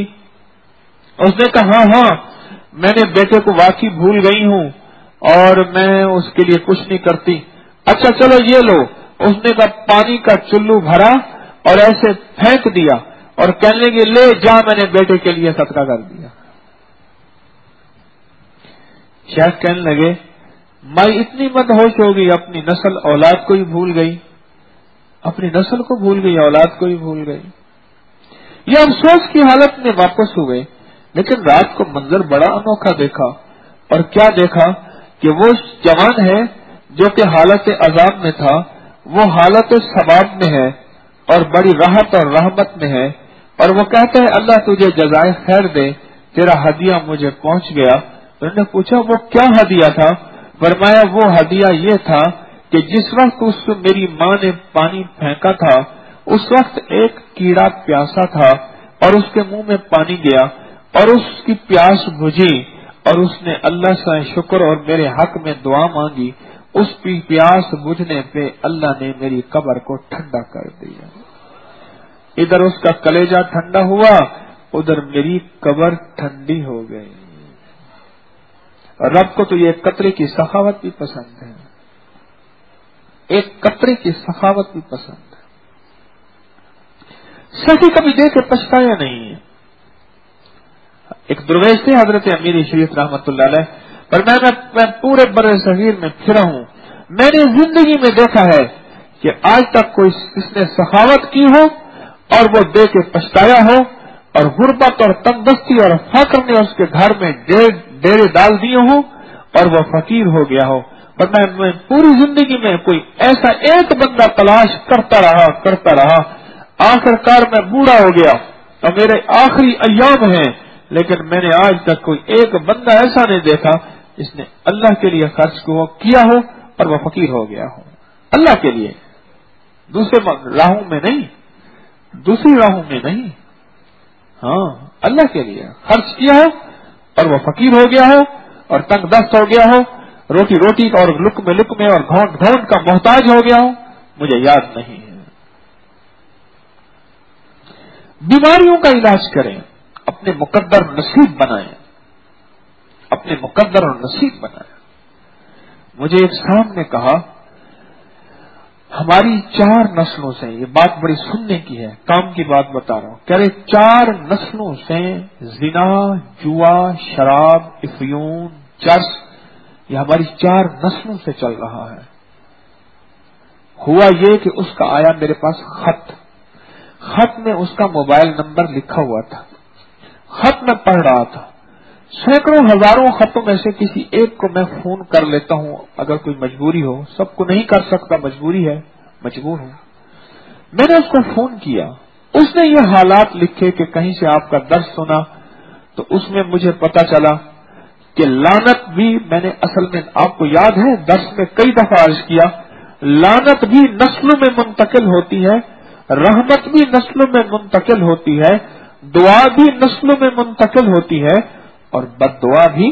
اس نے کہا ہاں ہاں میں نے بیٹے کو واقعی بھول گئی ہوں اور میں اس کے لیے کچھ نہیں کرتی. اچھا چلو یہ لو. اس نے کہا پانی کا چلو بھرا اور ایسے پھینک دیا اور کہنے لگے لے جا, میں نے بیٹے کے لیے صدقہ کر دیا. شیخ کہنے لگے مائی اتنی مدہوش ہو گئی, اپنی نسل اولاد کو ہی بھول گئی, اپنی نسل کو بھول گئی, اولاد کو ہی بھول گئی. یہ افسوس کی حالت میں واپس ہوئے, لیکن رات کو منظر بڑا انوکھا دیکھا. اور کیا دیکھا کہ وہ جوان ہے جو کہ حالت عذاب میں تھا, وہ حالت ثواب میں ہے اور بڑی راحت اور رحمت میں ہے. اور وہ کہتا ہے اللہ تجھے جزائے خیر دے, تیرا ہدیہ مجھے پہنچ گیا. انہوں نے پوچھا وہ کیا ہدیہ تھا؟ فرمایا وہ ہدیہ یہ تھا کہ جس وقت اس میری ماں نے پانی پھینکا تھا اس وقت ایک کیڑا پیاسا تھا اور اس کے منہ میں پانی گیا اور اس کی پیاس بجھی اور اس نے اللہ سے شکر اور میرے حق میں دعا مانگی. اس کی پیاس بجھنے پہ اللہ نے میری قبر کو ٹھنڈا کر دیا. ادھر اس کا کلیجہ ٹھنڈا ہوا, ادھر میری قبر ٹھنڈی ہو گئی. رب کو تو یہ قطرے کی سخاوت بھی پسند ہے, ایک قطرے کی سخاوت بھی پسند ہے. سخی کبھی دے کے پچھتایا نہیں ہے. ایک درویش تھے حضرت امیر شریف رحمت اللہ علیہ, پر میں, میں پورے بر صغیر میں پھرا ہوں, میں نے زندگی میں دیکھا ہے کہ آج تک کوئی اس نے سخاوت کی ہو اور وہ دے کے پچھتایا ہو, اور غربت اور تندرستی اور فقر نے اس کے گھر میں ڈیرے ڈال دیے ہوں اور وہ فقیر ہو گیا ہو. پر میں, میں پوری زندگی میں کوئی ایسا ایک بندہ تلاش کرتا رہا کرتا رہا آخر کار میں بوڑھا ہو گیا اور میرے آخری ایام ہیں, لیکن میں نے آج تک کوئی ایک بندہ ایسا نہیں دیکھا جس نے اللہ کے لیے خرچ کو کیا ہو اور وہ فقیر ہو گیا ہو. اللہ کے لیے, دوسرے راہوں میں نہیں, دوسری راہوں میں نہیں, ہاں اللہ کے لیے خرچ کیا ہو اور وہ فقیر ہو گیا ہو اور تنگ دست ہو گیا ہو, روٹی روٹی اور لقمے لقمے اور گھونٹ گھونٹ کا محتاج ہو گیا ہو, مجھے یاد نہیں ہے. بیماریوں کا علاج کریں, اپنے مقدر نصیب بنائیں, اپنے مقدر اور نصیب بنائیں. مجھے ایک صاحب نے کہا ہماری چار نسلوں سے, یہ بات بڑی سننے کی ہے, کام کی بات بتا رہا ہوں, کہہ رہے چار نسلوں سے زنا, جوا, شراب, افیون, چرس, یہ ہماری چار نسلوں سے چل رہا ہے. ہوا یہ کہ اس کا آیا میرے پاس خط, خط میں اس کا موبائل نمبر لکھا ہوا تھا. خط میں پڑھ رہا تھا, سینکڑوں ہزاروں خطوں میں سے کسی ایک کو میں فون کر لیتا ہوں اگر کوئی مجبوری ہو, سب کو نہیں کر سکتا, مجبوری ہے, مجبور ہوں. میں نے اس کو فون کیا, اس نے یہ حالات لکھے کہ کہیں سے آپ کا درس سنا تو اس میں مجھے پتا چلا کہ لعنت بھی, میں نے اصل میں آپ کو یاد ہے درس میں کئی دفعہ عرض کیا, لعنت بھی نسلوں میں منتقل ہوتی ہے, رحمت بھی نسلوں میں منتقل ہوتی ہے, دعا بھی نسلوں میں منتقل ہوتی ہے, اور بد دعا بھی.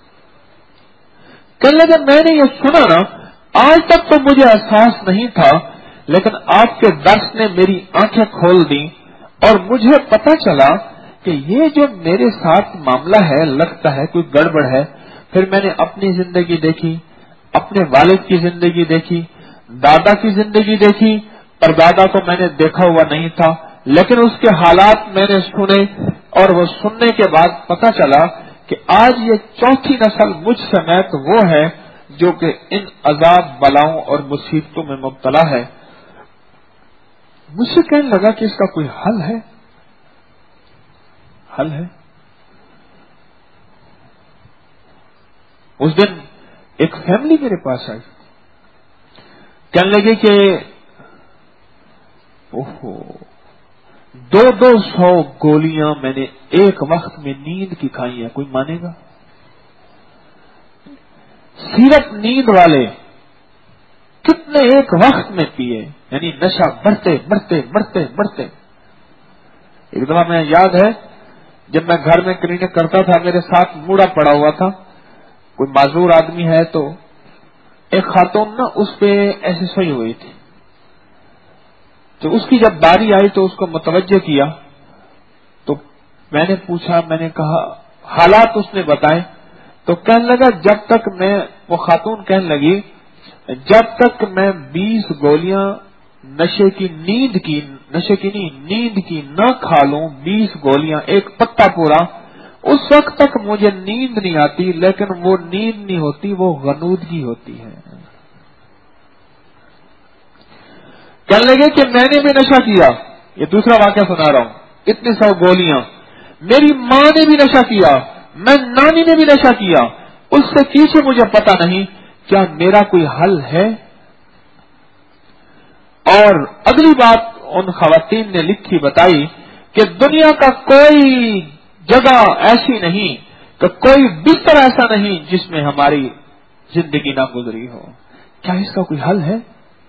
کہنے لگے میں نے یہ سنا نا, آج تک تو مجھے احساس نہیں تھا, لیکن آپ کے درس نے میری آنکھیں کھول دی اور مجھے پتا چلا کہ یہ جو میرے ساتھ معاملہ ہے لگتا ہے کوئی گڑبڑ ہے. پھر میں نے اپنی زندگی دیکھی, اپنے والد کی زندگی دیکھی, دادا کی زندگی دیکھی, پر دادا کو میں نے دیکھا ہوا نہیں تھا لیکن اس کے حالات میں نے سنے, اور وہ سننے کے بعد پتا چلا کہ آج یہ چوتھی نسل مجھ سمیت وہ ہے جو کہ ان عذاب بلاؤں اور مصیبتوں میں مبتلا ہے. مجھ سے کہنے لگا کہ اس کا کوئی حل ہے, حل ہے. اس دن ایک فیملی میرے پاس آئی, کہنے لگے کہ اوہو دو دو سو گولیاں میں نے ایک وقت میں نیند کی کھائی ہیں, کوئی مانے گا؟ سیرپ نیند والے کتنے ایک وقت میں پیے, یعنی نشہ بڑھتے بڑھتے بڑھتے بڑھتے. ایک دفعہ میں یاد ہے جب میں گھر میں کلینک کرتا تھا, میرے ساتھ موڑا پڑا ہوا تھا, کوئی معذور آدمی ہے, تو ایک خاتون نا اس پہ ایسے سوئی ہوئی تھی, تو اس کی جب باری آئی تو اس کو متوجہ کیا, تو میں نے پوچھا, میں نے کہا حالات اس نے بتائے, تو کہنے لگا جب تک میں, وہ خاتون کہنے لگی جب تک میں بیس گولیاں نشے کی نیند کی, نشے کی نہیں نیند کی نہ کھا لوں, بیس گولیاں ایک پتا پورا, اس وقت تک مجھے نیند نہیں آتی, لیکن وہ نیند نہیں ہوتی, وہ غنودگی ہوتی ہے. کہنے لگے کہ میں نے بھی نشہ کیا, یہ دوسرا واقعہ سنا رہا ہوں, اتنی سو گولیاں, میری ماں نے بھی نشہ کیا, میں نانی نے بھی نشہ کیا, اس سے پیچھے مجھے پتا نہیں, کیا میرا کوئی حل ہے؟ اور اگلی بات ان خواتین نے لکھی بتائی کہ دنیا کا کوئی جگہ ایسی نہیں, کہ کوئی بستر ایسا نہیں جس میں ہماری زندگی نہ گزری ہو. क्या इसका कोई हल है?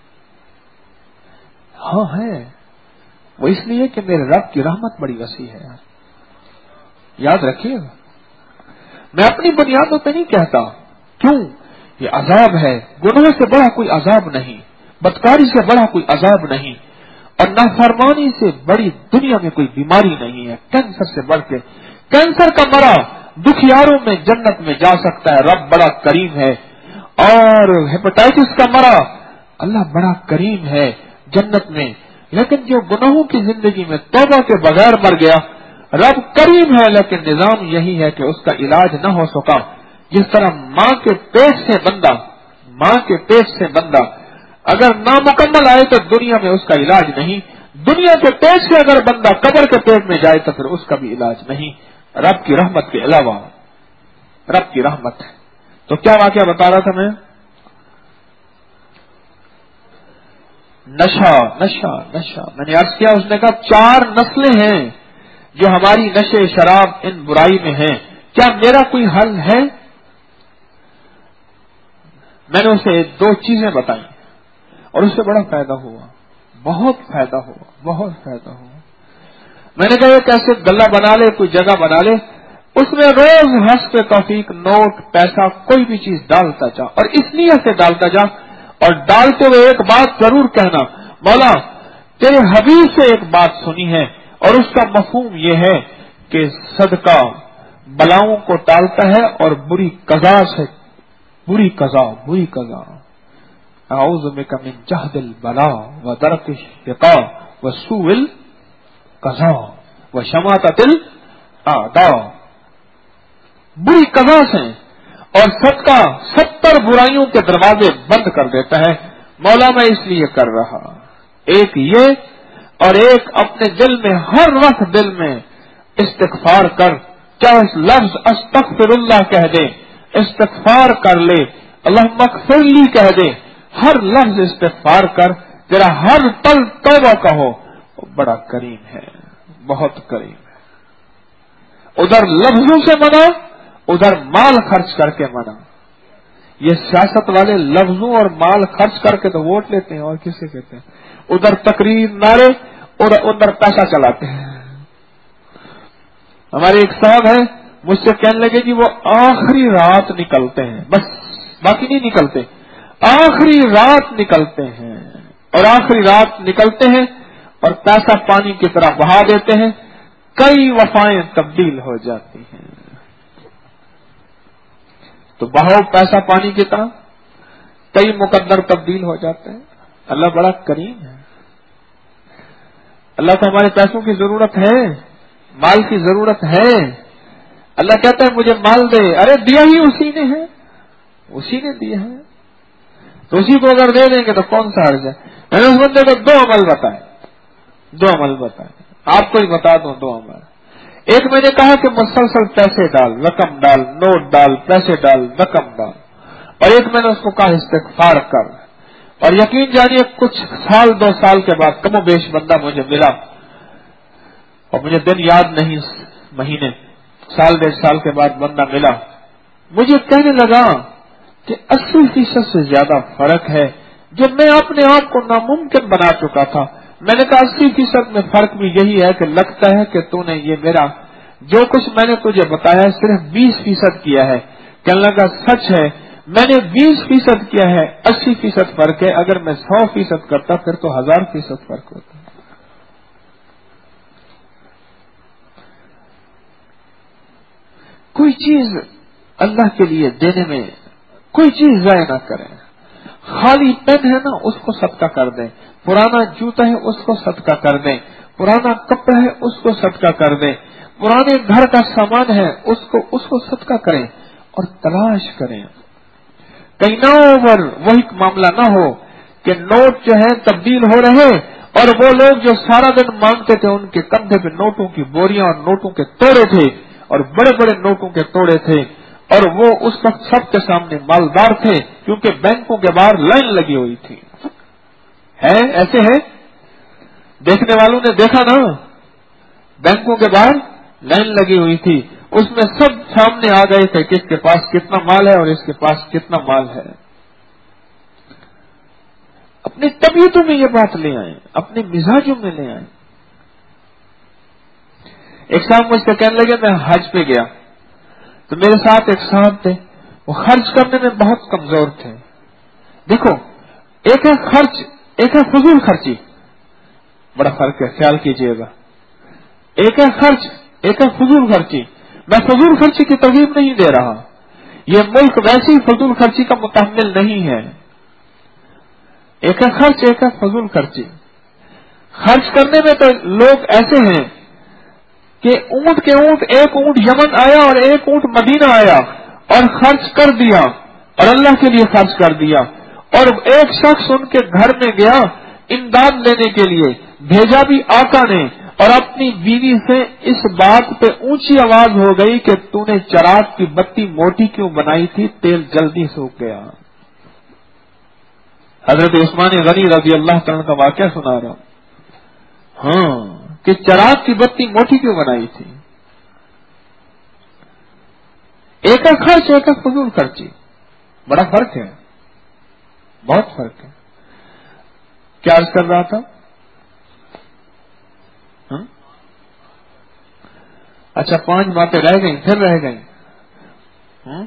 हाँ है। वो इसलिए कि मेरे रब की रहमत बड़ी वसी है। याद रखिएगा, मैं अपनी बुनियादों पे नहीं कहता। क्यों? ये अजाब है, गुनाह से बड़ा कोई अजाब नहीं, बदकारी से बड़ा कोई अजाब नहीं, और नाफरमानी से बड़ी दुनिया में कोई बीमारी नहीं है। कैंसर से बढ़ के, कैंसर का मरा दुखियारों में जन्नत में जा सकता है, रब बड़ा करीम है। और हेपेटाइटिस का मरा, अल्लाह बड़ा करीम है जन्नत में। लेकिन जो गुनाहों की जिंदगी में तौबा के बगैर मर गया, रब करीम है, लेकिन निजाम यही है कि उसका इलाज न हो सका। जिस तरह माँ के पेट से बंदा, माँ के पेट से बंदा अगर नामुकम्मल आए तो दुनिया में उसका इलाज नहीं, दुनिया के पेट से अगर बंदा कब्र के पेट में जाए तो फिर उसका भी इलाज नहीं, रब की रहमत के अलावा। रब की रहमत है। तो क्या वाकया बता रहा था मैं? नशा नशा नशा मैंने अर्ज किया, उसने कहा चार नस्लें हैं जो हमारी नशे शराब इन बुराई में हैं, क्या मेरा कोई हल है? मैंने उसे दो चीजें बताई और उससे बड़ा फायदा हुआ, बहुत फायदा हुआ, बहुत फायदा हुआ। मैंने कहा कैसे गल्ला बना ले, कोई जगह बना ले, उसमें रोज हंस पे तौफीक नोट पैसा कोई भी चीज डालता जा, और इस नियत से डालता जा, और डालते हुए एक बात जरूर कहना, मौला तेरे हबीब से एक बात सुनी है और उसका मफहूम यह है कि सदका बलाओं को टालता है और बुरी कज़ा से, बुरी कज़ा बुरी कज़ा आऊज़ु बिका मिन जहदिल बला व दरकिश शिका व सूइल कज़ा व शमाततिल आदा। बुरी कज़ा से और सदका सत्तर बुराइयों के दरवाजे बंद कर देता है। मौला मैं इसलिए कर रहा, एक ये और एक अपने दिल में हर वक्त दिल में इस्तिग़फ़ार कर, चाहे इस लफ्ज अस्तग़फ़िरुल्लाह कह दे, इस्तिग़फ़ार कर ले, अल्लाहुम्मा अग़फ़िरली कह दे, हर लफ्ज इस्तिग़फ़ार कर, तेरा हर पल तौबा कहो, बड़ा करीम है, बहुत करीम है। उधर लफ्जों से मना, उधर माल खर्च करके मना। ये सियासत वाले लफ्जों और माल खर्च करके तो वोट लेते हैं और किसे कहते हैं, उधर तकरीर नारे और उधर पैसा चलाते हैं। हमारे एक साहब है, मुझसे कहने लगे कि वो आखिरी रात निकलते हैं, बस बाकी नहीं निकलते, आखिरी रात निकलते हैं, और आखिरी रात निकलते हैं और पैसा पानी की तरह बहा देते हैं, कई वफाएं तब्दील हो जाती हैं। तो बहाओ पैसा पानी की तरह, कई मुकद्दर तब्दील हो जाते हैं। अल्लाह बड़ा करीम है। अल्लाह को हमारे पैसों की जरूरत है, माल की जरूरत है। अल्लाह कहता है मुझे माल दे, अरे दिया ही उसी ने है, उसी ने दिया है, तो उसी को अगर दे देंगे तो कौन सा हर्ज है। मैंने उस बंदे को दो अमल बताए, दो अमल बताए, आपको ही बता दो दो अमल। एक मैंने कहा कि मुसलसल पैसे डाल, रकम डाल, नोट डाल, पैसे डाल, रकम डाल, और एक मैंने उसको कहा इस्तिग़फ़ार कर। और यकीन जानिए कुछ साल दो साल के बाद कमोबेश बंदा मुझे मिला, और मुझे दिन याद नहीं, महीने साल डेढ़ साल के बाद बंदा मिला, मुझे कहने लगा कि अस्सी फीसद से ज्यादा फर्क है जो मैं अपने आप को नामुमकिन बना चुका था। मैंने कहा अस्सी फीसद में फर्क भी यही है कि लगता है कि तूने ये मेरा जो कुछ मैंने तुझे बताया है सिर्फ बीस फीसद किया है। कहने लगा सच है, मैंने बीस फीसद किया है, अस्सी फीसद फर्क है, अगर मैं सौ फीसद करता फिर तो हजार फीसद फर्क होता। कोई चीज अल्लाह के लिए देने में कोई चीज जाया ना करें। खाली पेन है ना, उसको सदका कर दें, पुराना जूता है उसको सदका कर दें, पुराना कपड़ा है उसको सदका कर दें, पुराने घर का सामान है उसको उसको सदका करें, और तलाश करें कहीं ना ओवर वही मामला ना हो कि नोट जो है तब्दील हो रहे और वो लोग जो सारा दिन मांगते थे उनके कंधे पे नोटों की बोरियां और नोटों के तोड़े थे, और बड़े बड़े नोटों के तोड़े थे, और वो उस वक्त सबके सामने मालदार थे क्योंकि बैंकों के बाहर लाइन लगी हुई थी। है ऐसे है, देखने वालों ने देखा ना, बैंकों के बाहर लाइन लगी हुई थी, उसमें सब सामने आ गए थे कि इसके पास कितना माल है और इसके पास कितना माल है। اپنی طبیعتوں میں یہ بات لے آئیں، اپنے مزاجوں میں لے آئیں. ایک صاحب مجھ سے کہنے لگے میں حج پہ گیا تو میرے ساتھ ایک صاحب تھے، وہ خرچ کرنے میں بہت کمزور تھے. دیکھو ایک ہے خرچ، ایک ہے فضول خرچی، بڑا فرق ہے، خیال کیجئے گا. ایک ہے خرچ، ایک ہے فضول خرچی. میں فضول خرچی کی ترغیب نہیں دے رہا، یہ ملک ویسی فضول خرچی کا متحمل نہیں ہے. ایک ہے خرچ، ایک ہے فضول خرچی. خرچ کرنے میں تو لوگ ایسے ہیں کہ اونٹ کے اونٹ، ایک اونٹ یمن آیا اور ایک اونٹ مدینہ آیا اور خرچ کر دیا اور اللہ کے لیے خرچ کر دیا. اور ایک شخص ان کے گھر میں گیا امداد لینے کے لیے، بھیجا بھی آقا نے، اور اپنی بیوی سے اس بات پہ اونچی آواز ہو گئی کہ تو نے چراغ کی بتی موٹی کیوں بنائی تھی، تیل جلدی سوکھ گیا. حضرت عثمان غنی رضی اللہ تعالیٰ کا واقعہ سنا رہا ہوں. ہاں کہ چراغ کی بتی موٹی کیوں بنائی تھی. ایک ہے خرچ، ایک ہے فضول خرچی. بڑا فرق ہے، بہت فرق ہے. کیا عرض کر رہا تھا؟ ہاں؟ اچھا پانچ باتیں رہ گئیں، پھر رہ گئیں. ہاں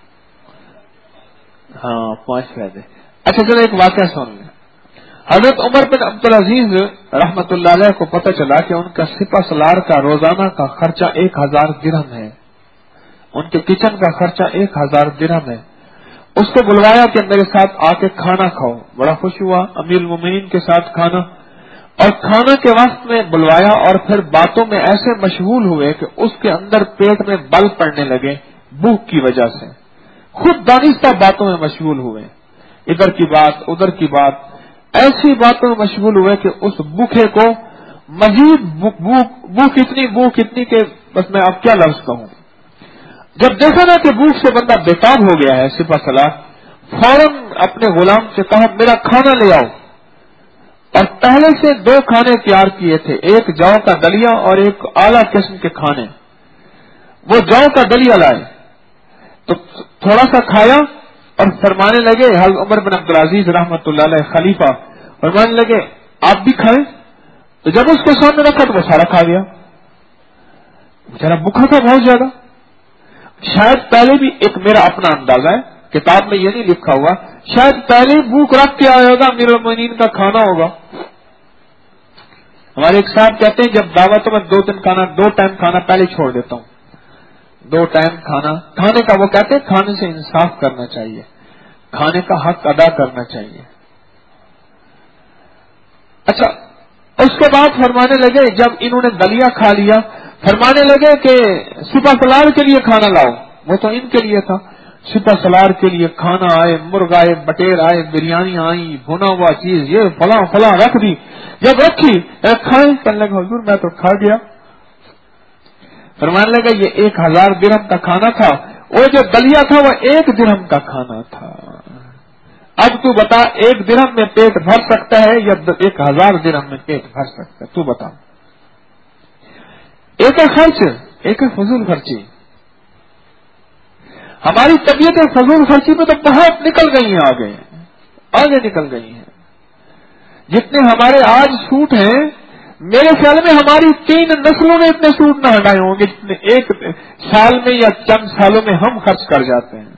ہاں پانچ رہ گئے. اچھا چلو ایک واقعہ سن لیں. حضرت عمر بن عبدالعزیز رحمت اللہ علیہ کو پتہ چلا کہ ان کا سپہ سالار کا روزانہ کا خرچہ ایک ہزار درہم ہے، ان کے کچن کا خرچہ ایک ہزار درہم ہے. اس کو بلوایا کہ میرے ساتھ آ کے کھانا کھاؤ. بڑا خوش ہوا، امیر المومنین کے ساتھ کھانا، اور کھانا کے وقت میں بلوایا اور پھر باتوں میں ایسے مشغول ہوئے کہ اس کے اندر پیٹ میں بل پڑنے لگے بھوک کی وجہ سے. خود دانستہ باتوں میں مشغول ہوئے، ادھر کی بات ادھر کی بات، ایسی باتوں میں مشغول ہوئے کہ اس بھوکے کو مزید بھوک اتنی بھوک اتنی کہ بس میں اب کیا لفظ کہوں. جب دیکھا نا کہ بھوک سے بندہ بیتاب ہو گیا ہے، سپہ سالار فوراً اپنے غلام سے کہا میرا کھانا لے آؤ. اور پہلے سے دو کھانے تیار کیے تھے، ایک جو کا دلیا اور ایک اعلیٰ قسم کے کھانے. وہ جو کا دلیا لائے تو تھوڑا سا کھایا اور فرمانے لگے، حضرت عمر بن عبدالعزیز رحمت اللہ علیہ خلیفہ فرمانے لگے آپ بھی کھائیں. تو جب اس کے سامنے رکھا تو وہ سارا کھا گیا. بیچارہ بھوکا تھا بہت زیادہ. شاید پہلے بھی، ایک میرا اپنا اندازہ ہے، کتاب میں یہ نہیں لکھا ہوا، شاید پہلے بھوک رکھ کے آیا ہوگا، امیر المومنین کا کھانا ہوگا. ہمارے ایک صاحب کہتے ہیں جب دعوتوں میں دو دن کھانا دو ٹائم کھانا پہلے چھوڑ دیتا ہوں. دو ٹائم کھانا کھانے کا، وہ کہتے ہیں کھانے سے انصاف کرنا چاہیے، کھانے کا حق ادا کرنا چاہیے. اچھا اس کے بعد فرمانے لگے جب انہوں نے دلیا کھا لیا، فرمانے لگے کہ سپہ سالار کے لیے کھانا لاؤ. وہ تو ان کے لیے تھا. سپہ سالار کے لیے کھانا آئے، مرغ آئے، بٹیر آئے، بریانی آئی، بھنا ہوا چیز، یہ فلاں فلاں رکھ دی. جب رکھی کھائیں، کہنے لگے حضور میں تو کھا گیا. فرمانے لگا یہ ایک ہزار درہم کا کھانا تھا، وہ جو دلیا تھا وہ ایک درہم کا کھانا تھا. اب تو بتا ایک درہم میں پیٹ بھر سکتا ہے یا ایک ہزار درہم میں پیٹ بھر سکتا ہے؟ تو بتا. ایک ہے خرچ، ایک ہے فضول خرچی. ہماری طبیعتیں فضول خرچی میں تو بہت نکل گئی ہیں، آگے آگے نکل گئی ہیں. جتنے ہمارے آج سوٹ ہیں، میرے خیال میں ہماری تین نسلوں نے اتنے سوٹ نہ ہٹائے ہوں گے جتنے ایک سال میں یا چند سالوں میں ہم خرچ کر جاتے ہیں.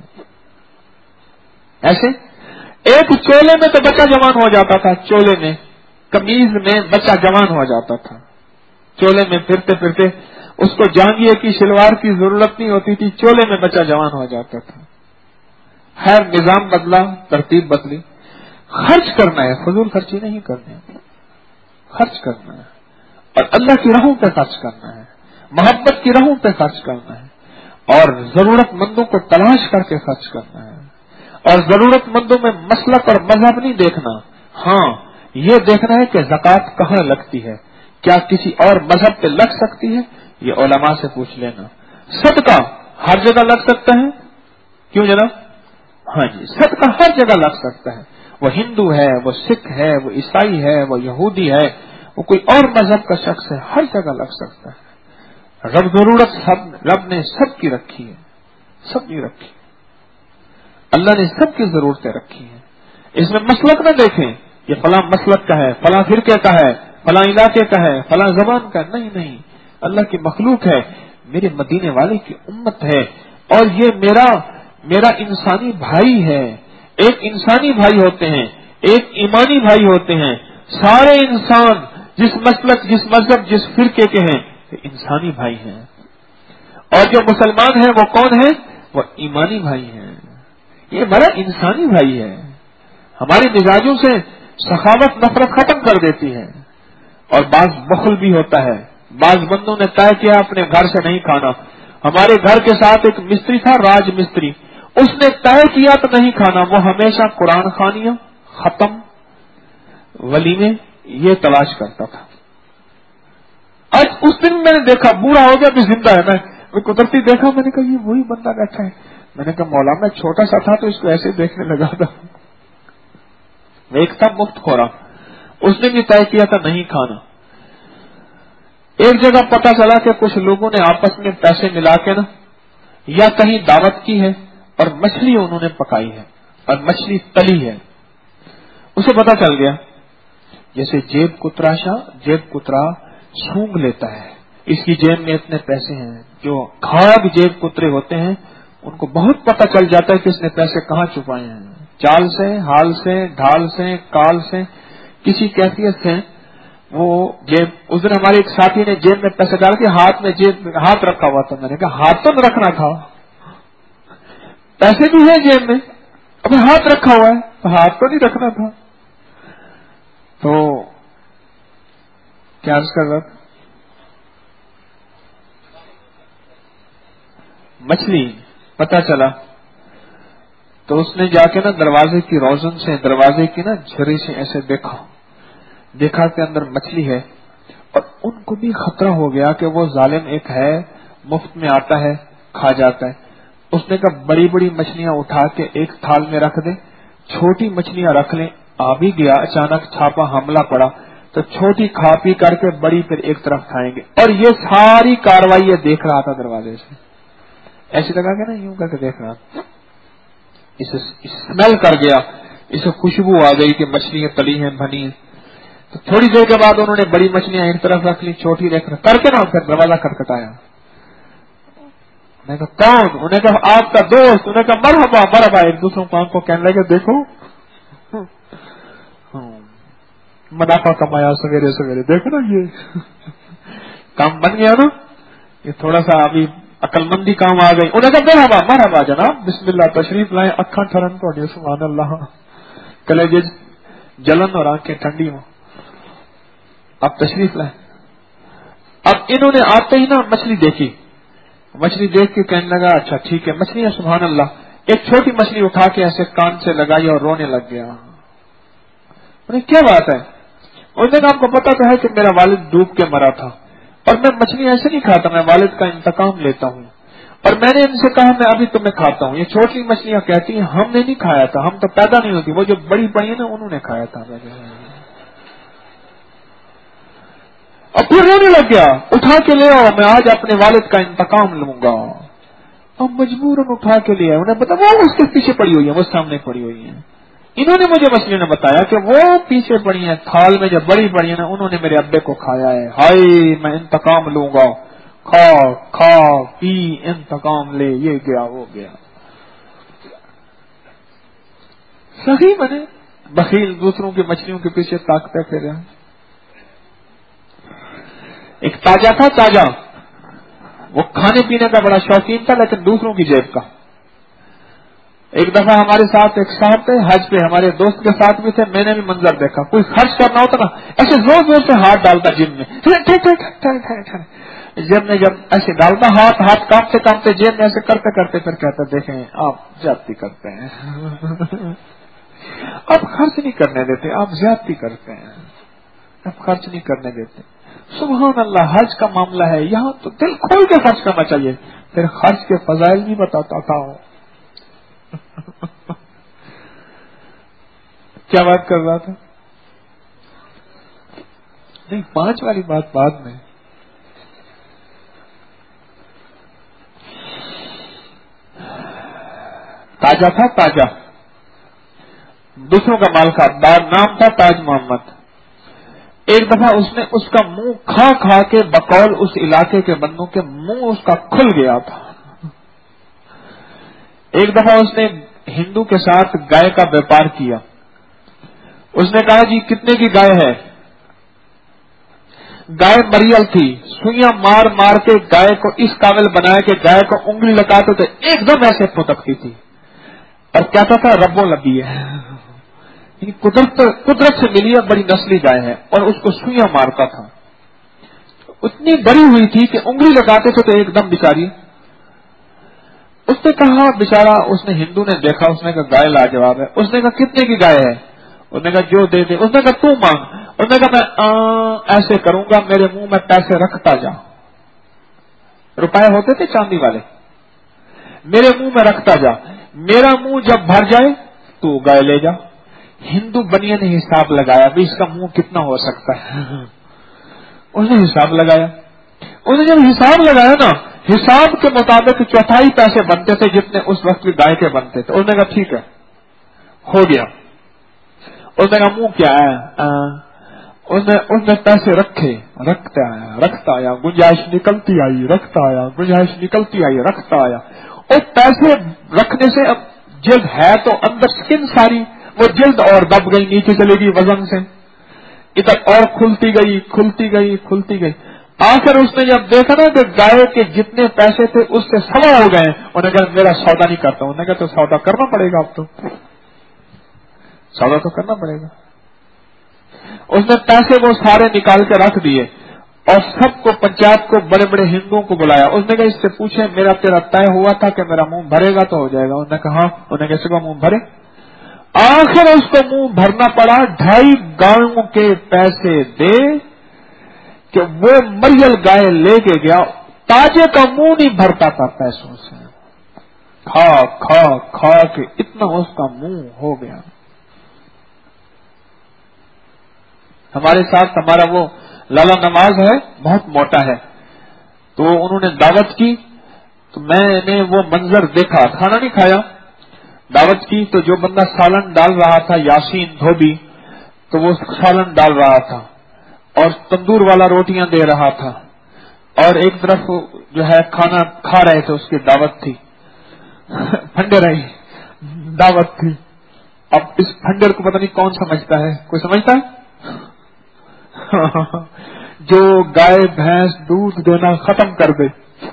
ایسے ایک چولے میں تو بچہ جوان ہو جاتا تھا، چولے میں قمیض میں بچہ جوان ہو جاتا تھا. چولے میں پھرتے پھرتے اس کو جانگیے کی شلوار کی ضرورت نہیں ہوتی تھی، چولے میں بچہ جوان ہو جاتا تھا. خیر نظام بدلا، ترتیب بدلی. خرچ کرنا ہے، فضول خرچی نہیں کرنی، خرچ کرنا ہے اور اللہ کی راہوں پہ خرچ کرنا ہے، محبت کی راہوں پہ خرچ کرنا ہے اور ضرورت مندوں کو تلاش کر کے خرچ کرنا ہے. اور ضرورت مندوں میں مسلک اور مذہب نہیں دیکھنا، ہاں یہ دیکھنا ہے کہ زکوٰۃ کہاں لگتی ہے، کیا کسی اور مذہب پہ لگ سکتی ہے، یہ علماء سے پوچھ لینا. صدقہ ہر جگہ لگ سکتا ہے، کیوں جناب؟ ہاں جی صدقہ ہر جگہ لگ سکتا ہے. وہ ہندو ہے، وہ سکھ ہے، وہ عیسائی ہے، وہ یہودی ہے، وہ کوئی اور مذہب کا شخص ہے، ہر جگہ لگ سکتا ہے. رب ضرورت سب رب نے سب کی رکھی ہے، سب کی رکھی. اللہ نے سب کی ضرورتیں رکھی ہیں. اس میں مسلک نہ دیکھیں یہ فلاں مسلک کا ہے، فلاں فرقے کا ہے، فلاں علاقے کا ہے، فلاں زبان کا، نہیں نہیں، اللہ کی مخلوق ہے، میرے مدینے والے کی امت ہے، اور یہ میرا میرا انسانی بھائی ہے۔ ایک انسانی بھائی ہوتے ہیں، ایک ایمانی بھائی ہوتے ہیں۔ سارے انسان جس مسلک، جس مذہب، جس فرقے کے ہیں، یہ انسانی بھائی ہیں، اور جو مسلمان ہیں وہ کون ہیں؟ وہ ایمانی بھائی ہیں۔ یہ بڑا انسانی بھائی ہے، ہمارے مزاجوں سے سخاوت نفرت ختم کر دیتی ہے۔ اور بعض بخل بھی ہوتا ہے، بعض بندوں نے طے کیا اپنے گھر سے نہیں کھانا۔ ہمارے گھر کے ساتھ ایک مستری تھا، راج مستری، اس نے طے کیا تو نہیں کھانا، وہ ہمیشہ قرآن خوانیاں، ختم، ولیمے یہ تلاش کرتا تھا۔ آج اس دن میں نے دیکھا، بوڑھا ہو گیا بھی زندہ ہے، میں قدرتی دیکھا، میں نے کہا یہ وہی بندہ بیٹھا ہے۔ میں نے کہا مولا میں چھوٹا سا تھا تو اس کو ایسے دیکھنے لگا تھا، میں ایک تھا مفت خورا، اس نے بھی طے کیا تھا نہیں کھانا۔ ایک جگہ پتا چلا کہ کچھ لوگوں نے آپس میں پیسے ملا کے نا یا کہیں دعوت کی ہے اور مچھلی انہوں نے پکائی ہے اور مچھلی تلی ہے۔ اسے پتا چل گیا، جیسے جیب کترا شاہ جیب کترا سونگ لیتا ہے، اس کی جیب میں اتنے پیسے ہیں۔ جو کھاگ جیب کترے ہوتے ہیں ان کو بہت پتا چل جاتا ہے کہ اس نے پیسے کہاں چھپائے ہیں، چال سے، حال سے، ڈھال سے، کال سے، کسی کیفیت سے۔ وہ جیب اس دن ہمارے ایک ساتھی نے جیب میں پیسے ڈال کے ہاتھ میں جیب ہاتھ رکھا ہوا تھا، میں نے کہا ہاتھ تو نہ رکھنا تھا، پیسے بھی ہیں جیب میں، ابھی ہاتھ رکھا ہوا ہے تو ہاتھ تو نہیں رکھنا تھا۔ تو کیا عرض کر رہا تھا؟ مچھلی پتا چلا تو اس نے جا کے نا دروازے کی روزن سے، دروازے کی نا جھری سے ایسے دیکھا دیکھا کہ اندر مچھلی ہے، اور ان کو بھی خطرہ ہو گیا کہ وہ ظالم ایک ہے، مفت میں آتا ہے کھا جاتا ہے۔ اس نے کہا بڑی بڑی مچھلیاں اٹھا کے ایک تھال میں رکھ دیں، چھوٹی مچھلیاں رکھ لیں۔ آ بھی گیا، اچانک چھاپا حملہ پڑا تو چھوٹی کھا پی کر کے بڑی پھر ایک طرف کھائیں گے، اور یہ ساری کاروائی یہ دیکھ رہا تھا دروازے سے، ایسی لگا کہ نا یوں کر کے دیکھ رہا تھا۔ اسے اسمیل کر گیا، اسے خوشبو آ گئی کہ مچھلیاں تلی ہیں، بھنی ہیں۔ تو تھوڑی دیر کے بعد انہوں نے بڑی مچھلیاں ایک طرف رکھ لی، چھوٹی رکھ کر کے نا پھر دروازہ کھٹکھٹایا۔ میں نے کہا کون؟ انہوں نے کہا آپ کا دوست۔ انہوں نے کہا مرحبا مرحبا، ایک دوسروں کو آنکھ کو کہنے لگے دیکھو منافع کمایا سویرے سویرے، دیکھو نا یہ کام بن گیا نا، یہ تھوڑا سا ابھی عقل مندی کام آ گئی۔ انہوں نے کہا مرحبا مرحبا جناب، بسم اللہ، تشریف لائیں، اکھاں ٹھرن تو سبحان اللہ، کلیجے جلن اور آنکھیں ٹھنڈی ہوں، اب تشریف لائیں۔ اب انہوں نے آتے ہی نا مچھلی دیکھی، مچھلی دیکھ کے کہنے لگا اچھا ٹھیک ہے مچھلی ہے، سبحان اللہ۔ ایک چھوٹی مچھلی اٹھا کے ایسے کان سے لگائی اور رونے لگ گیا۔ کیا بات ہے؟ اس دن آپ کو پتا تو ہے کہ میرا والد ڈوب کے مرا تھا، اور میں مچھلی ایسے نہیں کھاتا، میں والد کا انتقام لیتا ہوں، اور میں نے ان سے کہا میں ابھی تمہیں کھاتا ہوں۔ یہ چھوٹی مچھلیاں کہتی ہیں ہم نے نہیں کھایا تھا، ہم تو پیدا نہیں ہوتی، وہ جو بڑی بڑی ہیں نا انہوں نے کھایا تھا۔ اور پھر رونے لگ گیا، اٹھا کے لے آؤ، میں آج اپنے والد کا انتقام لوں گا۔ اب مجبوراً اٹھا کے لیا، انہیں بتا وہ اس کے پیچھے پڑی ہوئی ہے، وہ سامنے پڑی ہوئی ہے۔ انہوں نے مجھے مچھلی نے بتایا کہ وہ پیچھے پڑی ہیں تھال میں، جب بڑی پڑی ہیں نا انہوں نے میرے ابے کو کھایا ہے، ہائے میں انتقام لوں گا، کھا کھا پی انتقام لے، یہ گیا وہ گیا۔ صحیح بنے بخیل، دوسروں کی مچھلیوں کے پیچھے تاکتے پھرے۔ ایک تاجا تھا، تاجا وہ کھانے پینے کا بڑا شوقین تھا لیکن دوسروں کی جیب کا۔ ایک دفعہ ہمارے ساتھ ایک صاحب تھے حج پہ، ہمارے دوست کے ساتھ بھی تھے، میں نے بھی منظر دیکھا، کوئی خرچ کرنا ہوتا نا ایسے زور زور سے ہاتھ ڈالتا جیب میں، جیب میں جب ایسے ڈالتا ہاتھ ہاتھ کانپتے کانپتے جیب میں ایسے کرتے کرتے پھر کہتا دیکھیں آپ زیادتی کرتے ہیں آپ خرچ نہیں کرنے دیتے، آپ زیادتی کرتے ہیں، آپ خرچ نہیں کرنے دیتے۔ سبحان اللہ، حج کا معاملہ ہے، یہاں تو دل کھول کے خرچ کرنا چاہیے۔ پھر خرچ کے فضائل بھی بتاتا تھا۔ کیا بات کر رہا تھا؟ نہیں، پانچ والی بات بعد میں۔ تاجا تھا، تاجا دوسروں کا مال کھا، نام تھا تاج محمد۔ ایک دفعہ اس نے اس کا منہ کھا کھا کے بقول اس علاقے کے بندوں کے منہ اس کا کھل گیا تھا۔ ایک دفعہ اس نے ہندو کے ساتھ گائے کا بیپار کیا۔ اس نے کہا جی کتنے کی گائے ہے؟ گائے مریل تھی، سوئیاں مار مار کے گائے کو اس قابل بنایا کہ گائے کو انگلی لگاتے تو ایک دم ایسے پھٹکتی تھی، اور کہتا تھا ربو لبی ہے، قدرت قدرت سے ملی ہے، بڑی نسلی گائے ہے، اور اس کو سوئیاں مارتا تھا۔ اتنی بڑی ہوئی تھی کہ انگلی لگاتے تھے تو ایک دم بیچاری۔ اس نے کہا بیچارہ، اس نے ہندو نے دیکھا، اس نے کہا گائے لاجواب ہے۔ اس نے کہا کتنے کی گائے ہے؟ اس نے کہا جو دے دے۔ اس نے کہا تو مانگ۔ اس نے کہا میں ایسے کروں گا، میرے منہ میں پیسے رکھتا جا، روپئے ہوتے تھے چاندی والے، میرے منہ میں رکھتا جا، میرا منہ جب بھر جائے تو گائے لے جا۔ ہندو بنیا نے حساب لگایا بھی اس کا منہ کتنا ہو سکتا ہے، اس نے حساب لگایا۔ اس نے جب حساب لگایا نا، حساب کے مطابق چوتھائی پیسے بنتے تھے جتنے اس وقت کی گائے کے بنتے تھے۔ اس نے کہا ٹھیک ہے ہو گیا۔ اس نے کہا منہ کیا ہے؟ اس نے اس نے پیسے رکھے، رکھتا آیا رکھتا آیا، گنجائش نکلتی آئی رکھتا آیا، گنجائش نکلتی آئی رکھتا آیا۔ اور پیسے رکھنے سے اب جلد ہے تو اندر سکن ساری، وہ جلد اور دب گئی، نیچے چلے گی وزن سے، ادھر اور کھلتی گئی کھلتی گئی کھلتی گئی۔ آخر اس نے جب دیکھا نا کہ گائے کے جتنے پیسے تھے اس سے سوا ہو گئے، انہوں نے کہا میرا سودا نہیں کرتا۔ انہوں نے کہا تو سودا کرنا پڑے گا، اب تو سودا تو کرنا پڑے گا۔ اس نے پیسے وہ سارے نکال کے رکھ دیے اور سب کو پنچایت کو، بڑے بڑے ہندوؤں کو بلایا۔ اس نے کہا اس سے پوچھے میرا تیرا طے ہوا تھا کہ میرا منہ بھرے گا تو ہو جائے گا؟ انہوں نے کہا ہاں۔ انہوں نے کیسے کو منہ بھرے؟ آخر اس کو منہ بھرنا پڑا، ڈھائی گاؤں کے پیسے دے کہ وہ مریل گائے لے کے گیا۔ تاجے کا منہ نہیں بھرتا تھا پیسوں سے، کھا کھا کھا کے اتنا اس کا منہ ہو گیا۔ ہمارے ساتھ ہمارا وہ لالا نواز ہے، بہت موٹا ہے، تو انہوں نے دعوت کی تو میں نے وہ منظر دیکھا، کھانا نہیں کھایا، دعوت کی تو جو بندہ سالن ڈال رہا تھا، یاسین دھوبی، تو وہ سالن ڈال رہا تھا اور تندور والا روٹیاں دے رہا تھا، اور ایک طرف جو ہے کھانا کھا رہے تھے، اس کی دعوت تھی، پھنڈے رہی دعوت تھی۔ اب اس پھنڈر کو پتہ نہیں کون سمجھتا ہے، کوئی سمجھتا ہے؟ جو گائے بھینس دودھ دینا ختم کر دے،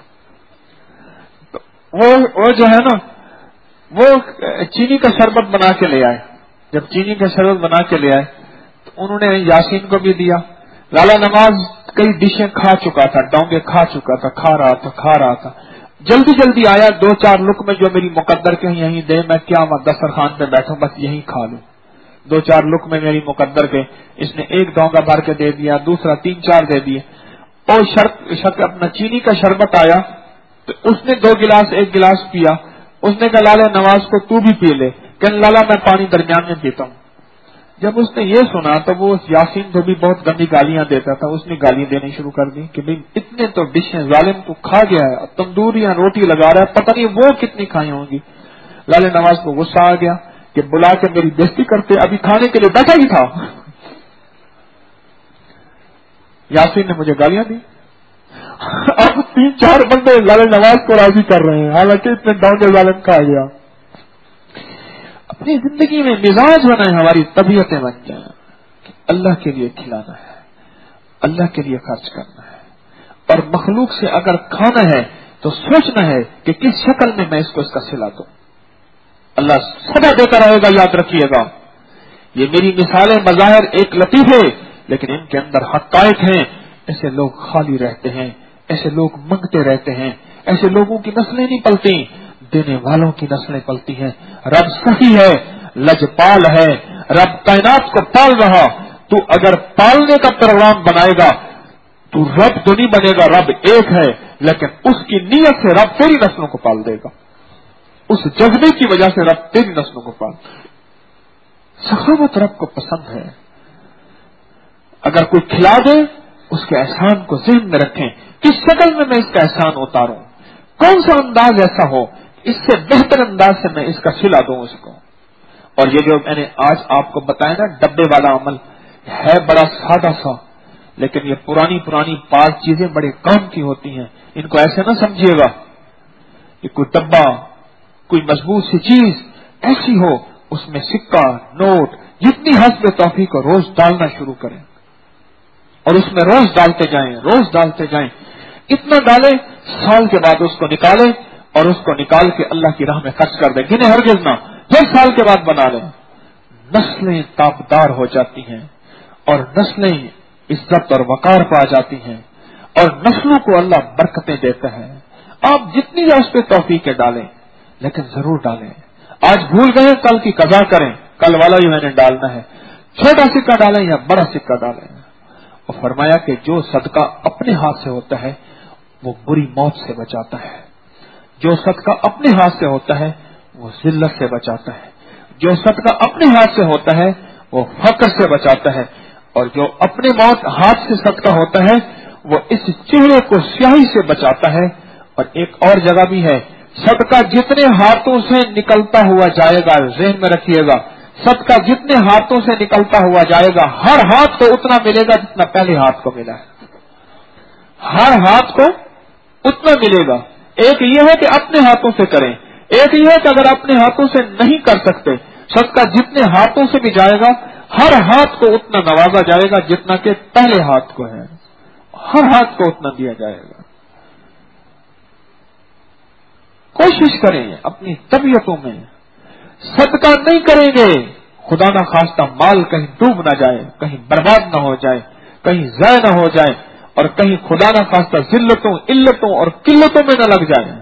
وہ وہ جو ہے نا، وہ چینی کا شربت بنا کے لے آئے۔ جب چینی کا شربت بنا کے لے آئے تو انہوں نے یاسین کو بھی دیا۔ لالا نواز کئی ڈشیں کھا چکا تھا، ڈونگے کھا چکا تھا، کھا رہا تھا کھا رہا تھا جلدی جلدی آیا، دو چار لقمے میں جو میری مقدر کے یہیں دے، میں کیا میں دسترخوان پہ بیٹھوں بس یہیں کھا لوں، دو چار لقمے میں میری مقدر کے۔ اس نے ایک ڈونگا بھر کے دے دیا، دوسرا تین چار دے دیے، اور شرط شرط اپنا چینی کا شربت آیا تو اس نے دو گلاس ایک گلاس پیا۔ اس نے کہا لالا نواز کو تو بھی پی لے، کہ لالا میں پانی درمیان میں پیتا ہوں۔ جب اس نے یہ سنا تو وہ یاسین کو بھی بہت گندی گالیاں دیتا تھا، اس نے گالی دینی شروع کر دی کہ بھئی اتنے تو ڈشیں ظالم تو کھا گیا ہے، تندوریاں روٹی لگا رہا ہے، پتہ نہیں وہ کتنی کھائی ہوں گی۔ لالا نواز کو غصہ آ گیا کہ بلا کے میری بےزتی کرتے، ابھی کھانے کے لیے بیٹھا ہی تھا۔ یاسین نے مجھے گالیاں دی، اب تین چار بندے لالا نواز کو راضی کر رہے ہیں، حالانکہ اتنے ڈونگے ظالم کھا گیا۔ اپنی زندگی میں مزاج بنائیں، ہماری طبیعتیں بن جائیں کہ اللہ کے لیے کھلانا ہے، اللہ کے لیے خرچ کرنا ہے، اور مخلوق سے اگر کھانا ہے تو سوچنا ہے کہ کس شکل میں میں اس کو اس کا صلہ دوں۔ اللہ سدا دیتا رہے گا، یاد رکھیے گا۔ یہ میری مثالیں مظاہر ایک لطیفے، لیکن ان کے اندر حقائق ہیں۔ ایسے لوگ خالی رہتے ہیں، ایسے لوگ منگتے رہتے ہیں، ایسے لوگوں کی نسلیں نہیں پلتی، دینے والوں کی نسلیں پلتی ہیں۔ رب سخی ہے، لجپال ہے، رب کائنات کو پال رہا۔ تو اگر پالنے کا پروگرام بنائے گا تو رب تو نہیں بنے گا، رب ایک ہے، لیکن اس کی نیت سے رب تیری نسلوں کو پال دے گا، اس جذبے کی وجہ سے رب تیری نسلوں کو پال۔ سخاوت رب کو پسند ہے۔ اگر کوئی کھلا دے اس کے احسان کو ذہن میں رکھیں، کس شکل میں میں اس کا احسان اتاروں، کون سا انداز ایسا ہو اس سے بہتر انداز سے میں اس کا صلہ دوں اس کو۔ اور یہ جو میں نے آج آپ کو بتایا نا ڈبے والا عمل ہے بڑا سادہ سا، لیکن یہ پرانی پرانی پانچ چیزیں بڑے کام کی ہوتی ہیں. ان کو ایسے نہ سمجھیے گا کہ کوئی ڈبہ کوئی مضبوط سی چیز ایسی ہو اس میں سکہ نوٹ جتنی حسب توفیق کو روز ڈالنا شروع کریں اور اس میں روز ڈالتے جائیں روز ڈالتے جائیں. اتنا ڈالیں سال کے بعد اس کو نکالیں اور اس کو نکال کے اللہ کی راہ میں خرچ کر دیں. گنے ہرگز نہ، پھر سال کے بعد بنا لیں. نسلیں تابدار ہو جاتی ہیں اور نسلیں عزت اور وقار پا جاتی ہیں اور نسلوں کو اللہ برکتیں دیتا ہے. آپ جتنی اس پہ توفیقیں ڈالیں لیکن ضرور ڈالیں. آج بھول گئے کل کی قضا کریں، کل والا ہی میں نے ڈالنا ہے. چھوٹا سکہ ڈالیں یا بڑا سکہ ڈالیں. اور فرمایا کہ جو صدقہ اپنے ہاتھ سے ہوتا ہے وہ بری موت سے بچاتا ہے، جو صدقہ اپنے ہاتھ سے ہوتا ہے وہ ذلت سے بچاتا ہے، جو صدقہ اپنے ہاتھ سے ہوتا ہے وہ فقر سے بچاتا ہے، اور جو اپنے موت ہاتھ سے صدقہ ہوتا ہے وہ اس چہرے کو سیاہی سے بچاتا ہے. اور ایک اور جگہ بھی ہے، صدقہ جتنے ہاتھوں سے نکلتا ہوا جائے گا، ذہن میں رکھیے گا، صدقہ جتنے ہاتھوں سے نکلتا ہوا جائے گا ہر ہاتھ کو اتنا ملے گا جتنا پہلے ہاتھ کو ملا ہے. ہر ہاتھ کو اتنا ملے گا. ایک یہ ہے کہ اپنے ہاتھوں سے کریں، ایک یہ ہے کہ اگر اپنے ہاتھوں سے نہیں کر سکتے صدقہ جتنے ہاتھوں سے بھی جائے گا ہر ہاتھ کو اتنا نوازا جائے گا جتنا کہ پہلے ہاتھ کو ہے. ہر ہاتھ کو اتنا دیا جائے گا. کوشش کریں اپنی طبیعتوں میں صدقہ نہیں کریں گے خدا نہ خواستہ مال کہیں ڈوب نہ جائے، کہیں برباد نہ ہو جائے، کہیں ضائع نہ ہو جائے اور کہیں خدا نہ خواستہ ذلتوں علتوں اور قلتوں میں نہ لگ جائے.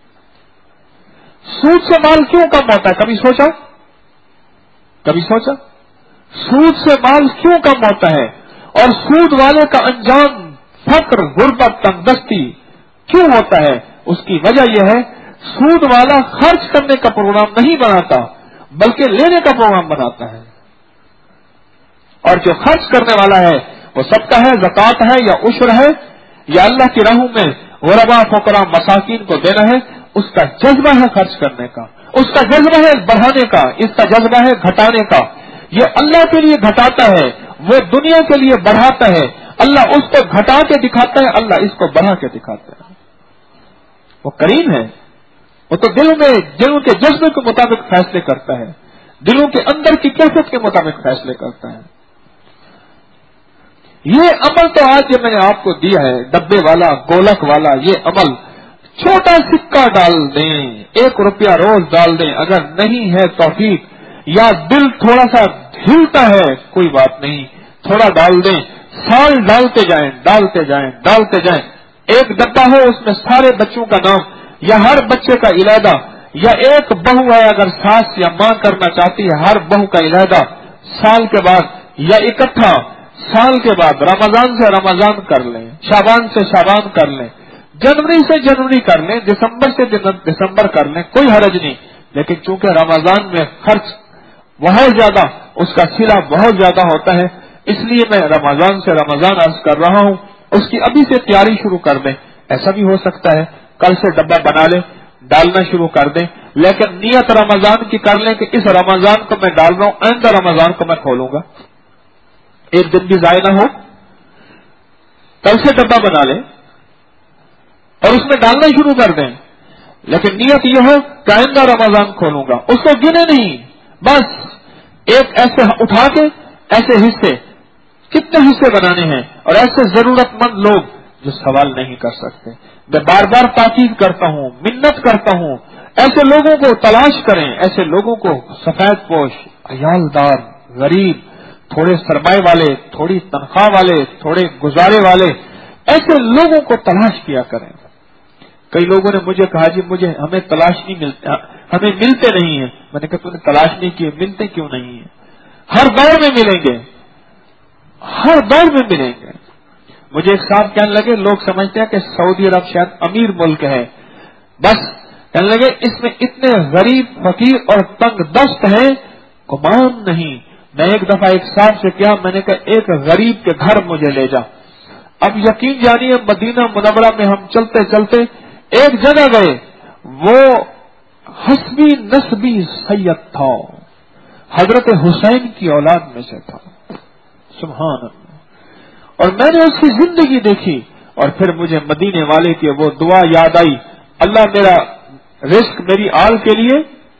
سود سے مال کیوں کم ہوتا ہے؟ کبھی سوچا کبھی سوچا سود سے مال کیوں کم ہوتا ہے؟ اور سود والے کا انجام فقر غربت تنگدستی کیوں ہوتا ہے؟ اس کی وجہ یہ ہے سود والا خرچ کرنے کا پروگرام نہیں بناتا بلکہ لینے کا پروگرام بناتا ہے. اور جو خرچ کرنے والا ہے وہ صدقہ ہے، زکوٰۃ ہے یا عشر ہے یا اللہ کی راہوں میں غربا فقراء مساکین کو دینا ہے، اس کا جذبہ ہے خرچ کرنے کا، اس کا جذبہ ہے بڑھانے کا، اس کا جذبہ ہے گھٹانے کا. یہ اللہ کے لیے گھٹاتا ہے، وہ دنیا کے لیے بڑھاتا ہے. اللہ اس کو گھٹا کے دکھاتا ہے، اللہ اس کو بڑھا کے دکھاتا ہے. وہ کریم ہے، وہ تو دلوں میں دلوں کے جذبے کے مطابق فیصلے کرتا ہے، دلوں کے اندر کی کیفیت کے مطابق فیصلے کرتا ہے. یہ عمل تو آج جو میں نے آپ کو دیا ہے ڈبے والا گولک والا، یہ عمل چھوٹا سکہ ڈال دیں، ایک روپیہ روز ڈال دیں. اگر نہیں ہے توفیق یا دل تھوڑا سا ہلتا ہے کوئی بات نہیں، تھوڑا ڈال دیں. سال ڈالتے جائیں ڈالتے جائیں ڈالتے جائیں. ایک ڈبہ ہو اس میں سارے بچوں کا نام یا ہر بچے کا علیحدہ، یا ایک بہو ہے اگر ساس یا ماں کرنا چاہتی ہے ہر بہو کا علیحدہ. سال کے بعد یا اکٹھا سال کے بعد رمضان سے رمضان کر لیں، شعبان سے شعبان کر لیں، جنوری سے جنوری کر لیں، دسمبر سے دسمبر کر لیں، کوئی حرج نہیں. لیکن چونکہ رمضان میں خرچ بہت زیادہ، اس کا صلہ بہت زیادہ ہوتا ہے، اس لیے میں رمضان سے رمضان عرض کر رہا ہوں. اس کی ابھی سے تیاری شروع کر دیں. ایسا بھی ہو سکتا ہے کل سے ڈبہ بنا لیں، ڈالنا شروع کر دیں، لیکن نیت رمضان کی کر لیں کہ اس رمضان کو میں ڈال رہا ہوں، آئندہ رمضان کو میں کھولوں گا، ایک دن بھی ضائع نہ ہو. کل سے ڈبہ بنا لیں اور اس میں ڈالنا شروع کر دیں، لیکن نیت یہ ہو کہ آئندہ رمضان کھولوں گا. اس کو گنے نہیں، بس ایک ایسے اٹھا کے ایسے حصے، کتنے حصے بنانے ہیں، اور ایسے ضرورت مند لوگ جو سوال نہیں کر سکتے. میں بار بار تاکید کرتا ہوں، منت کرتا ہوں، ایسے لوگوں کو تلاش کریں، ایسے لوگوں کو سفید پوش، عیالدار، غریب، تھوڑے سرمائے والے، تھوڑی تنخواہ والے، تھوڑے گزارے والے، ایسے لوگوں کو تلاش کیا کریں. کئی لوگوں نے مجھے کہا جی مجھے ہمیں تلاش نہیں ملتے، ہمیں ملتے نہیں ہیں. میں نے کہا تم نے تلاش نہیں کی، ملتے کیوں نہیں ہیں؟ ہر دور میں ملیں گے، ہر دور میں ملیں گے. مجھے ایک صاحب کہنے لگے لوگ سمجھتے ہیں کہ سعودی عرب شاید امیر ملک ہے، بس کہنے لگے اس میں اتنے غریب فقیر اور تنگ دست ہیں، گمان نہیں. میں ایک دفعہ ایک صاحب سے کیا، میں نے کہا ایک غریب کے گھر مجھے لے جا. اب یقین جانیے مدینہ منورہ میں ہم چلتے چلتے ایک جگہ گئے، وہ حسبی نسبی سید تھا، حضرت حسین کی اولاد میں سے تھا. سبحان اللہ. اور میں نے اس کی زندگی دیکھی اور پھر مجھے مدینے والے کی وہ دعا یاد آئی, اللہ میرا رزق میری آل کے لیے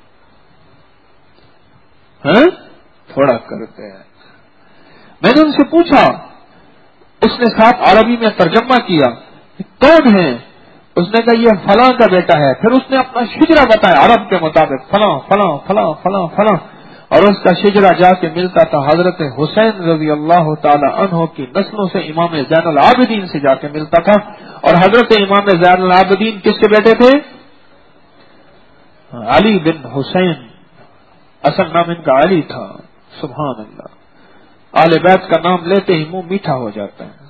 ہاں تھوڑا کرتے ہیں. میں نے ان سے پوچھا, اس نے ساتھ عربی میں ترجمہ کیا, کون ہے؟ اس نے کہا یہ فلاں کا بیٹا ہے. پھر اس نے اپنا شجرا بتایا عرب کے مطابق, فلاں فلاں فلاں فلاں فلاں, اور اس کا شجرا جا کے ملتا تھا حضرت حسین رضی اللہ تعالی عنہ کی نسلوں سے, امام زین العابدین سے جا کے ملتا تھا. اور حضرت امام زین العابدین کس کے بیٹے تھے؟ علی بن حسین. اصل نام ان کا علی تھا. سبحان اللہ. آل بیت کا نام لیتے ہی منہ میٹھا ہو جاتا ہے.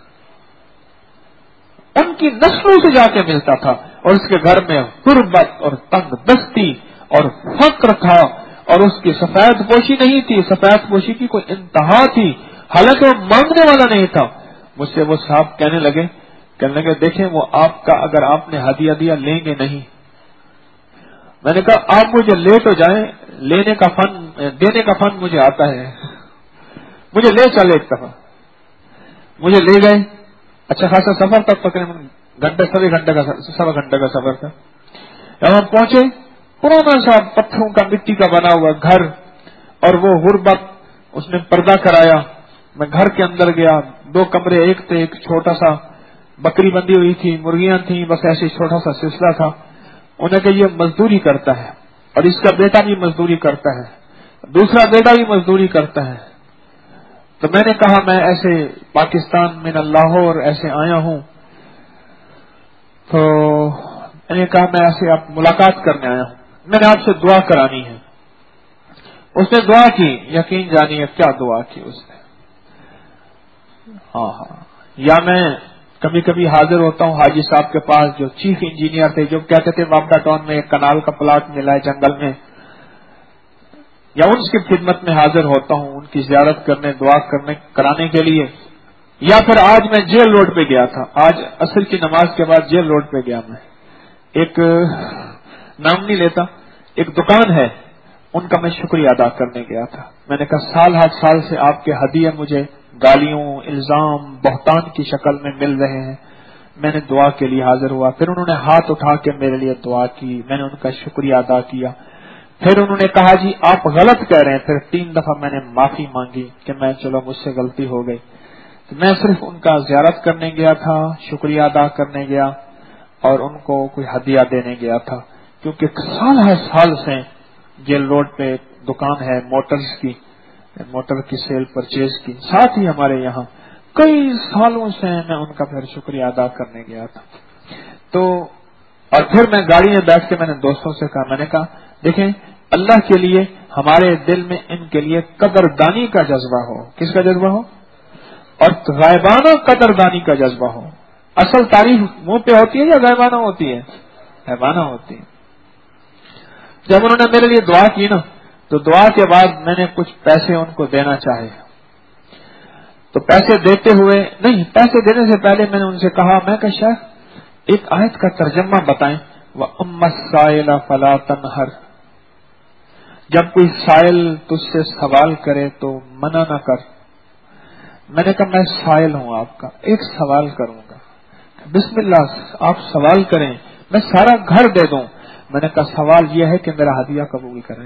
ان کی نسلوں سے جا کے ملتا تھا, اور اس کے گھر میں غربت اور تنگ دستی اور فقر تھا, اور اس کی سفید پوشی نہیں تھی. سفید پوشی کی کوئی انتہا تھی, حالانکہ وہ مانگنے والا نہیں تھا. مجھ سے وہ صاحب کہنے لگے کہنے لگے دیکھیں وہ آپ کا اگر آپ نے ہدیہ دیا لیں گے نہیں. میں نے کہا آپ مجھے لے تو جائیں, لینے کا فن دینے کا فن مجھے آتا ہے, مجھے لے چلے. ایک دفعہ مجھے لے گئے, اچھا خاصا سفر تھا, تقریباً گھنٹے سوے گھنٹے کا سوا گھنٹے کا سفر تھا. جب ہم پہنچے, پرانا سا پتھروں کا مٹی کا بنا ہوا گھر, اور وہ غربت. اس نے پردہ کرایا, میں گھر کے اندر گیا, دو کمرے ایک تھے, ایک چھوٹا سا بکری بندھی ہوئی تھی, مرغیاں تھیں, بس ایسے چھوٹا سا سلسلہ تھا. انہیں کہ یہ مزدوری کرتا ہے, اور اس کا بیٹا بھی مزدوری کرتا ہے, دوسرا بیٹا بھی مزدوری کرتا ہے. تو میں نے کہا میں ایسے پاکستان میں لاہور ایسے آیا ہوں, تو میں نے کہا میں ایسے آپ ملاقات کرنے آیا ہوں, میں نے آپ سے دعا کرانی ہے. اس نے دعا کی, یقین جانیے کیا دعا کی اس نے. ہاں ہاں یا میں کبھی کبھی حاضر ہوتا ہوں حاجی صاحب کے پاس جو چیف انجینئر تھے, جو کہتے تھے وابڈا ٹاؤن میں ایک کنال کا پلاٹ ملا ہے جنگل میں, یا ان کی خدمت میں حاضر ہوتا ہوں ان کی زیارت کرنے, دعا کرنے کرانے کے لیے. یا پھر آج میں جیل روڈ پہ گیا تھا, آج عصر کی نماز کے بعد جیل روڈ پہ گیا میں, ایک نام نہیں لیتا, ایک دکان ہے, ان کا میں شکریہ ادا کرنے گیا تھا. میں نے کہا سال ہر سال سے آپ کے ہدیے مجھے گالیوں, الزام, بہتان کی شکل میں مل رہے ہیں. میں نے دعا کے لیے حاضر ہوا, پھر انہوں نے ہاتھ اٹھا کے میرے لیے دعا کی, میں نے ان کا شکریہ ادا کیا. پھر انہوں نے کہا جی آپ غلط کہہ رہے ہیں. پھر تین دفعہ میں نے معافی مانگی کہ میں چلو مجھ سے غلطی ہو گئی. تو میں صرف ان کا زیارت کرنے گیا تھا, شکریہ ادا کرنے گیا, اور ان کو کوئی ہدیہ دینے گیا تھا, کیونکہ سال ہر سال سے جیل روڈ پہ دکان ہے موٹرز کی, موٹر کی سیل پرچیز کی, ساتھ ہی ہمارے یہاں کئی سالوں سے میں ان کا پھر شکریہ ادا کرنے گیا تھا. تو اور پھر میں گاڑی میں بیٹھ کے میں نے دوستوں سے کہا, میں نے کہا دیکھیں اللہ کے لیے ہمارے دل میں ان کے لیے قدردانی کا جذبہ ہو. کس کا جذبہ ہو؟ اور غائبانہ قدردانی کا جذبہ ہو. اصل تعریف منہ پہ ہوتی ہے یا غائبانہ ہوتی ہے؟ غائبانہ ہوتی ہے. جب انہوں نے میرے لیے دعا کی نا, تو دعا کے بعد میں نے کچھ پیسے ان کو دینا چاہے, تو پیسے دیتے ہوئے نہیں, پیسے دینے سے پہلے میں نے ان سے کہا, میں کہ شیخ ایک آیت کا ترجمہ بتائیں, وَأَمَّا السَّائِلَ فَلَا تَنْهَرْ, جب کوئی سائل تجھ سے سوال کرے تو منع نہ کر. میں نے کہا میں سائل ہوں آپ کا, ایک سوال کروں گا, بسم اللہ آپ سوال کریں, میں سارا گھر دے دوں. میں نے کہا سوال یہ ہے کہ میرا ہدیہ قبول کریں.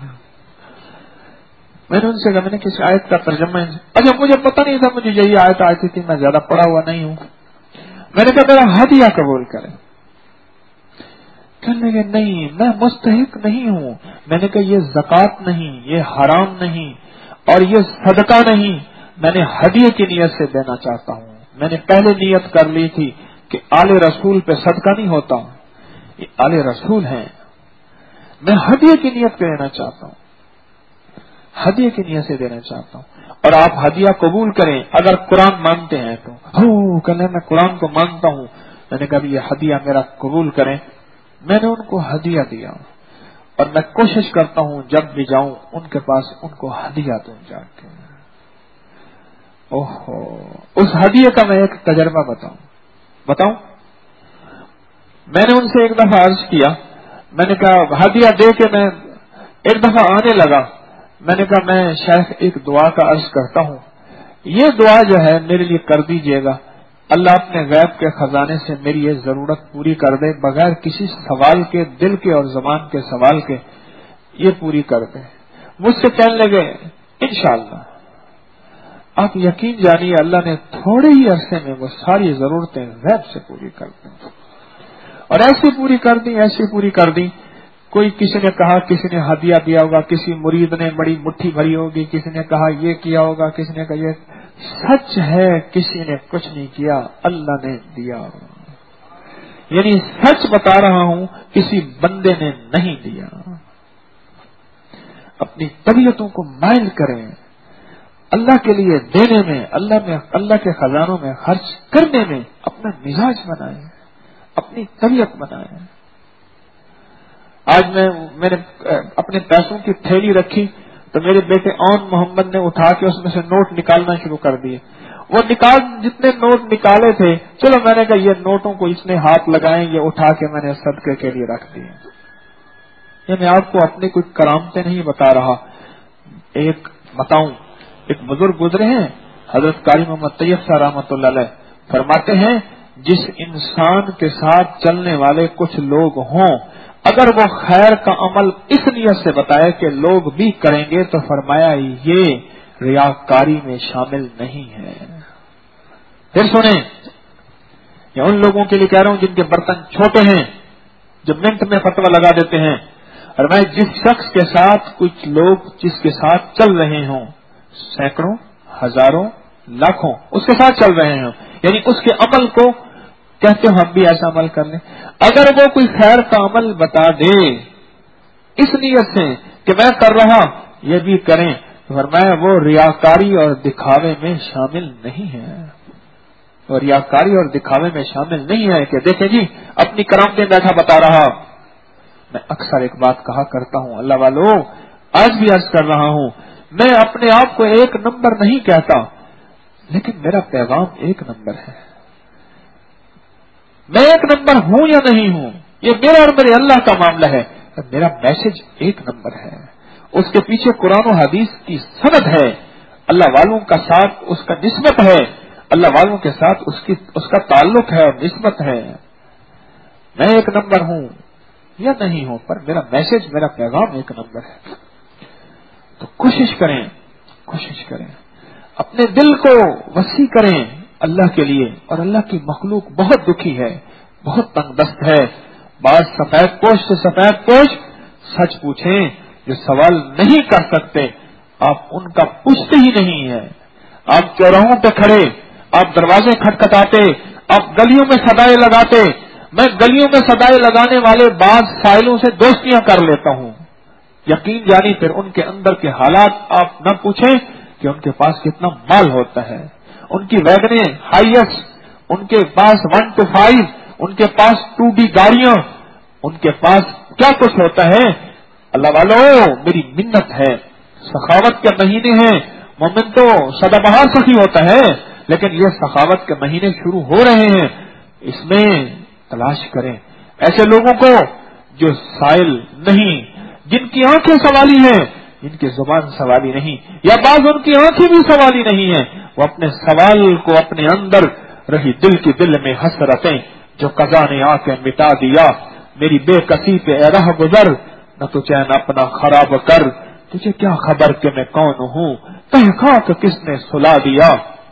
میں نے ان سے کہا میں نے کسی آیت کا ترجمہ, اچھا مجھے پتہ نہیں تھا, مجھے یہی آیت آتی تھی, میں زیادہ پڑھا ہوا نہیں ہوں. میں نے کہا میرا ہدیہ قبول کریں. کہنے لگے نہیں میں مستحق نہیں ہوں. میں نے کہا یہ زکوٰۃ نہیں, یہ حرام نہیں, اور یہ صدقہ نہیں, میں نے ہدیے کی نیت سے دینا چاہتا ہوں. میں نے پہلے نیت کر لی تھی کہ آل رسول پہ صدقہ نہیں ہوتا, یہ آل رسول ہیں, میں ہدیے کی نیت پہ دینا چاہتا ہوں, ہدیے کی نیت سے دینا چاہتا ہوں. اور آپ ہدیہ قبول کریں اگر قرآن مانتے ہیں تو. ہو کہنے میں قرآن کو مانتا ہوں. میں نے کہا یہ ہدیہ میرا قبول کریں. میں نے ان کو ہدیہ دیا, اور میں کوشش کرتا ہوں جب بھی جاؤں ان کے پاس ان کو ہدیہ دوں جا کے. اوہو, اس ہدیے کا میں ایک تجربہ بتاؤں بتاؤں میں نے ان سے ایک دفعہ عرض کیا, میں نے کہا ہدیہ دے کے میں ایک دفعہ آنے لگا, میں نے کہا میں شیخ ایک دعا کا عرض کرتا ہوں، یہ دعا جو ہے میرے لیے کر دیجئے گا، اللہ اپنے غیب کے خزانے سے میری یہ ضرورت پوری کر دے، بغیر کسی سوال کے، دل کے اور زبان کے سوال کے یہ پوری کر دے۔ مجھ سے کہنے لگے انشاءاللہ۔ آپ یقین جانیے اللہ نے تھوڑے ہی عرصے میں وہ ساری ضرورتیں غیب سے پوری کر دیں، اور ایسی پوری کر دی، ایسی پوری کر دی۔ کوئی کسی نے کہا کسی نے ہدیہ دیا ہوگا، کسی مرید نے بڑی مٹھی بھری ہوگی، کسی نے کہا یہ کیا ہوگا، کسی نے کہا یہ، سچ ہے کسی نے کچھ نہیں کیا، اللہ نے دیا، یعنی سچ بتا رہا ہوں، کسی بندے نے نہیں دیا۔ اپنی طبیعتوں کو مائل کریں، اللہ کے لیے دینے میں، اللہ میں، اللہ کے خزانوں میں خرچ کرنے میں اپنا مزاج بنائیں، اپنی طبیعت بنائیں۔ آج میں میں نے اپنے پیسوں کی تھیلی رکھی تو میرے بیٹے اون محمد نے اٹھا کے اس میں سے نوٹ نکالنا شروع کر دیے۔ وہ نکال جتنے نوٹ نکالے تھے، چلو میں نے کہا یہ نوٹوں کو اس نے ہاتھ لگائیں، یہ اٹھا کے میں نے صدقے کے لیے رکھ دیے۔ یہ میں آپ کو اپنی کوئی کرامتیں نہیں بتا رہا، ایک بتاؤں، ایک بزرگ گزرے ہیں حضرت قاری محمد طیب صاحب رحمۃ اللہ علیہ، فرماتے ہیں جس انسان کے ساتھ چلنے والے کچھ لوگ ہوں، اگر وہ خیر کا عمل اس نیت سے بتائے کہ لوگ بھی کریں گے تو فرمایا یہ ریاکاری میں شامل نہیں ہے۔ پھر سنیں، یا ان لوگوں کے لیے کہہ رہا ہوں جن کے برتن چھوٹے ہیں، جو منٹ میں فتویٰ لگا دیتے ہیں، اور میں جس شخص کے ساتھ کچھ لوگ جس کے ساتھ چل رہے ہوں، سینکڑوں، ہزاروں، لاکھوں اس کے ساتھ چل رہے ہوں، یعنی اس کے عمل کو کہتے ہو ہم بھی ایسا عمل کر لیں، اگر وہ کوئی خیر کا عمل بتا دے اس نیت سے کہ میں کر رہا یہ بھی کریں، تو فرمایا وہ ریاکاری اور دکھاوے میں شامل نہیں ہے، اور ریاکاری اور دکھاوے میں شامل نہیں ہے کہ دیکھیں جی اپنی کرامتیں بیٹھا بتا رہا۔ میں اکثر ایک بات کہا کرتا ہوں، اللہ والو آج بھی عرض کر رہا ہوں، میں اپنے آپ کو ایک نمبر نہیں کہتا، لیکن میرا پیغام ایک نمبر ہے۔ میں ایک نمبر ہوں یا نہیں ہوں یہ میرا اور میرے اللہ کا معاملہ ہے، میرا میسج ایک نمبر ہے، اس کے پیچھے قرآن و حدیث کی سند ہے، اللہ والوں کا ساتھ اس کا نسبت ہے، اللہ والوں کے ساتھ اس کی اس کا تعلق ہے اور نسبت ہے۔ میں ایک نمبر ہوں یا نہیں ہوں، پر میرا میسج، میرا پیغام ایک نمبر ہے۔ تو کوشش کریں، کوشش کریں، اپنے دل کو وسیع کریں اللہ کے لیے، اور اللہ کی مخلوق بہت دکھی ہے، بہت تنگ دست ہے۔ بعض سفید پوش سے سفید پوش سچ پوچھیں جو سوال نہیں کر سکتے، آپ ان کا پوچھتے ہی نہیں ہے۔ آپ چوراہوں پہ کھڑے، آپ دروازے کھٹکھٹاتے، آپ گلیوں میں صدائے لگاتے، میں گلیوں میں صدائے لگانے والے بعض سائلوں سے دوستیاں کر لیتا ہوں، یقین جانی پھر ان کے اندر کے حالات آپ نہ پوچھیں کہ ان کے پاس کتنا مال ہوتا ہے، ان کی ویگنیں ہائیس، ان کے پاس ون ٹو فائیو، ان کے پاس ٹو ڈی گاڑیاں، ان کے پاس کیا کچھ ہوتا ہے۔ اللہ والو میری منت ہے، سخاوت کے مہینے ہیں، مومن تو سدا بہار سخی ہوتا ہے، لیکن یہ سخاوت کے مہینے شروع ہو رہے ہیں، اس میں تلاش کریں ایسے لوگوں کو جو سائل نہیں، جن کی آنکھیں سوالی ہیں، جن کی زبان سوالی نہیں، یا بعض ان کی آنکھیں بھی سوالی نہیں ہیں، وہ اپنے سوال کو اپنے اندر رہی دل کی دل میں حسرتیں جو قضا نے آ کے مٹا دیا، میری بے کسی پہ اے رہ گزر، نہ تو چین اپنا خراب کر، تجھے کیا خبر کہ میں کون ہوں، تحقیق کس نے سلا دیا۔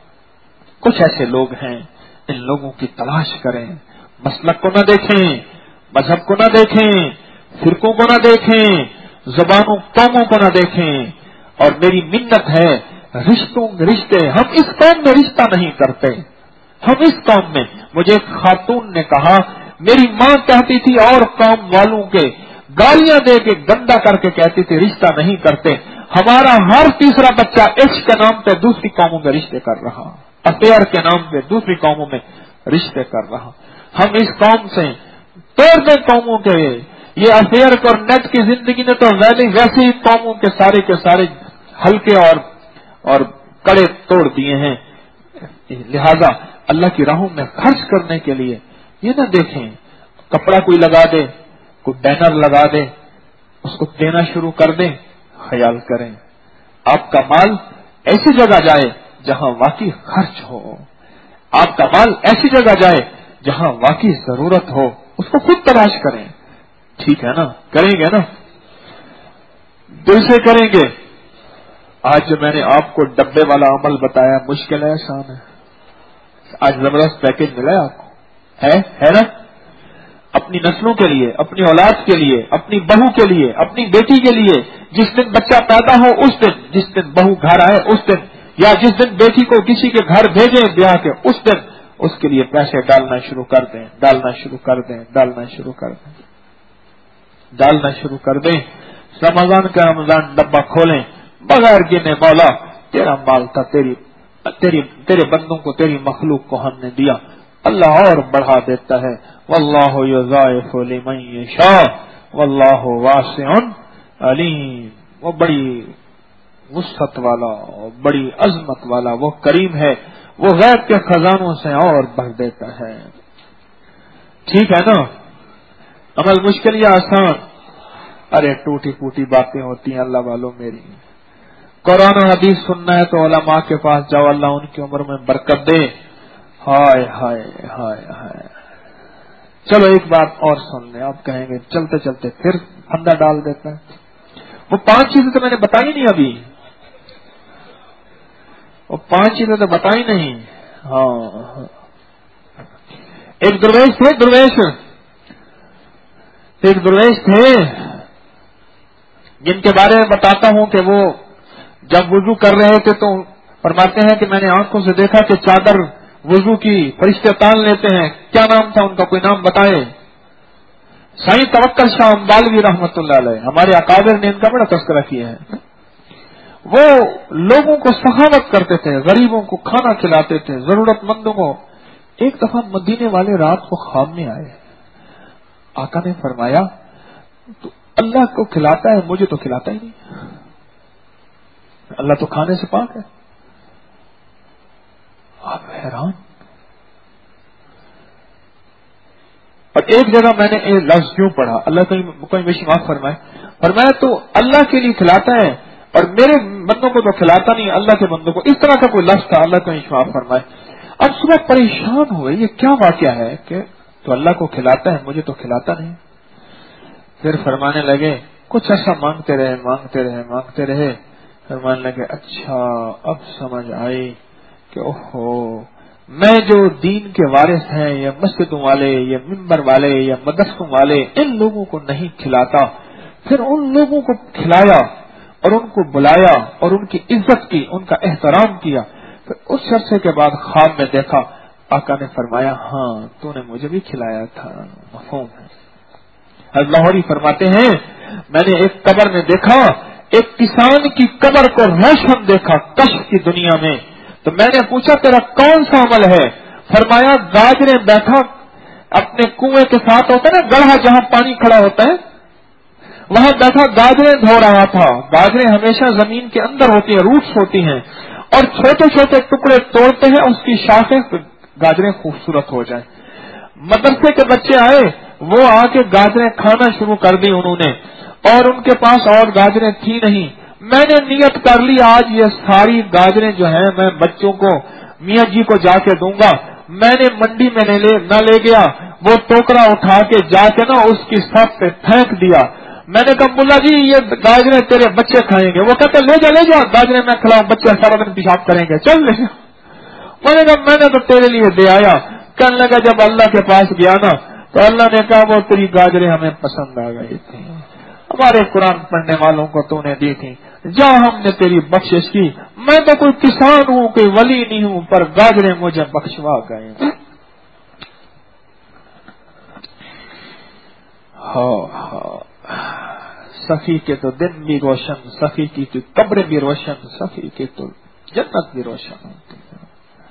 کچھ ایسے لوگ ہیں، ان لوگوں کی تلاش کریں، مسلک کو نہ دیکھیں، مذہب کو نہ دیکھیں، فرقوں کو نہ دیکھیں، زبانوں قوموں کو نہ دیکھیں، اور میری منت ہے رشتوں رشتے، ہم اس قوم میں رشتہ نہیں کرتے، ہم اس قوم میں، مجھے ایک خاتون نے کہا میری ماں کہتی تھی اور قوم والوں کے گالیاں دے کے گندا کر کے کہتی تھی رشتہ نہیں کرتے، ہمارا ہر تیسرا بچہ عشق کے نام پہ دوسری قوموں میں رشتے کر رہا، افیئر کے نام پہ دوسری قوموں میں رشتے کر رہا۔ ہم اس قوم سے توڑ دیں قوموں کے، یہ افیئر اور نیٹ کی زندگی نے تو ویسے ہی قوموں کے سارے کے سارے ہلکے اور اور کڑے توڑ دیے ہیں، لہذا اللہ کی راہوں میں خرچ کرنے کے لیے یہ نہ دیکھیں کپڑا کوئی لگا دے، کوئی بینر لگا دے، اس کو دینا شروع کر دیں، خیال کریں آپ کا مال ایسی جگہ جائے جہاں واقعی خرچ ہو، آپ کا مال ایسی جگہ جائے جہاں واقعی ضرورت ہو، اس کو خود تلاش کریں. ٹھیک ہے نا؟ کریں گے نا؟ دل سے کریں گے. آج جو میں نے آپ کو ڈبے والا عمل بتایا، مشکل ہے آسان ہے؟ آج زبردست پیکج ملا ہے آپ کو، ہے ہے نا؟ اپنی نسلوں کے لیے، اپنی اولاد کے لیے، اپنی بہو کے لیے، اپنی بیٹی کے لیے، جس دن بچہ پیدا ہو اس دن، جس دن بہو گھر آئے اس دن، یا جس دن بیٹی کو کسی کے گھر بھیجیں بیاہ کے اس دن، اس کے لیے پیسے ڈالنا شروع کر دیں، ڈالنا شروع کر دیں، ڈالنا شروع کر دیں، ڈالنا شروع کر دیں. رمضان کا رمضان ڈبہ کھولیں، بغیر گنے مولا تیرا مال تھا، تیری تیری تیرے بندوں کو، تیری مخلوق کو ہم نے دیا، اللہ اور بڑھا دیتا ہے. واللہ یضاعف لمن یشاء واللہ واسع علیم. وہ بڑی وسعت والا، بڑی عظمت والا وہ کریم ہے، وہ غیب کے خزانوں سے اور بھر دیتا ہے. ٹھیک ہے نا؟ عمل مشکل یا آسان؟ ارے ٹوٹی پوٹی باتیں ہوتی ہیں اللہ والوں میری. قرآن و حدیث سننا ہے تو علماء کے پاس جاؤ، اللہ ان کی عمر میں برکت دے. ہائے ہائے ہائے ہائے. چلو ایک بات اور سن لیں. آپ کہیں گے چلتے چلتے پھر پھندا ڈال دیتا ہے. وہ پانچ چیزیں تو میں نے بتائی نہیں ابھی، وہ پانچ چیزیں تو بتائی نہیں. ہاں، ایک درویش تھے، درویش ایک درویش تھے جن کے بارے میں بتاتا ہوں کہ وہ جب وضو کر رہے تھے تو فرماتے ہیں کہ میں نے آنکھوں سے دیکھا کہ چادر وضو کی فرشتے تان لیتے ہیں. کیا نام تھا ان کا؟ کوئی نام بتائے. سائیں توکل شاہ امبالوی رحمت اللہ علیہ، ہمارے اکابر نے ان کا بڑا تذکرہ کیا ہے. وہ لوگوں کو سخاوت کرتے تھے، غریبوں کو کھانا کھلاتے تھے، ضرورت مندوں کو. ایک دفعہ مدینے والے رات کو خواب میں آئے. آقا نے فرمایا تو اللہ کو کھلاتا ہے، مجھے تو کھلاتا ہی نہیں. اللہ تو کھانے سے پاک ہے. آپ حیران. اور ایک جگہ میں نے ایک لفظ کیوں پڑھا، اللہ کوئی بے شمار فرمائے، فرمایا تو اللہ کے لیے کھلاتا ہے اور میرے بندوں کو تو کھلاتا نہیں، اللہ کے بندوں کو. اس طرح کا کوئی لفظ تھا، اللہ کو شمار فرمائے. اب صبح پریشان ہوئے یہ کیا واقعہ ہے کہ تو اللہ کو کھلاتا ہے، مجھے تو کھلاتا نہیں. پھر فرمانے لگے کچھ ایسا مانگتے رہے مانگتے رہے مانگتے رہے فرمانے لگے اچھا اب سمجھ آئی کہ اوہو میں جو دین کے وارث ہیں یا مسجدوں والے یا ممبر والے یا مدرسوں والے ان لوگوں کو نہیں کھلاتا. پھر ان لوگوں کو کھلایا اور ان کو بلایا اور ان کی عزت کی، ان کا احترام کیا. پھر اس عرصے کے بعد خواب میں دیکھا، آقا نے فرمایا ہاں تو نے مجھے بھی کھلایا تھا. مفہوم ہے. لاہوری فرماتے ہیں میں نے ایک قبر میں دیکھا، ایک کسان کی قبر کو روشن دیکھا کشف کی دنیا میں. تو میں نے پوچھا تیرا کون سا عمل ہے؟ فرمایا گاجریں بیٹھا اپنے کنویں کے ساتھ ہوتا ہے نا گڑھا جہاں پانی کھڑا ہوتا ہے، وہاں بیٹھا گاجریں دھو رہا تھا. گاجریں ہمیشہ زمین کے اندر ہوتی ہیں، روٹس ہوتی ہیں، اور چھوٹے چھوٹے ٹکڑے توڑتے ہیں اس کی شاخیں، گاجریں خوبصورت ہو جائیں. مدرسے کے بچے آئے، وہ آ کے گاجریں کھانا شروع کر دی انہوں نے، اور ان کے پاس اور گاجریں تھی نہیں. میں نے نیت کر لی آج یہ ساری گاجریں جو ہیں میں بچوں کو میاں جی کو جا کے دوں گا. میں نے منڈی میں نہ لے گیا، وہ ٹوکرا اٹھا کے جا کے نا اس کی سب پہ پھینک دیا. میں نے کہا ملا جی یہ گاجریں تیرے بچے کھائیں گے. وہ کہتے لے جا لے جا گاجریں میں کھلاؤں، بچے سارا دن پیشاب کریں گے، چل لے جا. میں نے کہا میں نے تو تیرے لیے دے آیا. کہنے لگا جب اللہ کے پاس گیا نا تو اللہ نے کہا وہ تیری گاجریں ہمیں پسند آ گئی تھی، ہمارے قرآن پڑھنے والوں کو تو نے دی تھی، جا ہم نے تیری بخشش کی. میں تو کوئی کسان ہوں، کوئی ولی نہیں ہوں، پر گاجریں مجھے بخشوا گئے. ہاں ہاں سخی کے تو دن بھی روشن، سخی کی تو قبر بھی روشن، سخی کے تو جنت بھی روشن ہوتی ہے،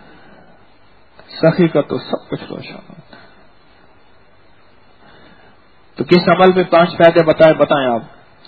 سخی کا تو سب کچھ روشن ہوتا ہے. تو کس عمل میں پانچ فائدے بتائے بتائیں آپ؟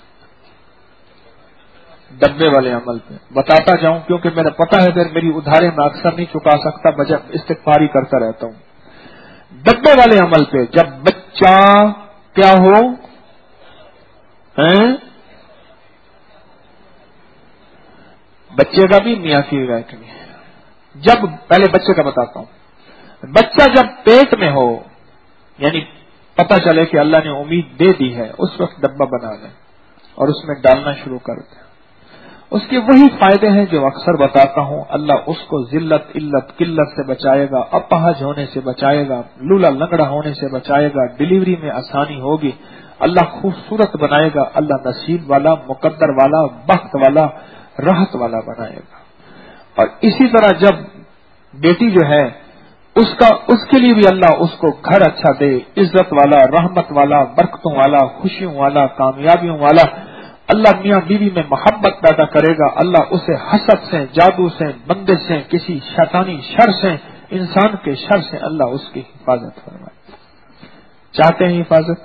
ڈبے والے عمل پہ بتاتا جاؤں کیونکہ میرا پتہ ہے پھر میری ادھارے میں اکثر نہیں چکا سکتا، بجائے استغفاری کرتا رہتا ہوں. ڈبے والے عمل پہ جب بچہ کیا ہو ہیں بچے کا بھی میاں کی رعایت بھی ہے. جب پہلے بچے کا بتاتا ہوں. بچہ جب پیٹ میں ہو یعنی پتہ چلے کہ اللہ نے امید دے دی ہے, اس وقت ڈبہ بنا لیں اور اس میں ڈالنا شروع کر دیں. اس کے وہی فائدے ہیں جو اکثر بتاتا ہوں. اللہ اس کو ذلت علت قلت سے بچائے گا, اپہج ہونے سے بچائے گا, لولا لنگڑا ہونے سے بچائے گا, ڈلیوری میں آسانی ہوگی, اللہ خوبصورت بنائے گا, اللہ نصیب والا, مقدر والا, بخت والا, راحت والا بنائے گا. اور اسی طرح جب بیٹی جو ہے اس کا اس کے لیے بھی اللہ اس کو گھر اچھا دے, عزت والا, رحمت والا, برکتوں والا, خوشیوں والا, کامیابیوں والا. اللہ میاں بیوی میں محبت پیدا کرے گا. اللہ اسے حسد سے, جادو سے, بندش سے, کسی شیطانی شر سے, انسان کے شر سے اللہ اس کی حفاظت فرمائے. چاہتے ہیں حفاظت؟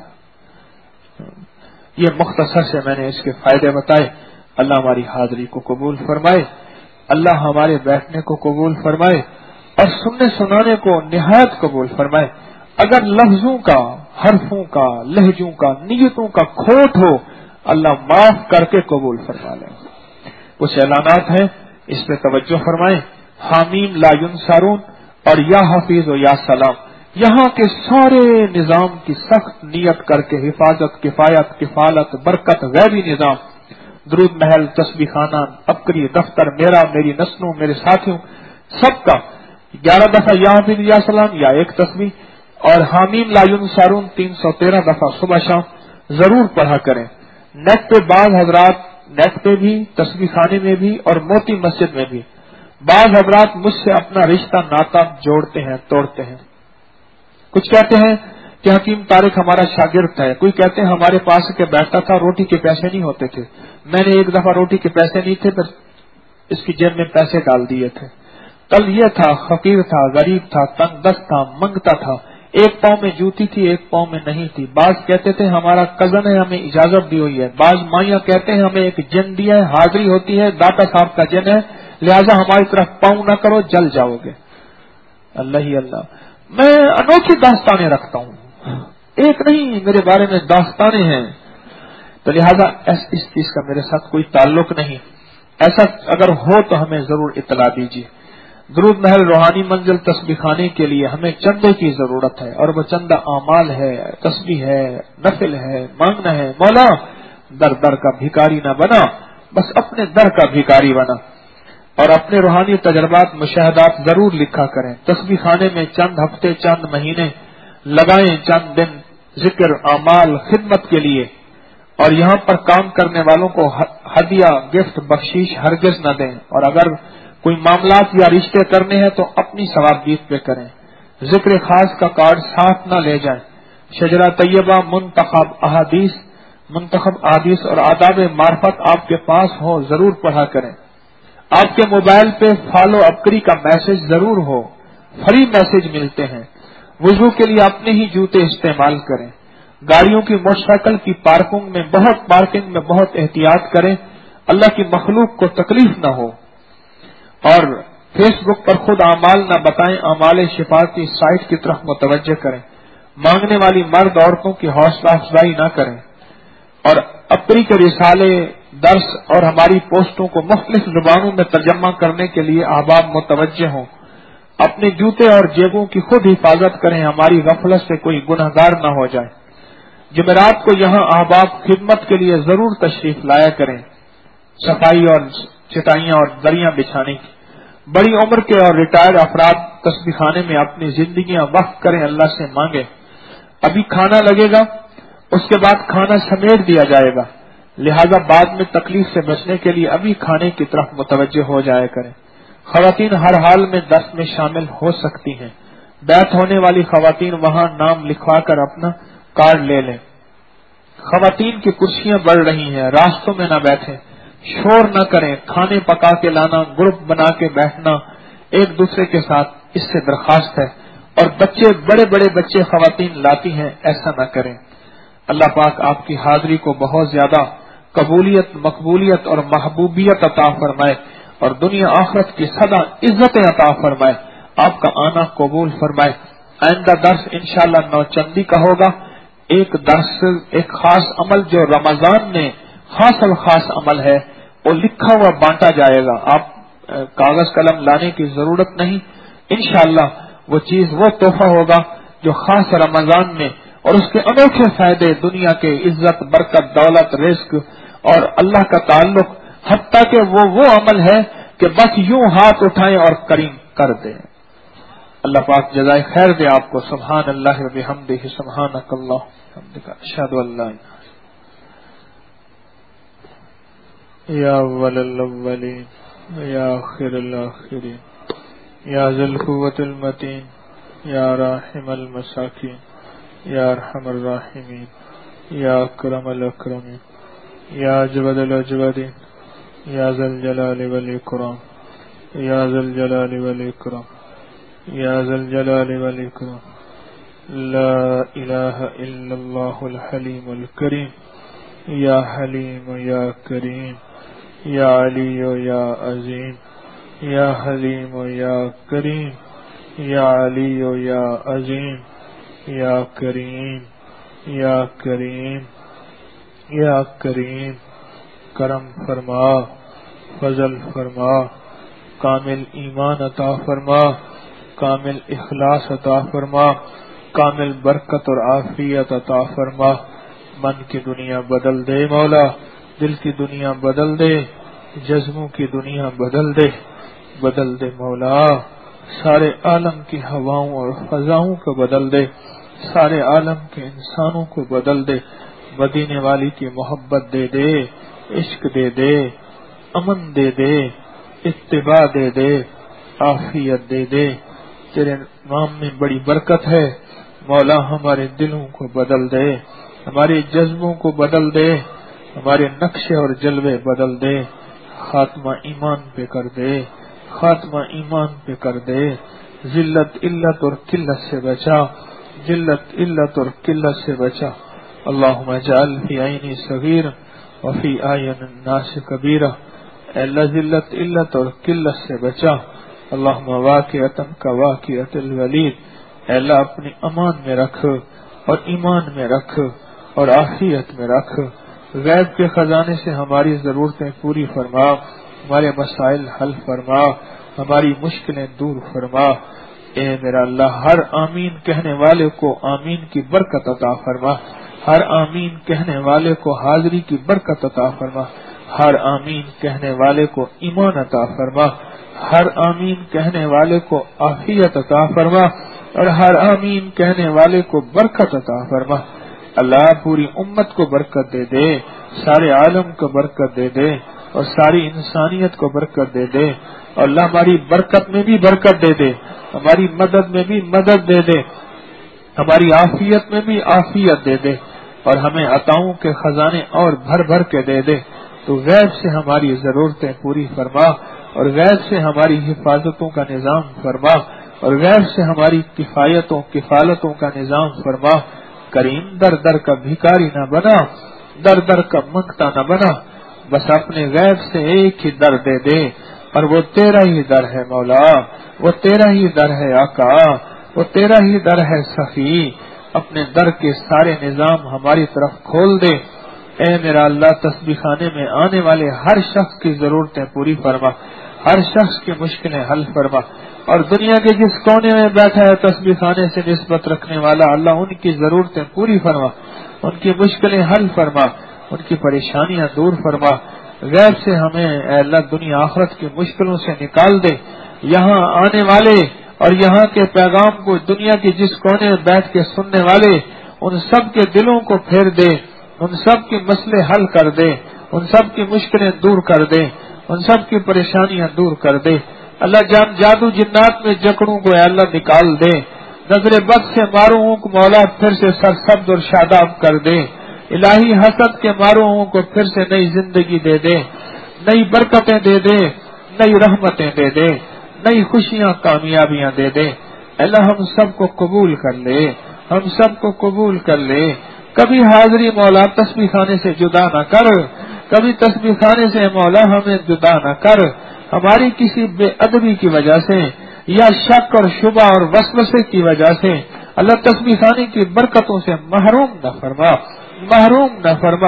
یہ مختصر سے میں نے اس کے فائدے بتائے. اللہ ہماری حاضری کو قبول فرمائے, اللہ ہمارے بیٹھنے کو قبول فرمائے اور سننے سنانے کو نہایت قبول فرمائے. اگر لفظوں کا, حرفوں کا, لہجوں کا, نیتوں کا کھوٹ ہو اللہ معاف کر کے قبول فرما لیں. کچھ اعلانات ہیں, اس پہ توجہ فرمائیں. حامیم لا ینصرون اور یا حفیظ و یا سلام, یہاں کے سارے نظام کی سخت نیت کر کے حفاظت, کفایت, کفالت, برکت, غیبی نظام, درود محل, تسبیح خانہ, ابکری, دفتر, میرا, میری نسلوں, میرے ساتھیوں, سب کا گیارہ دفعہ یا حفیظ یا سلام یا ایک تسبیح اور حامیم لا ینصرون تین سو تیرہ دفعہ صبح شام ضرور پڑھا کریں. نیٹ پہ بعض حضرات نیٹ پہ بھی, تسبیح خانے میں بھی اور موتی مسجد میں بھی بعض حضرات مجھ سے اپنا رشتہ ناتا جوڑتے ہیں, توڑتے ہیں. کچھ کہتے ہیں کہ حکیم طارق ہمارا شاگرد ہے, کوئی کہتے ہیں ہمارے پاس کے بیٹھتا تھا, روٹی کے پیسے نہیں ہوتے تھے, میں نے ایک دفعہ روٹی کے پیسے نہیں تھے پر اس کی جیب میں پیسے ڈال دیے تھے. کل یہ تھا, فقیر تھا, غریب تھا, تنگ دست تھا, منگتا تھا, ایک پاؤں میں جوتی تھی ایک پاؤں میں نہیں تھی. بعض کہتے تھے ہمارا کزن ہے ہمیں اجازت دی ہوئی ہے, بعض مائیاں کہتے ہیں ہمیں ایک جن دیا ہے, حاضری ہوتی ہے, داتا صاحب کا جن ہے, لہذا ہماری طرف پاؤں نہ کرو جل جاؤ گے. اللہ ہی اللہ. میں انوکھی داستانیں رکھتا ہوں, ایک نہیں میرے بارے میں داستانیں ہیں, تو لہذا اس چیز کا میرے ساتھ کوئی تعلق نہیں. ایسا اگر ہو تو ہمیں ضرور اطلاع دیجیے. درود محل روحانی منزل تسبیح خانے کے لیے ہمیں چندے کی ضرورت ہے اور وہ چندہ اعمال ہے, تسبیح ہے, نفل ہے, مانگنا ہے. مولا در در کا بھکاری نہ بنا, بس اپنے در کا بھکاری بنا. اور اپنے روحانی تجربات مشاہدات ضرور لکھا کریں. تسبیح خانے میں چند ہفتے چند مہینے لگائیں, چند دن ذکر, اعمال, خدمت کے لیے. اور یہاں پر کام کرنے والوں کو ہدیہ, گفٹ, بخشیش ہرگز نہ دیں. اور اگر کوئی معاملات یا رشتے کرنے ہیں تو اپنی ثوابدید پہ کریں. ذکر خاص کا کارڈ ساتھ نہ لے جائیں. شجرہ طیبہ, منتخب احادیث منتخب احادیث اور آداب معرفت آپ کے پاس ہو ضرور پڑھا کریں. آپ کے موبائل پہ فالو ابکری کا میسج ضرور ہو, فری میسج ملتے ہیں. وضو کے لیے اپنے ہی جوتے استعمال کریں. گاڑیوں کی, موٹر سائیکل کی پارکنگ میں بہت پارکنگ میں بہت احتیاط کریں, اللہ کی مخلوق کو تکلیف نہ ہو. اور فیس بک پر خود اعمال نہ بتائیں, اعمال شفا کی سائٹ کی طرف متوجہ کریں. مانگنے والی مرد عورتوں کی حوصلہ افزائی نہ کریں. اور اپری کے رسالے, درس اور ہماری پوسٹوں کو مختلف زبانوں میں ترجمہ کرنے کے لیے احباب متوجہ ہوں. اپنے جوتے اور جیبوں کی خود حفاظت کریں, ہماری غفلت سے کوئی گنہگار نہ ہو جائے. جمعرات کو یہاں احباب خدمت کے لیے ضرور تشریف لایا کریں, صفائی اور چٹائیاں اور دریاں بچھانے کی. بڑی عمر کے اور ریٹائرڈ افراد تسبیح خانے میں اپنی زندگیاں وقف کریں, اللہ سے مانگیں. ابھی کھانا لگے گا, اس کے بعد کھانا سمیٹ دیا جائے گا, لہذا بعد میں تکلیف سے بچنے کے لیے ابھی کھانے کی طرف متوجہ ہو جایا کریں. خواتین ہر حال میں درس میں شامل ہو سکتی ہیں. بیعت ہونے والی خواتین وہاں نام لکھوا کر اپنا کارڈ لے لیں. خواتین کی کرسیاں بڑھ رہی ہیں, راستوں میں نہ بیٹھیں, شور نہ کریں. کھانے پکا کے لانا, گروپ بنا کے بیٹھنا ایک دوسرے کے ساتھ, اس سے درخواست ہے. اور بچے, بڑے بڑے بچے خواتین لاتی ہیں, ایسا نہ کریں. اللہ پاک آپ کی حاضری کو بہت زیادہ قبولیت, مقبولیت اور محبوبیت عطا فرمائے اور دنیا آخرت کی سدا عزتیں عطا فرمائے. آپ کا آنا قبول فرمائے. آئندہ درس انشاءاللہ نوچندی کا ہوگا. ایک درس, ایک خاص عمل جو رمضان میں خاص الخاص عمل ہے, وہ لکھا ہوا بانٹا جائے گا. آپ کاغذ قلم لانے کی ضرورت نہیں. انشاءاللہ وہ چیز وہ تحفہ ہوگا جو خاص رمضان میں اور اس کے انوکھے فائدے دنیا کے عزت برکت دولت رزق اور اللہ کا تعلق حتیٰ کہ وہ وہ عمل ہے کہ بس یوں ہاتھ اٹھائیں اور کریم کر دیں. اللہ پاک جزائے خیر دے آپ کو. سبحان اللہ و بحمدہ سبحانک اللہ وبحمدک اشہد ان لا الہ یا اول الاولین یا آخر الاخرین یا ذی القوة المتین یا راحم المساکین یا ارحم الراحمین یا اکرم الاکرمین یا اجود الاجودین یا ذی الجلال والاکرام یا ذی الجلال والاکرام یا ذی الجلال والاکرام. لا الہ الا اللہ الحلیم الکریم یا حلیم یا کریم یا علی یا عظیم یا حلیم یا کریم یا علی یا عظیم یا کریم یا کریم یا کریم. کرم فرما فضل فرما کامل ایمان عطا فرما کامل اخلاص عطا فرما کامل برکت اور عافیت عطا فرما. من کی دنیا بدل دے مولا, دل کی دنیا بدل دے, جذبوں کی دنیا بدل دے بدل دے مولا. سارے عالم کی ہواؤں اور فضاؤں کو بدل دے, سارے عالم کے انسانوں کو بدل دے. مدینے والی کی محبت دے دے, عشق دے دے, امن دے دے, اتباع دے دے, عافیت دے دے. تیرے نام میں بڑی برکت ہے مولا. ہمارے دلوں کو بدل دے, ہمارے جذبوں کو بدل دے, ہمارے نقشے اور جلوے بدل دے. خاتمہ ایمان پہ کر دے, خاتمہ ایمان پہ کر دے. ذلت علت اور قلت سے بچا, ذلت علت اور قلت سے بچا. اللہم اجعل فی عینی صغیر وفی اعین الناس کبیرہ. اے اللہ ذلت علت اور قلت سے بچا. اللہم واقعتن کا واقعت الولید. اے اللہ اپنی امان میں رکھ اور ایمان میں رکھ اور عافیت میں رکھ. غیب کے خزانے سے ہماری ضرورتیں پوری فرما, ہمارے مسائل حل فرما, ہماری مشکلیں دور فرما. اے میرا اللہ ہر آمین کہنے والے کو آمین کی برکت عطا فرما, ہر آمین کہنے والے کو حاضری کی برکت عطا فرما, ہر آمین کہنے والے کو ایمان عطا فرما, ہر آمین کہنے والے کو عافیت عطا فرما اور ہر آمین کہنے والے کو برکت عطا فرما. اللہ پوری امت کو برکت دے دے, سارے عالم کو برکت دے دے اور ساری انسانیت کو برکت دے دے. اور اللہ ہماری برکت میں بھی برکت دے دے, ہماری مدد میں بھی مدد دے دے, ہماری عافیت میں بھی عافیت دے دے اور ہمیں عطاؤں کے خزانے اور بھر بھر کے دے دے. تو غیب سے ہماری ضرورتیں پوری فرما اور غیب سے ہماری حفاظتوں کا نظام فرما اور غیب سے ہماری کفایتوں کفالتوں کا نظام فرما. کریم در در کا بھکاری نہ بنا, در در کا منگتا نہ بنا, بس اپنے غیب سے ایک ہی در دے دے اور وہ تیرا ہی در ہے مولا, وہ تیرا ہی در ہے آقا, وہ تیرا ہی در ہے سخی. اپنے در کے سارے نظام ہماری طرف کھول دے. اے میرا اللہ تسبیح خانے میں آنے والے ہر شخص کی ضرورتیں پوری فرما, ہر شخص کی مشکلیں حل فرما. اور دنیا کے جس کونے میں بیٹھا ہے تسبیح خانے سے نسبت رکھنے والا اللہ ان کی ضرورتیں پوری فرما, ان کی مشکلیں حل فرما, ان کی پریشانیاں دور فرما. غیب سے ہمیں اے اللہ دنیا آخرت کی مشکلوں سے نکال دے. یہاں آنے والے اور یہاں کے پیغام کو دنیا کی جس کونے میں بیٹھ کے سننے والے ان سب کے دلوں کو پھیر دے, ان سب کے مسئلے حل کر دے, ان سب کی مشکلیں دور کر دے, ان سب کی پریشانیاں دور کر دے. اللہ جان جادو جنات میں جکڑوں کو اے اللہ نکال دے. نظر بد سے معروہوں کو مولا پھر سے سرسبز اور شاداب کر دے. الہی حسد کے معروہوں کو پھر سے نئی زندگی دے دے, نئی برکتیں دے دے, نئی رحمتیں دے دے, نئی خوشیاں کامیابیاں دے دے. اللہ ہم سب کو قبول کر لے, ہم سب کو قبول کر لے. کبھی حاضری مولا تسبیح خانے سے جدا نہ کر, کبھی تسبیح خانے سے مولا ہمیں جدا نہ کر. ہماری کسی بے ادبی کی وجہ سے یا شک اور شبہ اور وسوسے کی وجہ سے اللہ تسبیح خانے کی برکتوں سے محروم نہ فرما, محروم نہ فرما.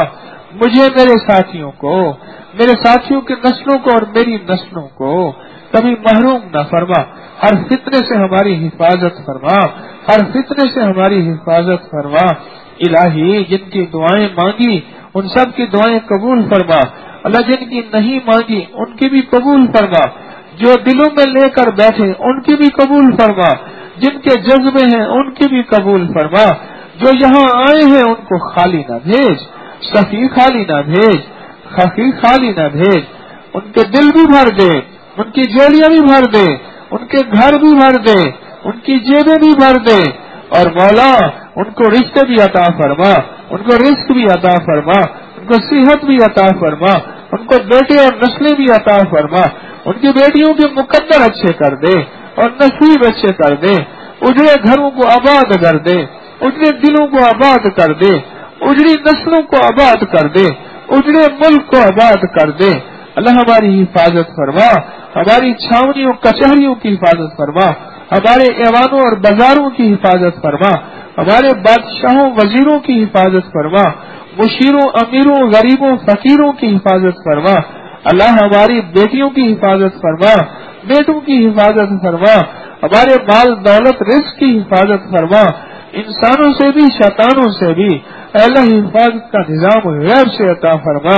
مجھے میرے ساتھیوں کو، میرے ساتھیوں کی نسلوں کو اور میری نسلوں کو کبھی محروم نہ فرما، ہر فتنے سے ہماری حفاظت فرما، ہر فتنے سے ہماری حفاظت فرما۔ الہی جن کی دعائیں مانگی ان سب کی دعائیں قبول فرما، اللہ جن کی نہیں مانگی ان کی بھی قبول فرما، جو دلوں میں لے کر بیٹھے ان کی بھی قبول فرما، جن کے جذبے ہیں ان کی بھی قبول فرما، جو یہاں آئے ہیں ان کو خالی نہ بھیج، سخی خالی نہ بھیج، خفی خالی نہ بھیج، ان کے دل بھی بھر دے، ان کی جولیاں بھی بھر دے، ان کے گھر بھی بھر دے، ان کی جیبیں بھی بھر دے، اور مولا ان کو رشتے بھی عطا فرما، ان کو رزق بھی عطا فرما، ان کو صحت بھی عطا فرما، ان کو بیٹے اور نسلیں بھی عطا فرما، ان کی بیٹیوں کے مقدر اچھے کر دے اور نصیب اچھے کر دے، اجڑے گھروں کو آباد کر دے، اجڑے دلوں کو آباد کر دے، اجڑی نسلوں کو آباد کر دے، اجڑے ملک کو آباد کر دے۔ اللہ ہماری حفاظت فرما، ہماری چھاونیوں کچہریوں کی حفاظت فرما، ہمارے ایوانوں اور بازاروں کی حفاظت فرما، ہمارے بادشاہوں وزیروں کی حفاظت فرما، مشیروں امیروں غریبوں فقیروں کی حفاظت فرما۔ اللہ ہماری بیٹیوں کی حفاظت فرما، بیٹوں کی حفاظت فرما، ہمارے مال دولت رزق کی حفاظت فرما، انسانوں سے بھی شیطانوں سے بھی اے اللہ حفاظت کا نظام غیب سے عطا فرما،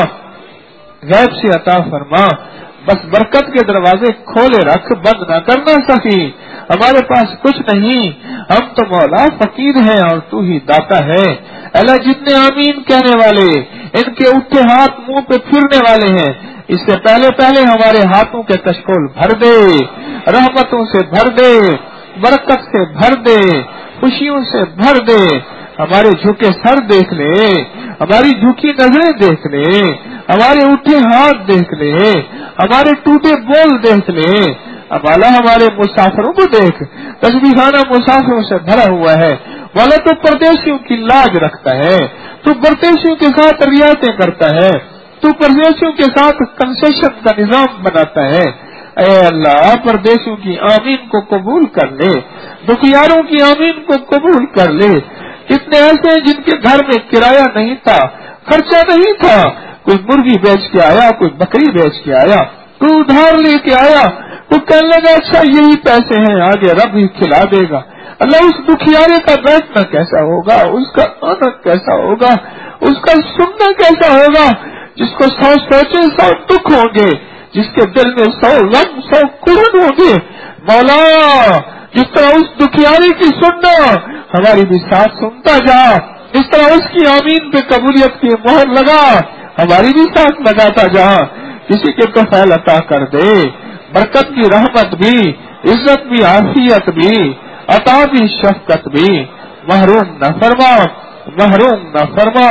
غیب سے عطا فرما۔ بس برکت کے دروازے کھولے رکھ، بند نہ کرنا سکی، ہمارے پاس کچھ نہیں، ہم تو مولا فقیر ہیں اور تو ہی داتا ہے۔ اللہ جتنے آمین کہنے والے ان کے اٹھے ہاتھ منہ پہ پھرنے والے ہیں، اس سے پہلے پہلے ہمارے ہاتھوں کے کشکول بھر دے، رحمتوں سے بھر دے، برکت سے بھر دے، خوشیوں سے بھر دے، ہمارے جھکے سر دیکھ لے، ہماری جھکی نظریں دیکھ لے، ہمارے اٹھے ہاتھ دیکھ لے، ہمارے ٹوٹے بول دیکھ لے، اب والا ہمارے مسافروں کو دیکھ، تسبیح خانہ مسافروں سے بھرا ہوا ہے، والا تو پردیشیوں کی لاج رکھتا ہے، تو پردیشیوں کے ساتھ ریاستیں کرتا ہے، تو پردیشیوں کے ساتھ کنسیشن کا نظام بناتا ہے۔ اے اللہ پردیشیوں کی آمین کو قبول کر لے، دکھیاروں کی آمین کو قبول کر لے۔ کتنے ایسے ہیں جن کے گھر میں کرایہ نہیں تھا، خرچہ نہیں تھا، کوئی مرغی بیچ کے آیا، کوئی بکری بیچ کے آیا، کوئی ادھار لے کے آیا، وہ کہنے لگا اچھا یہی پیسے ہیں آگے رب ہی کھلا دے گا۔ اللہ اس دکھیارے کا بیٹھنا کیسا ہوگا، اس کا آنا کیسا ہوگا، اس کا سننا کیسا ہوگا، جس کو سو سوچے سو دکھ ہوں گے، جس کے دل میں سو غم سو کڑن ہوں گے۔ مولا جس طرح اس دکھیارے کی سننا ہماری بھی ساتھ سنتا جا، اس طرح اس کی آمین پہ قبولیت کی مہر لگا، ہماری بھی ساتھ لگاتا جا، کسی کے تو فیل عطا کر دے، برکت بھی رحمت بھی عزت بھی عافیت بھی عطا بھی شفقت بھی، محروم نہ فرما، محروم نہ فرما۔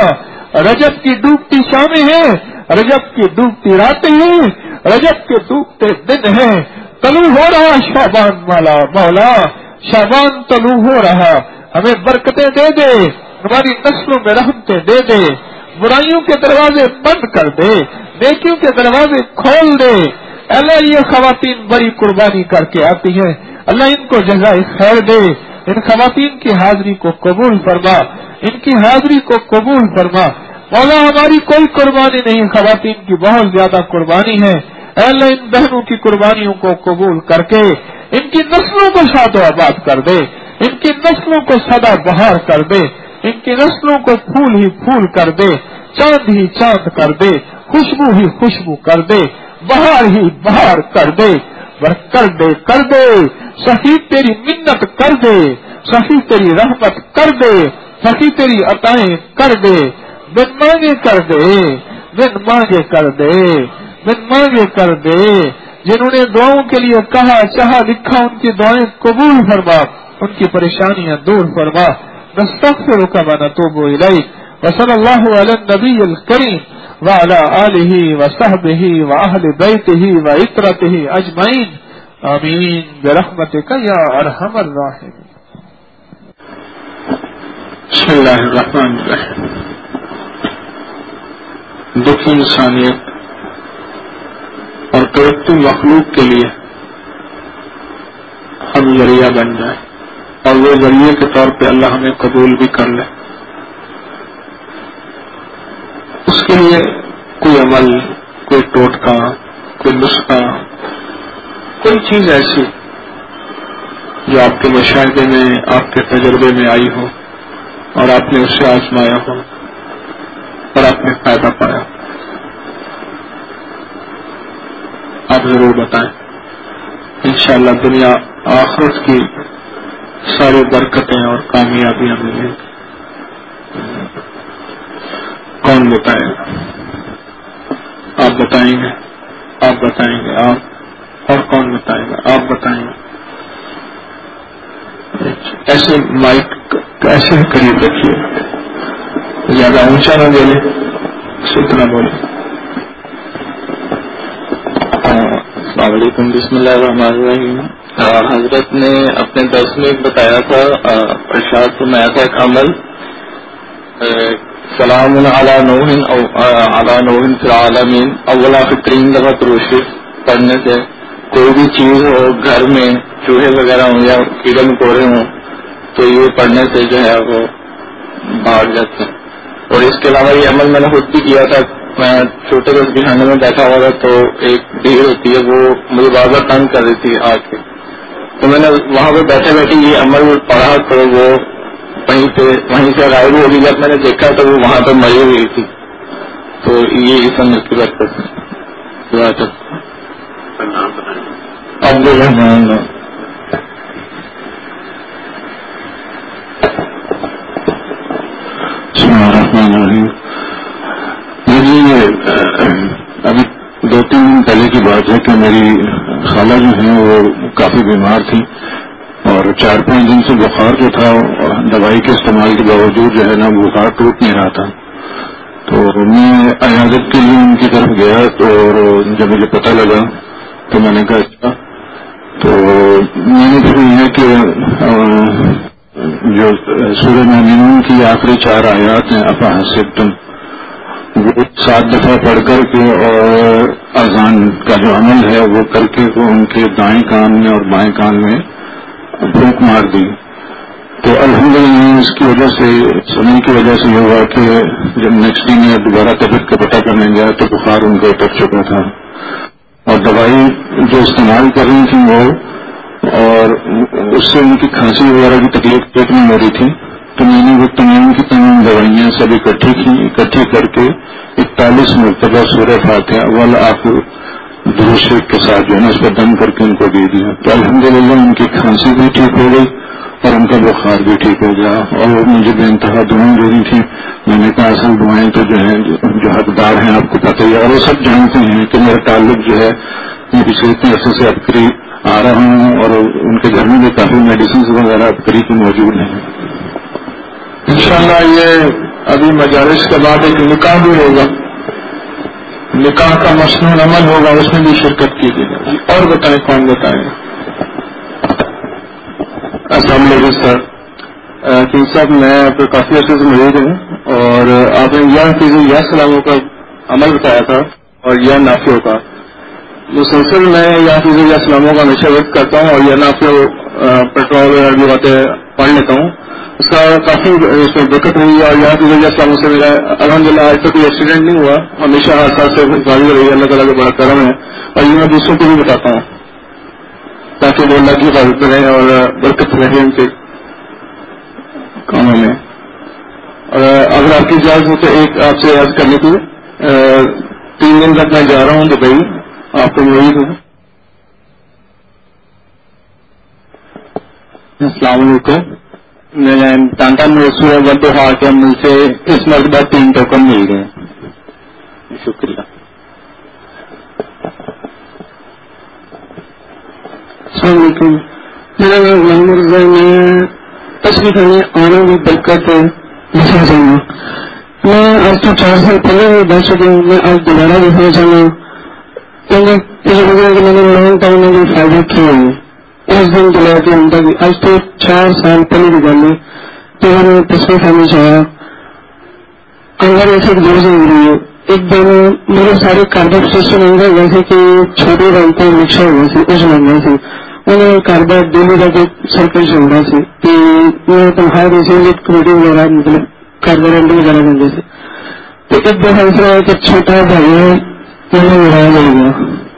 رجب کی ڈوبتی شامیں ہیں، رجب کی ڈوبتی راتیں ہیں، رجب کے ڈوبتے دن ہیں، طلوع ہو رہا شعبان والا مولا، شعبان طلوع ہو رہا، ہمیں برکتیں دے دے، ہماری نسلوں میں رحمتیں دے دے، برائیوں کے دروازے بند کر دے، نیکیوں کے دروازے کھول دے۔ اللہ یہ خواتین بڑی قربانی کر کے آتی ہیں، اللہ ان کو جزائے خیر دے، ان خواتین کی حاضری کو قبول فرما، ان کی حاضری کو قبول فرما۔ مولا ہماری کوئی قربانی نہیں، خواتین کی بہت زیادہ قربانی ہے، اے اللہ ان بہنوں کی قربانیوں کو قبول کر کے ان کی نسلوں کو شاد و آباد کر دے، ان کی نسلوں کو سدا بہار کر دے، ان کی نسلوں کو پھول ہی پھول کر دے، چاند ہی چاند کر دے، خوشبو ہی خوشبو کر دے، بہار ہی بہار کر دے، کر دے کر دے، سخی تیری منت کر دے، سخی تیری رحمت کر دے، سخی تیری عطائیں کر دے، بن مانگے کر دے، بن مانگے کر دے، بن مانگے کر دے۔ جنہوں نے دعاؤں کے لیے کہا چاہا لکھا ان کی دعائیں قبول فرما، ان کی پریشانیاں دور فرما۔ نستغفرک ونتوب الیک، وصلی اللہ علی النبی الکریم وعلی آلہ وصحبہ واہل بیتہ وعترتہ اجمعین، آمین برحمتک یا ارحم الراحمین۔ بسم اللہ الرحمن الرحیم۔ دکھی انسانیت اور تڑپتی مخلوق کے لیے ہم ذریعہ بن جائیں اور وہ ذریعے کے طور پہ اللہ ہمیں قبول بھی کر لے، اس کے لیے کوئی عمل، کوئی ٹوٹکا، کوئی نسخہ، کوئی چیز ایسی جو آپ کے مشاہدے میں، آپ کے تجربے میں آئی ہو اور آپ نے اسے آزمایا ہو اور آپ نے فائدہ پایا، آپ ضرور بتائیں. انشاءاللہ دنیا آخرت کی ساری برکتیں اور کامیابیاں ملیں گی. کون بتائے گا؟ آپ بتائیں گے، آپ بتائیں گے، آپ اور کون بتائے گا؟ آپ بتائیں گے. ایسے مائک ایسے قریب رکھیے، زیادہ اونچا نہ بولے، اتنا بولے. السلام علیکم. بسم اللہ الرحمن الرحیم. حضرت نے اپنے درس میں بتایا تھا، ارشاد فرمایا تھا ایک عمل، سلام علی نوح او علی نوح فی العالمین، اول آخر تین دفعہ پروشف پڑھنے سے کوئی بھی چیز ہو گھر میں، چوہے وغیرہ ہوں یا کیڑے مکوڑے ہوں، تو یہ پڑھنے سے جو ہے وہ بھاگ جاتے ہیں. اور اس کے علاوہ یہ عمل میں نے خود بھی کیا تھا. میں چھوٹے بچے خانے میں بیٹھا ہوا تھا تو ایک بھیڑ ہوتی ہے وہ مجھے بار بار تنگ کر رہی تھی آ کے، تو میں نے وہاں پہ بیٹھے بیٹھے یہ عمل پڑھا تو وہ وہیں پہ وہیں سے غائب ہوگی. جب میں نے دیکھا تو وہ وہاں پہ مری ہوئی تھی. تو یہ اس عمل کی برکت ہے. عبد الرحمان. بسم اللہ الرحمن الرحیم. مجھے ابھی دو تین دن پہلے کی بات ہے کہ میری خالہ جو ہیں وہ کافی بیمار تھی اور چار پانچ دن سے بخار جو تھا دوائی کے استعمال کے باوجود جو ہے نا بخار ٹوٹ نہیں رہا تھا. تو میں عیادت کے لیے ان کی طرف گیا اور جب مجھے پتہ لگا تو میں نے کہا اچھا. تو میں نے پھر یہ کہ جو سورہ مومنون کی آخری چار آیات ہیں افحسبتم، وہ سات دفعہ پڑھ کر کے اور اذان کا جو عمل ہے وہ کر کے وہ ان کے دائیں کان میں اور بائیں کان میں پھونک مار دی. تو الحمدللہ اس کی وجہ سے سمے کی وجہ سے یہ ہوا کہ جب نیکسٹ ڈے میں دوبارہ طبیعت کا پتہ کرنے گیا تو بخار ان کا اتر چکا تھا اور دوائی جو استعمال کر رہی تھی وہ اور اس سے ان کی کھانسی وغیرہ کی تکلیف ٹھیک نہیں ہو رہی تھی. تو میں نے وہ تمام کی تمام دوائیاں سب اکٹھی کی، اکٹھی کر کے اکتالیس مرتبہ سورہ فاتحہ والآخر درود شریف کے ساتھ جو ہے نا اس پر دم کر کے ان کو دے دیا. تو الحمدللہ ان کی کھانسی بھی ٹھیک ہو گئی اور ان کا بخار بھی ٹھیک ہو گیا. اور وہ مجھے بے انتہا دعائیں دے رہی تھیں. میں نے کہا اصل دعائیں تو جو ہیں جو حقدار ہیں آپ کو پتہ ہی ہے اور وہ سب جانتے ہیں کہ میرا تعلق جو ہے میں پچھلے اتنے عرصے سے اب قریب آ رہا ہوں اور ان کے گھر میں بھی کافی میڈیسنز وغیرہ اب قریب موجود ہیں. انشاءاللہ یہ ابھی مجالس کے بعد ایک نکاح بھی ہوگا، نکاح کا مصنون عمل ہوگا، اس میں بھی شرکت کیجیے گا. اور بتائیں کون بتائیں گا؟ السلام علیکم سر. کنگ صاحب میں آپ کو کافی عرصے سے موجود ہوں اور آپ نے یا فیض یا سلاموں کا عمل بتایا تھا اور یا نافیوں کا. مسلسل میں یا فیض یا سلاموں کا ہمیشہ وقت کرتا ہوں اور یا نافیوں پیٹرول وغیرہ باتیں پڑھ لیتا ہوں. اس کا کافی اس میں برکت ہوئی اور یا فیض یا سلاموں سے میرا الحمدللہ آج تک کوئی ایکسیڈنٹ نہیں ہوا. ہمیشہ حادثات سے گاڑی ہو رہی ہے. اللہ تعالیٰ کا بڑا کرم ہے اور یہ میں دوسروں کو بھی بتاتا ہوں تاکہ وہ اللہ کی حفاظت کریں اور برکت رہے ان کے کاموں میں. اور اگر آپ کی اجازت ہو تو ایک آپ سے عرض کرنے کی، تین دن تک میں جا رہا ہوں دبئی، آپ کو امید ہوں. السلام علیکم. میں ٹانٹا میں ودوہا کے عمل سے اس مرتبہ تین ٹوکن مل گئے. شکریہ. السلام علیکم. میرا نام غلام رضا ہے. میں تشریف میں آنا بھی برکت لکھنا چاہوں گا. میں آج تو چار سال پہلے بھی بیٹھ چکا ہوں. میں آج دوبارہ لکھنا چاہوں گا کیونکہ مجھے لگ رہا ہے کہ میں نے لانگ ٹائم میں بھی فائدہ کیا ہے. اس دن تو لے کے ہوں آج تو چار سال پہلے کی گل ہے تو میں نے تشریف آنا چاہا. اگر ایسے ایک دو ضروری ہے. ایک دن میرے سارے کاربار سسٹم ہوگا جیسے کہ چھوٹے رنگ کے رکشا ہوئے سے اس لگنے سے انہیں کاربار دلی کا جو سرکل چل رہا سے تمہارے جیسے کمیٹی وغیرہ مطلب کاربار وغیرہ بن جیسے تو ایک دفعہ ایسا ہے کہ چھوٹا بھائی ہے ناراض ہو گیا.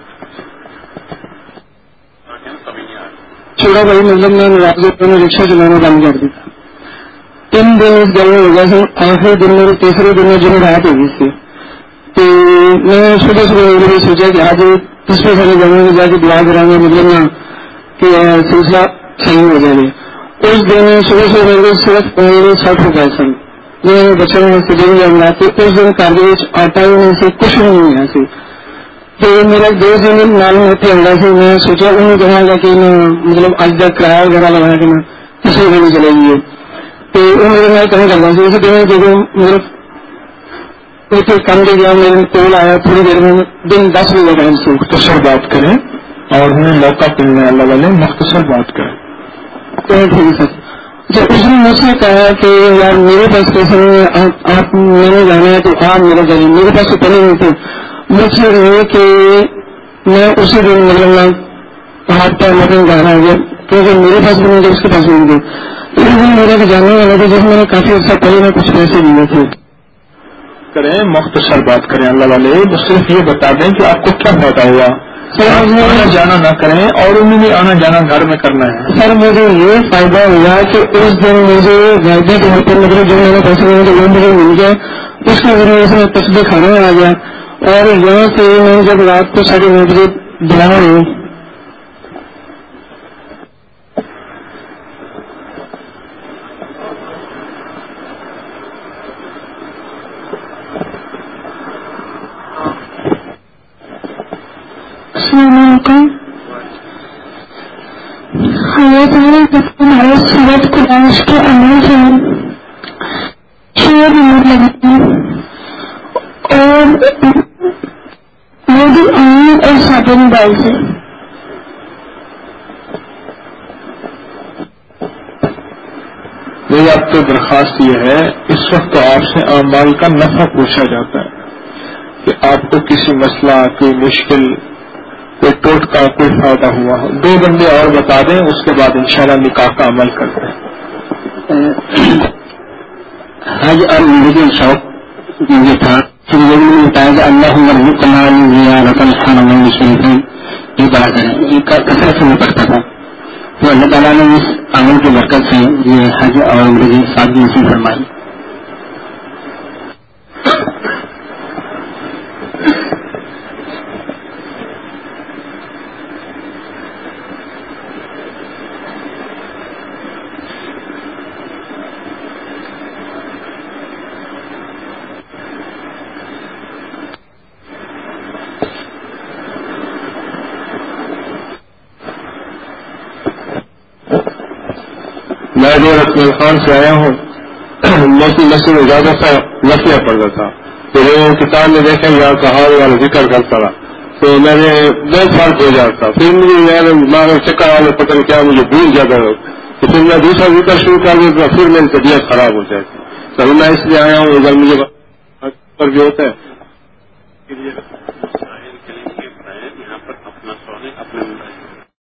چھوٹا بھائی مطلب میں ناراض ہو میں رکشا چلانا بند کر دیا. تین دن اس گل میں ہو گیا سر. آخری دن میں تیسرے دن میں جو رات ہو گئی تھی تو میں صبح صبح سوچا کہ آج پچھلے سارے جگہوں میں جا کے دعا کریں گے مطلب نا کہ سلسلہ صحیح ہو جائے گا. اس دن صبح صبح میرے کو صرف ساٹھ روپئے سن جو بچوں میں سے دن جانا تو اس دن کاغذ آٹا ہی نہیں سے کچھ بھی نہیں ہے سی. تو میرا دو دن معلوم ہوتے ہوا سے میں سوچا انہوں کہا گا کہ میں مطلب آج تک کرایہ وغیرہ لگایا کہ میں کسی بھی نہیں چلے گی. تو وہ میرے میں کہیں کرنا سی اسی دن دیکھو مطلب کوئی کم دے گیا میرے کول آیا تھوڑی دیر میں دن دس بجے کا سے مختصر بات کریں اور ہمیں موقع ملنے اللہ والے مختصر بات کریں. تو ٹھیک ہے سر. جب اس نے مجھ سے کہا کہ یار میرے پاس پیسے نہیں آپ میں نے جانا ہے تو آپ میرے جائیے. میرے پاس تو پہلے نہیں تھے. مجھ سے رہے کہ میں اسی دن مطلب ہاتھ پیر مطلب جانا ہو گیا کیونکہ میرے پاس بھی نہیں تھے اس کے پاس بھی نہیں تھے. اس دن میرے جانے والا تھا جس میں نے کافی عرصہ پہلے میں کچھ پیسے دیے تھے. کریں مختصر بات کریں اللہ والے. بس صرف یہ بتا دیں کہ آپ کو کیا فائدہ ہوا. آنا جانا نہ کریں اور انہیں بھی آنا جانا گھر میں کرنا ہے. سر مجھے یہ فائدہ ہوا کہ اس دن مجھے غائبی کے ہوتے مطلب جو میں نے پیسے لیے تو وہ مجھے مل گیا. اس کے ذریعے سے میں تصویر کھانے میں آ گیا اور یہاں سے میں جب رات کو ساڑھے نو بجے دعا ہوئی السلام علیکم. ہمارے سورت قرآن کے عمل سے شیر ہونے لگے اور میری امی اور سادہ موبائل سے میری آپ کو درخواست یہ ہے اس وقت آپ سے اعمال کا نفع پوچھا جاتا ہے کہ آپ کو کسی مسئلہ کوئی مشکل کوئی ٹوٹکا کوئی فائدہ ہوا ہو. دو بندے اور بتا دیں اس کے بعد انشاءاللہ نکاح کا عمل کرتے ہیں. حج اور عمرے کا شوق مجھے تھا. پھر لوگوں نے بتایا کہ اللہ الحرمین الشریفین یہ بڑا کریں یہ کثرت سے میں پڑھتا تھا. تو اللہ تعالیٰ نے اس عمل کی برکت سے یہ حج اور عمرے کی سادگی نصیب فرمائی. میں جو رقم خان سے آیا ہوں موسم مسجد میں زیادہ سا وسیع پڑتا تھا. تو وہ کتاب میں دیکھا یا کہا والا ذکر کرتا رہا تو میں نے بہت فرق ہو جاتا. پھر مجھے میں چکر والے پتہ نہیں کیا مجھے بھول جاتا تو پھر میں دوسرا ذکر شروع کر دیتا پھر میری طبیعت خراب ہو جاتی. تو میں اس لیے آیا ہوں اگر مجھے پر بھی ہوتا ہے